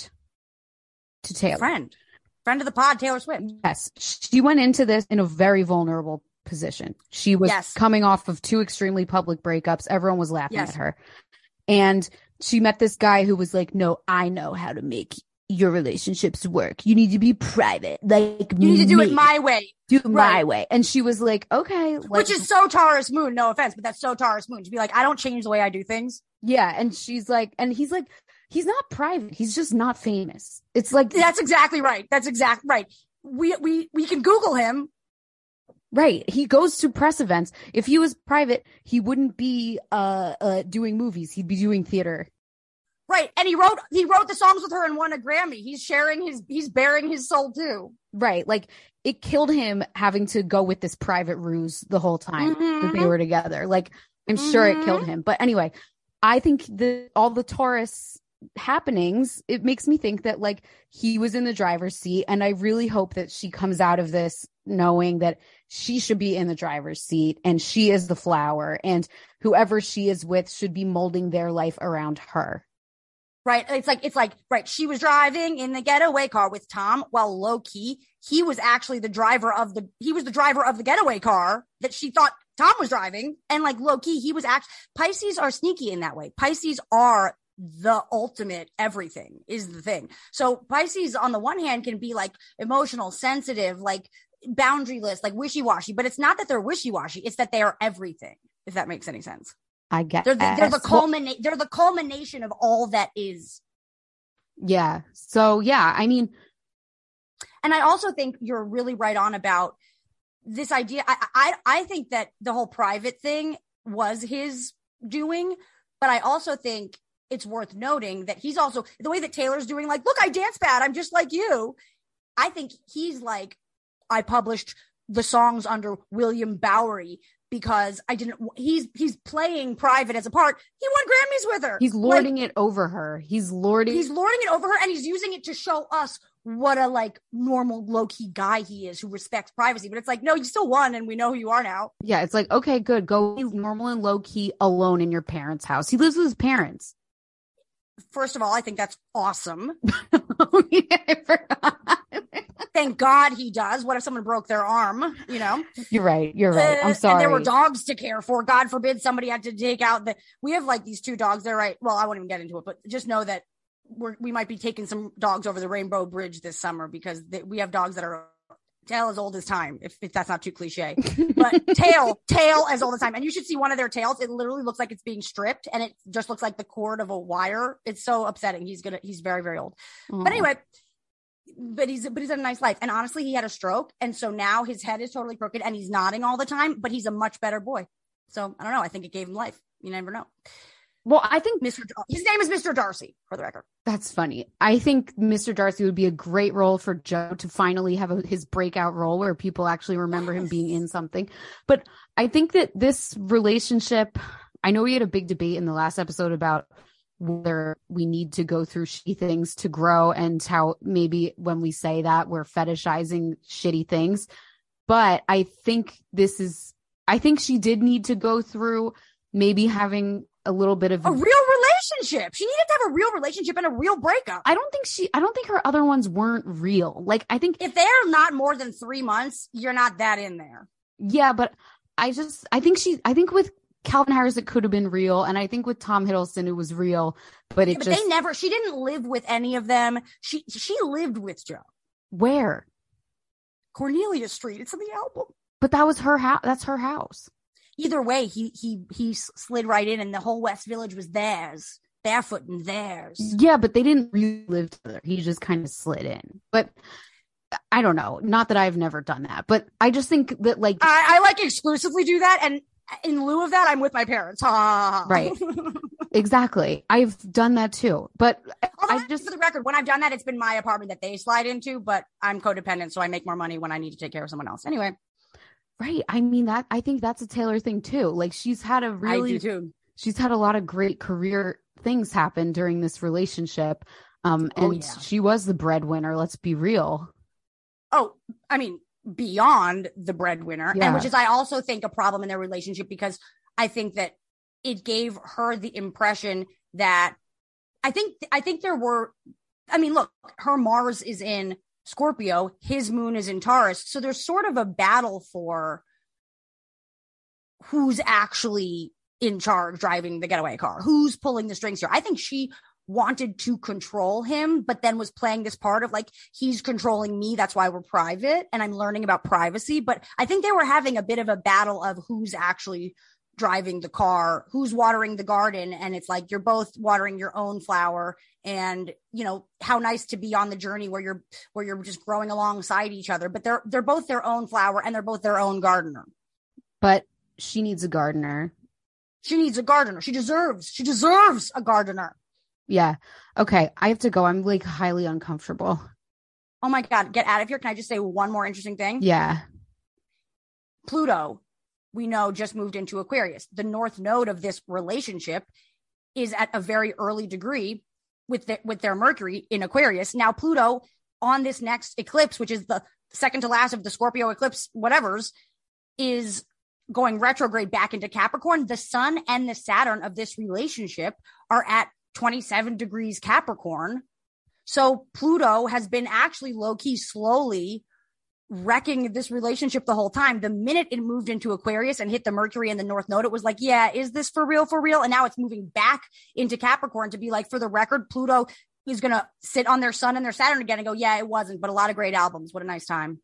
to Taylor. Friend of the pod, Taylor Swift. Yes. She went into this in a very vulnerable position. She was coming off of 2 extremely public breakups. Everyone was laughing at her. And she met this guy who was like, no, I know how to make your relationships work. You need to be private. Like you need to do it my way. Do it my way. And she was like, okay. Which is so Taurus moon. No offense, but that's so Taurus moon. To be like, I don't change the way I do things. Yeah. And she's like, and he's like, he's not private. He's just not famous. It's like, that's exactly right. That's exactly right. We can Google him. Right. He goes to press events. If he was private, he wouldn't be doing movies. He'd be doing theater. Right. And he wrote the songs with her and won a Grammy. He's bearing his soul too. Right. Like it killed him having to go with this private ruse the whole time that they were together. Like I'm sure it killed him. But anyway, I think all the Taurus happenings, it makes me think that like he was in the driver's seat. And I really hope that she comes out of this knowing that she should be in the driver's seat and she is the flower, and whoever she is with should be molding their life around her. Right. It's like, right. She was driving in the getaway car with Tom, while low key, he was actually the driver of the getaway car that she thought Tom was driving. And like low key, he was Pisces are sneaky in that way. Pisces are the ultimate everything is the thing. So Pisces on the one hand can be like emotional, sensitive, like boundaryless, like wishy-washy, but it's not that they're wishy-washy. It's that they are everything. If that makes any sense. I get they're the culmination of all that is. Yeah. So yeah, I mean, and I also think you're really right on about this idea. I think that the whole private thing was his doing, but I also think it's worth noting that he's also the way that Taylor's doing, like, look, I dance bad. I'm just like you. I think he's like, I published the songs under William Bowery because he's playing private as a part. He won Grammys with her. He's lording it over her. He's lording it over her, and he's using it to show us what a like normal low-key guy he is who respects privacy. But it's like, no, you still won and we know who you are now. Yeah, it's like, okay, good. Go normal and low-key alone in your parents' house. He lives with his parents. First of all, I think that's awesome. Oh, yeah, I forgot. Thank God he does. What if someone broke their arm? You know, you're right. I'm sorry. And there were dogs to care for. God forbid somebody had to take out we have like these 2 dogs. They're right. Well, I won't even get into it, but just know that we might be taking some dogs over the Rainbow Bridge this summer because we have dogs that are Tail as old as time, if that's not too cliche. But tail as old as time. And you should see one of their tails. It literally looks like it's being stripped, and it just looks like the cord of a wire. It's so upsetting. He's very, very old. But anyway, but he's had a nice life. And honestly, he had a stroke. And so now his head is totally crooked and he's nodding all the time, but he's a much better boy. So I don't know. I think it gave him life. You never know. Well, I think his name is Mr. Darcy, for the record. That's funny. I think Mr. Darcy would be a great role for Joe to finally have his breakout role where people actually remember him being in something. But I think that this relationship, I know we had a big debate in the last episode about whether we need to go through shitty things to grow, and how maybe when we say that we're fetishizing shitty things. But I think she did need to go through maybe having a little bit of a real relationship. She needed to have a real relationship and a real breakup. I don't think her other ones weren't real. Like, I think if they're not more than 3 months, you're not that in there. Yeah, but I think with Calvin Harris it could have been real, and I think with Tom Hiddleston it was real, but she didn't live with any of them. She lived with Joe. Where? Cornelia Street. It's in the album. But that was her house. That's her house. Either way, he slid right in, and the whole West Village was theirs, barefoot and theirs. Yeah, but they didn't really live together. He just kind of slid in. But I don't know. Not that I've never done that, but I just think that like I like exclusively do that, and in lieu of that, I'm with my parents. Right. Exactly. I've done that too. But for the record, when I've done that, it's been my apartment that they slide into, but I'm codependent, so I make more money when I need to take care of someone else. Anyway. Right. I mean, I think that's a Taylor thing too. Like, she's had a lot of great career things happen during this relationship. She was the breadwinner. Let's be real. Oh, I mean, beyond the breadwinner, and which is, I also think, a problem in their relationship, because I think that it gave her the impression that I think there were, I mean, look, her Mars is in Scorpio, his moon is in Taurus. So there's sort of a battle for who's actually in charge driving the getaway car, who's pulling the strings here. I think she wanted to control him, but then was playing this part of like, he's controlling me. That's why we're private and I'm learning about privacy. But I think they were having a bit of a battle of who's actually driving the car, who's watering the garden. And it's like, you're both watering your own flower, and you know, how nice to be on the journey where you're just growing alongside each other, but they're both their own flower and they're both their own gardener. But she needs a gardener. She deserves a gardener. Yeah. Okay. I have to go. I'm like highly uncomfortable. Oh my God. Get out of here. Can I just say one more interesting thing? Yeah. Pluto, we know, just moved into Aquarius. The north node of this relationship is at a very early degree with their Mercury in Aquarius. Now Pluto, on this next eclipse, which is the second to last of the Scorpio eclipse, whatevers, is going retrograde back into Capricorn. The Sun and the Saturn of this relationship are at 27 degrees Capricorn. So Pluto has been actually low-key slowly wrecking this relationship the whole time. The minute it moved into Aquarius and hit the Mercury and the North Node, it was like, yeah, is this for real? And now it's moving back into Capricorn to be like, for the record, Pluto is going to sit on their Sun and their Saturn again and go, yeah, it wasn't, but a lot of great albums. What a nice time.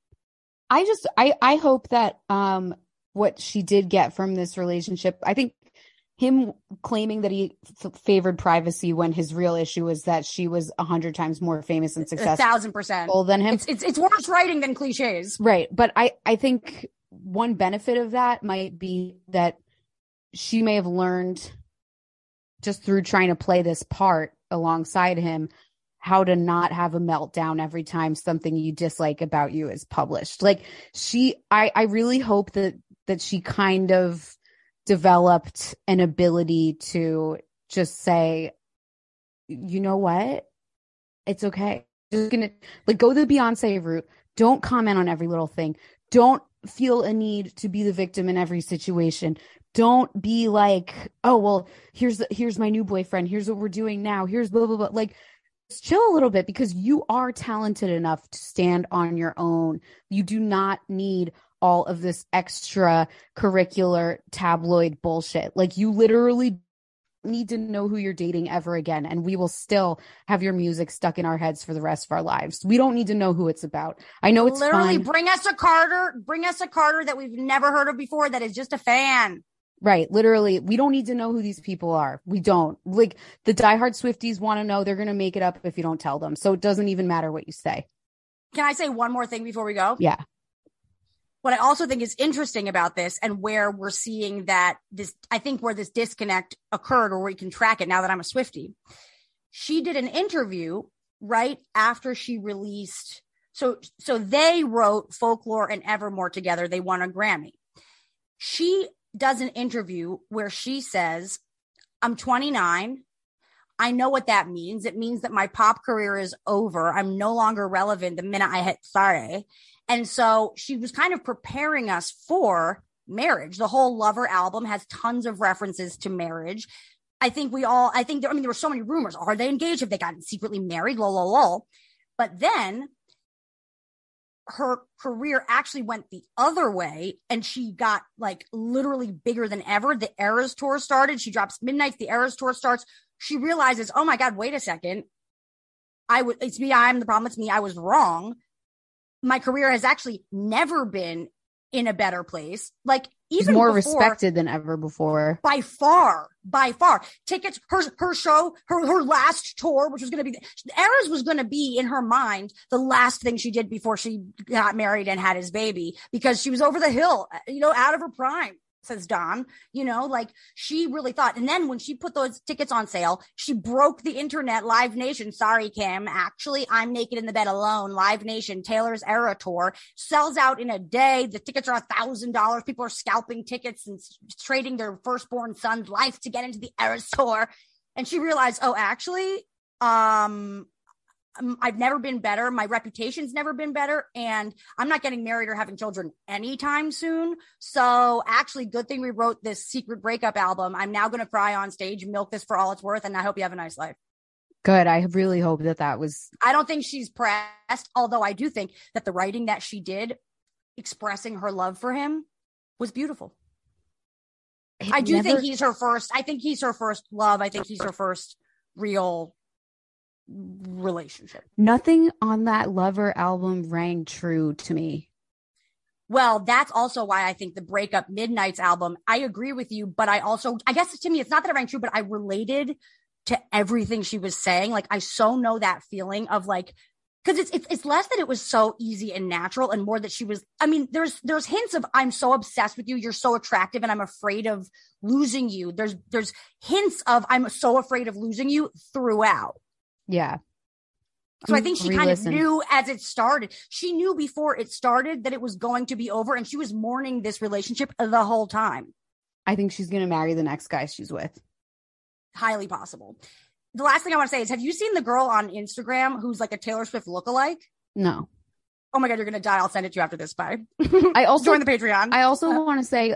I hope that what she did get from this relationship, I think him claiming that he favored privacy when his real issue was that she was 100 times more famous and successful 1,000% than him. It's worse writing than cliches. Right. But I think one benefit of that might be that she may have learned just through trying to play this part alongside him how to not have a meltdown every time something you dislike about you is published. Like I really hope that she kind of developed an ability to just say, you know what? It's okay. Just gonna go the Beyonce route. Don't comment on every little thing. Don't feel a need to be the victim in every situation. Don't be like, oh, well, here's my new boyfriend. Here's what we're doing now. Here's blah, blah, blah. Like, just chill a little bit, because you are talented enough to stand on your own. You do not need all of this extra curricular tabloid bullshit. Like, you literally need to know who you're dating ever again. And we will still have your music stuck in our heads for the rest of our lives. We don't need to know who it's about. I know it's literally fun. Bring us a Carter that we've never heard of before that is just a fan. Right. Literally, we don't need to know who these people are. We don't. Like, the diehard Swifties want to know. They're going to make it up if you don't tell them. So it doesn't even matter what you say. Can I say one more thing before we go? Yeah. What I also think is interesting about this, and where we're seeing that I think where this disconnect occurred, or we can track it now that I'm a Swiftie. She did an interview right after she released. So they wrote Folklore and Evermore together. They won a Grammy. She does an interview where she says, I'm 29. I know what that means. It means that my pop career is over. I'm no longer relevant the minute I hit 30. And so she was kind of preparing us for marriage. The whole Lover album has tons of references to marriage. There were so many rumors. Are they engaged? Have they gotten secretly married? Lol. But then her career actually went the other way, and she got like literally bigger than ever. The Eras tour started. She drops Midnights. The Eras tour starts. She realizes, oh my God, wait a second. It's me. I'm the problem. It's me. I was wrong. My career has actually never been in a better place. Like, even She's more before, respected than ever before. By far. Tickets, her show, her last tour, which was going to be, Eras was going to be in her mind the last thing she did before she got married and had his baby, because she was over the hill, out of her prime, says Don, she really thought. And then when she put those tickets on sale, she broke the internet. Live Nation, sorry, Kim, actually, I'm Naked in the Bed Alone. Live Nation, Taylor's Era tour sells out in a day. The tickets are $1,000. People are scalping tickets and trading their firstborn son's life to get into the Eras tour. And she realized, oh, actually, I've never been better. My reputation's never been better. And I'm not getting married or having children anytime soon. So actually, good thing we wrote this secret breakup album. I'm now going to cry on stage, milk this for all it's worth. And I hope you have a nice life. Good. I really hope that was. I don't think she's pressed, although I do think that the writing that she did expressing her love for him was beautiful. I think he's her first. I think he's her first love. I think he's her first real relationship. Nothing on that Lover album rang true to me. Well, that's also why I think the breakup Midnights album, I agree with you, but I guess to me, it's not that it rang true, but I related to everything she was saying. Like, I so know that feeling of like, because it's less that it was so easy and natural, and more that she was, there's hints of, I'm so obsessed with you, you're so attractive, and I'm afraid of losing you. There's hints of, I'm so afraid of losing you throughout. Yeah. So I think she kind of knew as it started. She knew before it started that it was going to be over, and she was mourning this relationship the whole time. I think she's going to marry the next guy she's with. Highly possible. The last thing I want to say is, have you seen the girl on Instagram who's like a Taylor Swift lookalike? No. Oh my God, you're going to die. I'll send it to you after this. Bye. I also join the Patreon. I also want to say,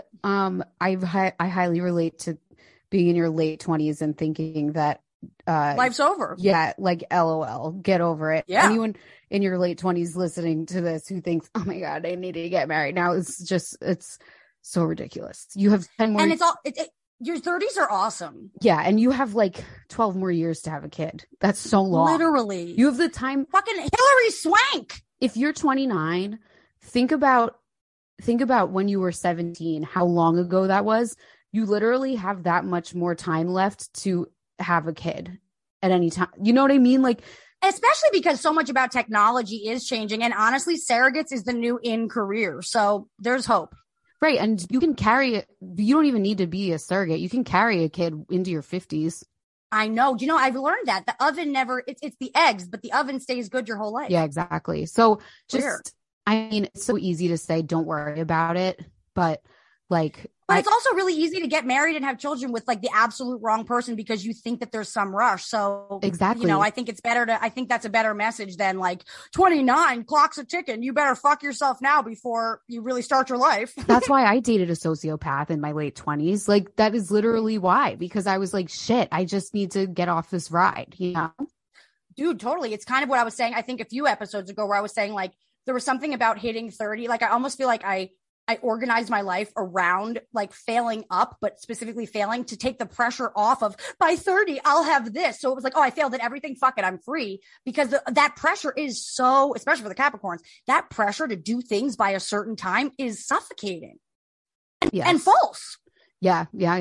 I highly relate to being in your late 20s and thinking that life's over. Yeah, like LOL, get over it. Yeah. Anyone in your late 20s listening to this who thinks, oh my God, I need to get married now, it's so ridiculous. You have 10 more, and your 30s are awesome. Yeah, and you have like 12 more years to have a kid. That's so long. Literally. You have the time. Fucking Hillary Swank. If you're 29, think about when you were 17, how long ago that was. You literally have that much more time left to have a kid at any time. You know what I mean? Like, especially because so much about technology is changing, and honestly, surrogates is the new in career. So there's hope. Right. And you can carry it. You don't even need to be a surrogate. You can carry a kid into your 50s. I know. I've learned that the oven it's the eggs, but the oven stays good your whole life. Yeah, exactly. So Weird. it's so easy to say, don't worry about it. But it's also really easy to get married and have children with like the absolute wrong person because you think that there's some rush. So exactly, I think it's better I think that's a better message than like 29 clocks a ticking. You better fuck yourself now before you really start your life. That's why I dated a sociopath in my late 20s. Like, that is literally why, because I was like, shit, I just need to get off this ride, Dude, totally. It's kind of what I was saying, I think a few episodes ago, where I was saying like, there was something about hitting 30. Like, I almost feel like I I organized my life around like failing up, but specifically failing to take the pressure off of by 30, I'll have this. So it was like, oh, I failed at everything. Fuck it. I'm free, because that pressure is so, especially for the Capricorns, that pressure to do things by a certain time is suffocating and false. Yeah.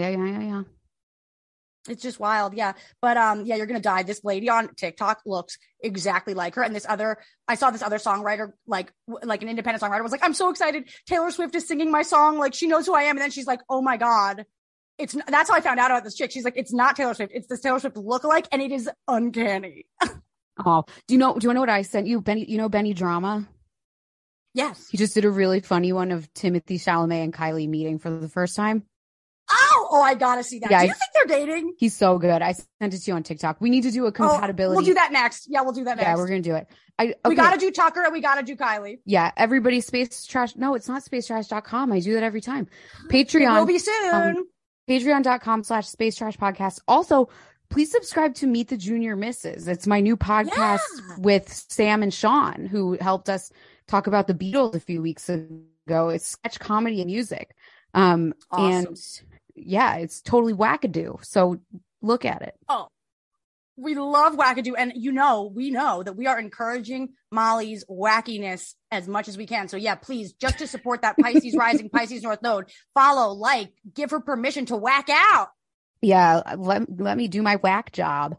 It's just wild. Yeah. But yeah, you're going to die. This lady on TikTok looks exactly like her. And I saw this other songwriter, like an independent songwriter was like, I'm so excited. Taylor Swift is singing my song. Like, she knows who I am. And then she's like, oh my God. That's how I found out about this chick. She's like, it's not Taylor Swift. It's this Taylor Swift lookalike. And it is uncanny. Oh, do you know what I sent you? Benny Drama? Yes. He just did a really funny one of Timothée Chalamet and Kylie meeting for the first time. Oh, I gotta see that. Yeah, do you think they're dating? He's so good. I sent it to you on TikTok. We need to do a compatibility. We'll do that next. Yeah, we'll do that next. Yeah, we're gonna do it. We gotta do Tucker and we gotta do Kylie. Yeah, everybody space trash. No, it's not spacetrash.com. I do that every time. Patreon. It will be soon. Patreon.com/space trash podcast. Also, please subscribe to Meet the Junior Misses. It's my new podcast with Sam and Sean, who helped us talk about the Beatles a few weeks ago. It's sketch comedy and music. Awesome. And yeah, it's totally wackadoo. So look at it. Oh, we love wackadoo. And we know that we are encouraging Molly's wackiness as much as we can. So yeah, please, just to support that Pisces rising, Pisces North node, follow, like, give her permission to whack out. Yeah. Let me do my whack job.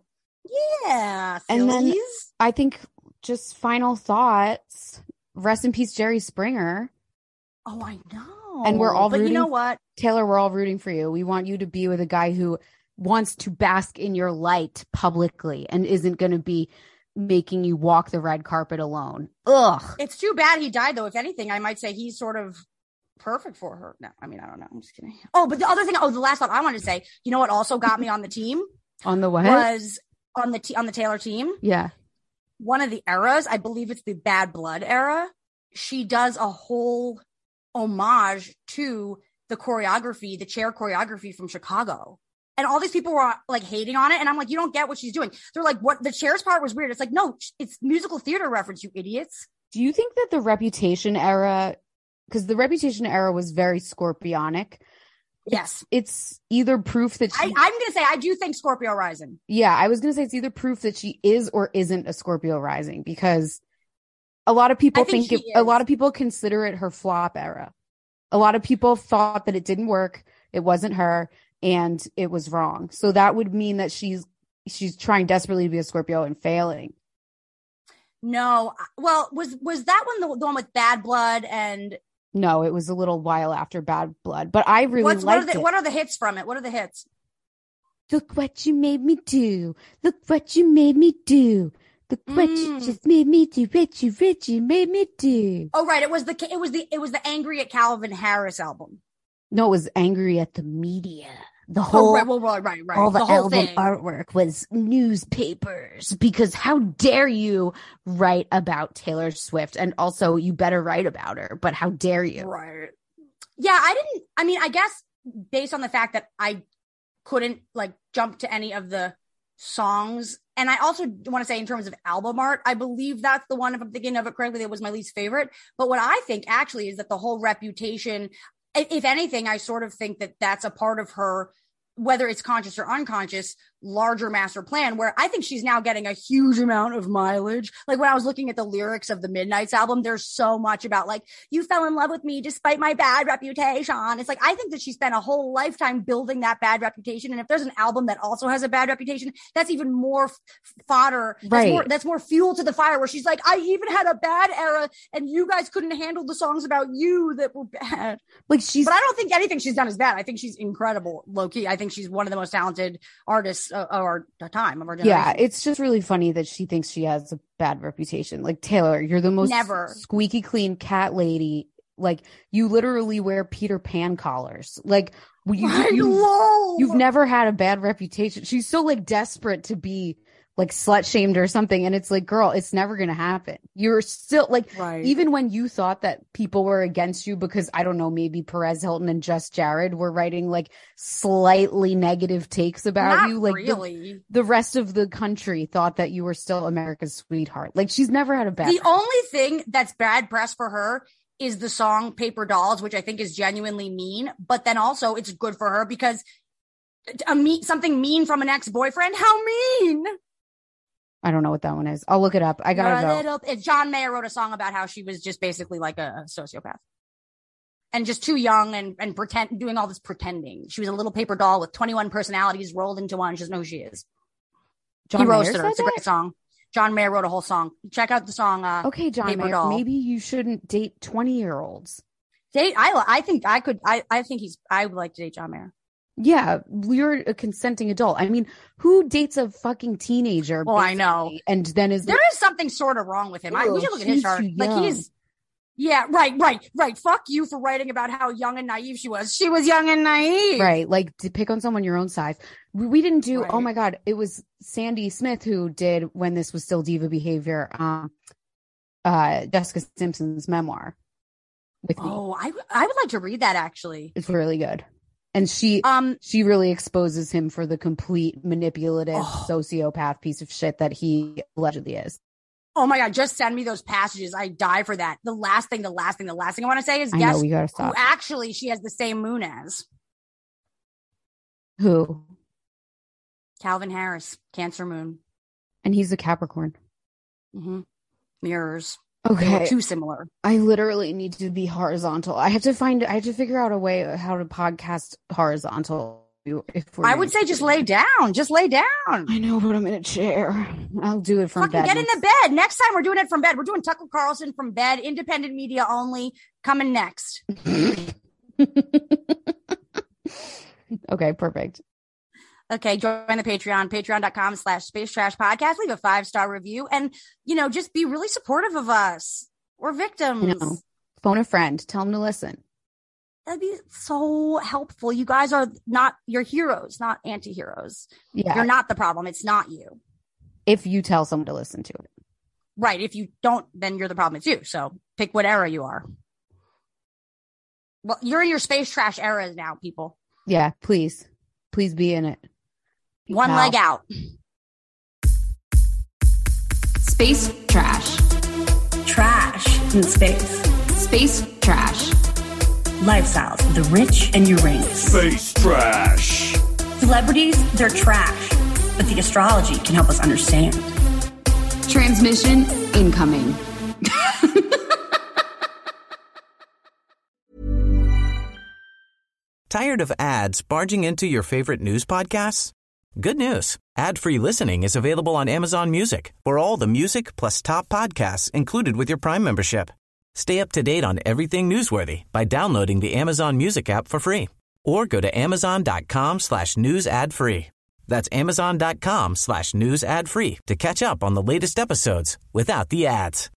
Yeah. And then I think just final thoughts. Rest in peace, Jerry Springer. Oh, I know. And we're all rooting. You know what? Taylor, we're all rooting for you. We want you to be with a guy who wants to bask in your light publicly and isn't going to be making you walk the red carpet alone. Ugh. It's too bad he died, though. If anything, I might say he's sort of perfect for her. No, I mean, I don't know. I'm just kidding. Oh, but the other thing, the last thought I wanted to say, you know what also got me on the team? On the what? Was on the Taylor team. Yeah. One of the eras, I believe it's the Bad Blood era. She does a whole homage to the choreography, the chair choreography from Chicago. And all these people were like hating on it. And I'm like, you don't get what she's doing. They're like, what? The chairs part was weird. It's like, no, it's musical theater reference, you idiots. Do you think that the Reputation era, because the Reputation era was very Scorpionic. Yes. It's either proof that I'm going to say, I do think Scorpio rising. Yeah. I was going to say it's either proof that she is or isn't a Scorpio rising, because a lot of people a lot of people consider it her flop era. A lot of people thought that it didn't work. It wasn't her, and it was wrong. So that would mean that she's trying desperately to be a Scorpio and failing. No. Well, was that one the one with Bad Blood? And no, it was a little while after Bad Blood, but I really liked it. What are the hits from it? What are the hits? Look what you made me do. Look what you made me do. Look what you just made me do. What you made me do. Oh, right. It was the Angry at Calvin Harris album. No, it was Angry at the Media. The whole right. All the album thing. Artwork was newspapers, because how dare you write about Taylor Swift, and also you better write about her, but how dare you? Right. Yeah, I guess based on the fact that I couldn't like jump to any of the songs. And I also want to say, in terms of album art, I believe that's the one, if I'm thinking of it correctly, that was my least favorite. But what I think actually is that the whole Reputation, if anything, I sort of think that that's a part of her, whether it's conscious or unconscious, larger master plan, where I think she's now getting a huge amount of mileage. Like when I was looking at the lyrics of the Midnights album, there's so much about like, you fell in love with me despite my bad reputation. It's like, I think that she spent a whole lifetime building that bad reputation. And if there's an album that also has a bad reputation, that's even more fodder. Right. That's more fuel to the fire, where she's like, I even had a bad era and you guys couldn't handle the songs about you that were bad. But I don't think anything she's done is bad. I think she's incredible, low key. I think she's one of the most talented artists of our time, of our generation. Yeah, it's just really funny that she thinks she has a bad reputation. Like, Taylor, you're the most squeaky clean cat lady. Like, you literally wear Peter Pan collars. Like, you've never had a bad reputation. She's so like desperate to be like slut shamed or something, and it's like, girl, it's never gonna happen. You're still like, even when you thought that people were against you because, I don't know, maybe Perez Hilton and Just Jared were writing like slightly negative takes about you, like really. The rest of the country thought that you were still America's sweetheart. Like, she's never had a bad The only thing that's bad press for her is the song Paper Dolls, which I think is genuinely mean, but then also it's good for her because something mean from an ex-boyfriend. How mean? I don't know what that one is. I'll look it up. I gotta go. John Mayer wrote a song about how she was just basically like a sociopath and just too young and doing all this pretending. She was a little paper doll with 21 personalities rolled into one. She doesn't know who she is. He roasted her. It's a great song. John Mayer wrote a whole song. Check out the song. Okay, John Mayer. Doll. Maybe you shouldn't date 20-year-olds. I would like to date John Mayer. Yeah, you're a consenting adult. I mean, who dates a fucking teenager? Well, I know. And then there is something sort of wrong with him. We should look at his chart. Like yeah, right. Fuck you for writing about how young and naive she was. She was young and naive. Right. Like to pick on someone your own size. We didn't do, right. Oh my God. It was Sandy Smith who did when this was still diva behavior. Jessica Simpson's memoir with me. Oh, I would like to read that actually. It's really good. And she really exposes him for the complete manipulative sociopath piece of shit that he allegedly is. Oh my God, just send me those passages. I die for that. The last thing I want to say is guess we gotta stop. Who actually she has the same moon as. Who? Calvin Harris, Cancer moon. And he's a Capricorn. Mm-hmm. Mirrors. Okay. Too similar. I literally need to be horizontal. I have to figure out a way how to podcast horizontal. I would say just lay down. Just lay down. I know, but I'm in a chair. I'll do it from bed. Get in the bed. Next time we're doing it from bed. We're doing Tucker Carlson from bed. Independent media only. Coming next. Okay, perfect. Okay, join the Patreon, patreon.com/Space Trash Podcast. Leave a 5-star review and, just be really supportive of us. We're victims. Phone a friend. Tell them to listen. That'd be so helpful. You guys are you're heroes, not anti-heroes. Yeah. You're not the problem. It's not you. If you tell someone to listen to it. Right. If you don't, then you're the problem. It's you. So pick what era you are. Well, you're in your space trash era now, people. Yeah, please. Please be in it. One leg out. Space trash. Trash in space. Space trash. Lifestyles of the rich and Uranus. Space trash. Celebrities, they're trash, but the astrology can help us understand. Transmission incoming. Tired of ads barging into your favorite news podcasts? Good news. Ad-free listening is available on Amazon Music for all the music plus top podcasts included with your Prime membership. Stay up to date on everything newsworthy by downloading the Amazon Music app for free or go to amazon.com/news ad free. That's amazon.com/news ad free to catch up on the latest episodes without the ads.